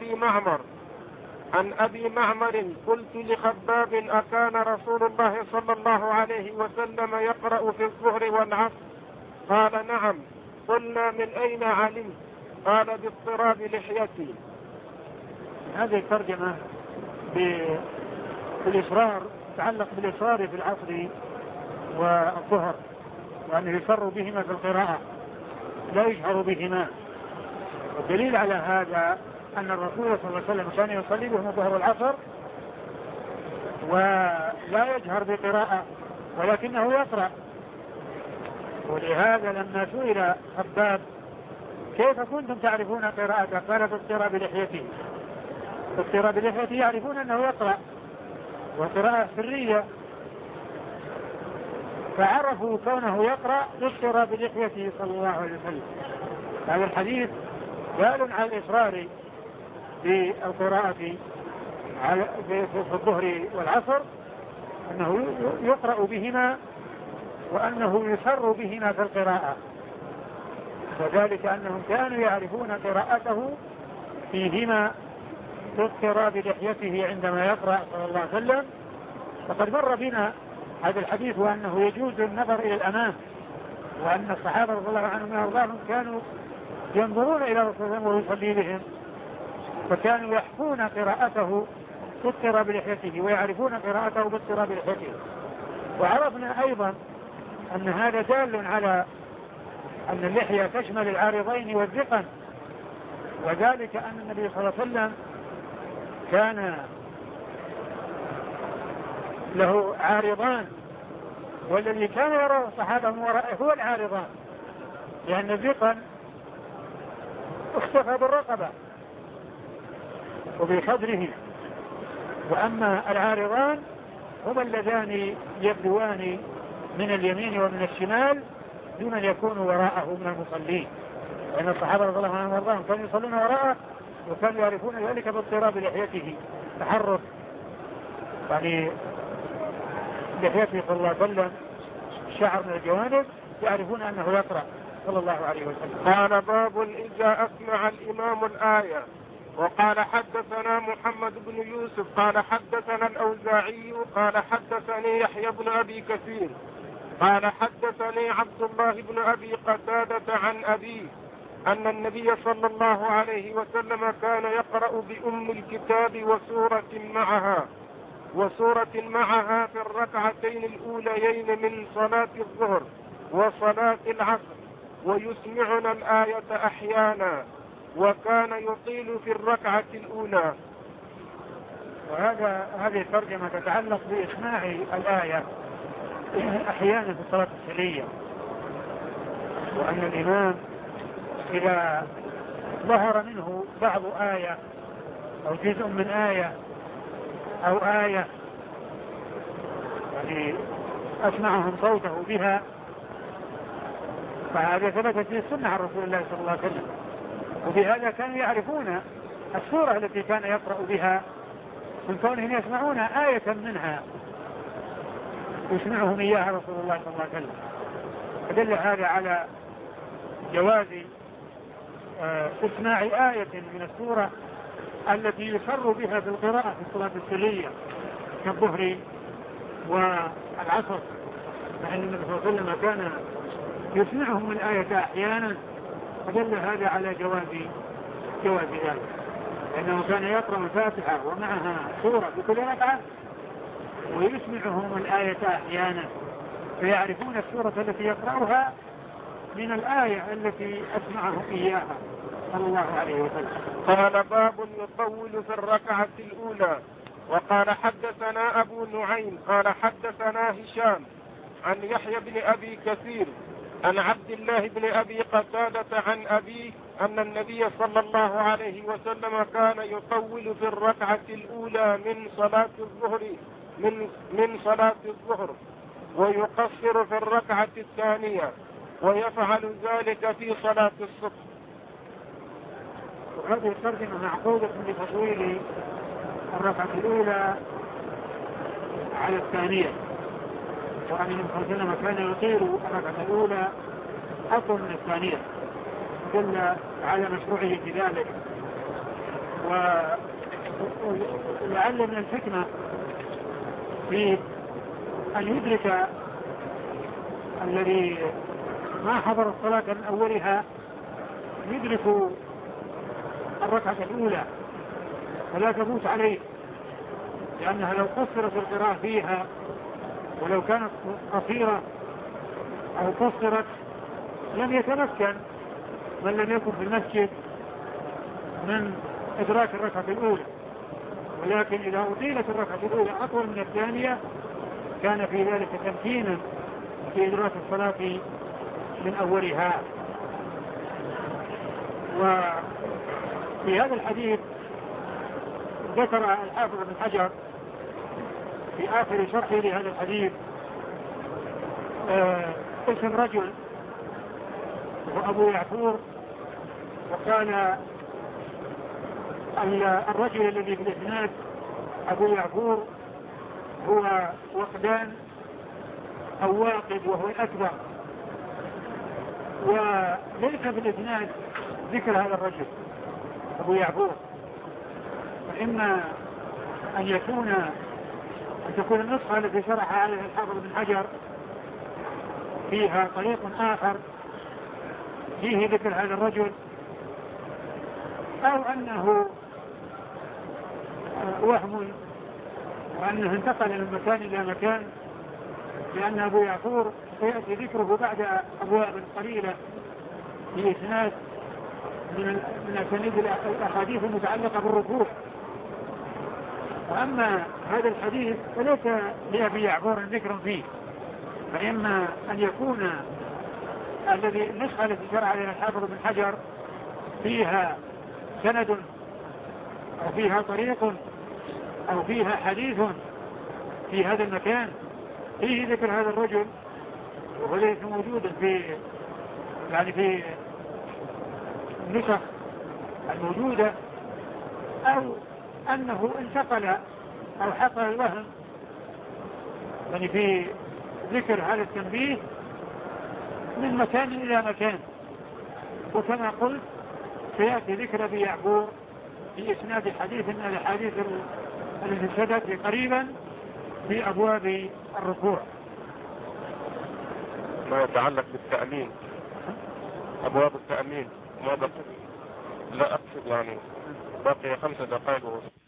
عن أبي معمر قلت لخباب أكان رسول الله صلى الله عليه وسلم يقرأ في الظهر والعصر؟ قال نعم. قلنا من أين علمت؟ قال باضطراب لحيتي. هذه الترجمة بالإصرار تتعلق بالإصرار في العصر والظهر، وأنه يسر بهما في القراءة لا يجهر بهما. والدليل على هذا أن الرسول صلى الله عليه وسلم كان يصلي بهم الظهر والعصر ولا يجهر بقراءة ولكنه يقرأ. ولهذا لما سئل خباب كيف كنتم تعرفون قراءته؟ قال باضطراب لحيته. باضطراب لحيته يعرفون أنه يقرأ وقراءة سرية، فعرفوا كونه يقرأ باضطراب لحيته صلى الله عليه وسلم. هذا الحديث دال على الإصرار بالقراءة في الظهر والعصر، أنه يقرأ بهما وأنه يسر بهما في القراءة، وذلك أنهم كانوا يعرفون قراءته فيهما باضطراب لحيته عندما يقرأ صلى الله عليه وسلم. وقد مر بنا هذا الحديث وأنه يجوز النظر إلى الأمام، وأن الصحابة رضي الله عنهم وأرضاهم كانوا ينظرون إلى رسول الله وهو يصلي بهم، فكانوا يحكون قراءته باضطراب لحيته ويعرفون قراءته باضطراب لحيته. وعرفنا أيضا أن هذا دال على أن اللحية تشمل العارضين والذقن، وذلك أن النبي صلى الله عليه وسلم كان له عارضان، والذي كان يرى الصحابة من ورائه هو العارضان، لأن الذقن اختفى بالرقبة وبخدره، وأما العارضان هما اللذان يبدوان من اليمين ومن الشمال دون أن يكونوا وراءه من المصلين، لأن الصحابة رضي الله عنهم وارضاهم كانوا يصلون وراءه وكانوا يعرفون ذلك باضطراب لحيته، تحرك يعني لحيته صلى الله عليه وسلم شعر من الجوانب، يعرفون أنه يقرأ صلى الله عليه وسلم. قال باب إذا أسمع الإمام الآية. وقال حدثنا محمد بن يوسف قال حدثنا الأوزاعي قال حدثني يحيى بن أبي كثير قال حدثني عبد الله بن أبي قتادة عن أبيه أن النبي صلى الله عليه وسلم كان يقرأ بأم الكتاب وسورة معها في الركعتين الأوليين من صلاة الظهر وصلاة العصر، ويسمعنا الآية أحيانا، وكان يطيل في الركعة الأولى. هذه الترجمة تتعلق بإسماع الآية أحيانا في الصلاة السرية، وأن الإمام إذا ظهر منه بعض آية أو جزء من آية أو آية يعني أسمعهم صوته بها، فهذا ثبتت في السنة عن رسول الله صلى الله عليه وسلم. وبهذا كانوا يعرفون السورة التي كان يقرأ بها من كونهم يسمعون آية منها يسمعهم إياها رسول الله صلى الله عليه وسلم. فدل هذا على جواز اسماع آية من السورة التي يسر بها في القراءة في الصلاة السرية كالظهر والعصر، مع أن النبي صلى الله عليه وسلم كان يسمعهم الآية أحيانا، فدل هذا على جواز ذلك. لأنه كان يقرأ الفاتحة ومعها سورة في كل ركعة ويسمعهم الآية أحيانا فيعرفون السورة التي يقرأها من الآية التي أسمعهم إياها صلى الله عليه وسلم. قال باب يطول في الركعة الأولى. وقال حدثنا أبو نعيم قال حدثنا هشام عن يحيى بن أبي كثير عن عبد الله بن أبي قتادة عن أبيه أن النبي صلى الله عليه وسلم كان يطول في الركعة الأولى من صلاة الظهر ويقصر في الركعة الثانية ويفعل ذلك في صلاة الصبح. وهذه الترجمة معقودة بتطويل الركعة الأولى على الثانية، وأن النبي صلى الله عليه وسلم كان يطيل الركعة الأولى أطول من الثانية دل على مشروعه في ذلك. ولعل من الحكمة في أن يدرك الذي ما حضر الصلاة من أولها يدرك الركعة الأولى ولا تفوت عليه، لأنها لو قصرت القراءة فيها ولو كانت قصيرة أو قصرت لم يتمكن من لم يكن في المسجد من إدراك الركعة الأولى. ولكن إذا أطيلت الركعة الأولى أطول من الثانية كان في ذلك تمكينا في إدراك الصلاة من أولها. وفي هذا الحديث ذكر الحافظ بن حجر في آخر شرحه لهذا الحديث اسم رجل وأبو يعفور، وقال الرجل الذي في الإسناد أبو يعفور هو وقدان أو واقد وهو الأكبر، وليس في الإسناد ذكر هذا الرجل أبو يعفور. فإما أن تكون النسخة التي شرحها عليها الحافظ بن حجر فيها طريق آخر فيه ذكر هذا الرجل، أو أنه وهم وأنه انتقل من مكان إلى مكان، لأن أبو يعفور سيأتي ذكره بعد أبواب قليلة في إسناد من أسانيد الأحاديث المتعلقة بالركوع. وأما هذا الحديث فليس لأبي يعفور ذكر فيه، فإما أن يكون النسخة التي شرع عليها الحافظ بن حجر فيها سند أو فيها طريق أو فيها حديث في هذا المكان فيه ذكر هذا الرجل وهو ليس موجودا في النسخ الموجودة، أو أنه انتقل أو حصل الوهم يعني في ذكر هذا التنبيه من مكان إلى مكان. وكما قلت سيأتي ذكر أبي يعفور في إسناد حديث من الحديث الذي سيأتي قريبا في أبواب الركوع. ما يتعلق بالتأمين، أبواب التأمين ما بقي، لا أقصد يعني بقي 5 دقائق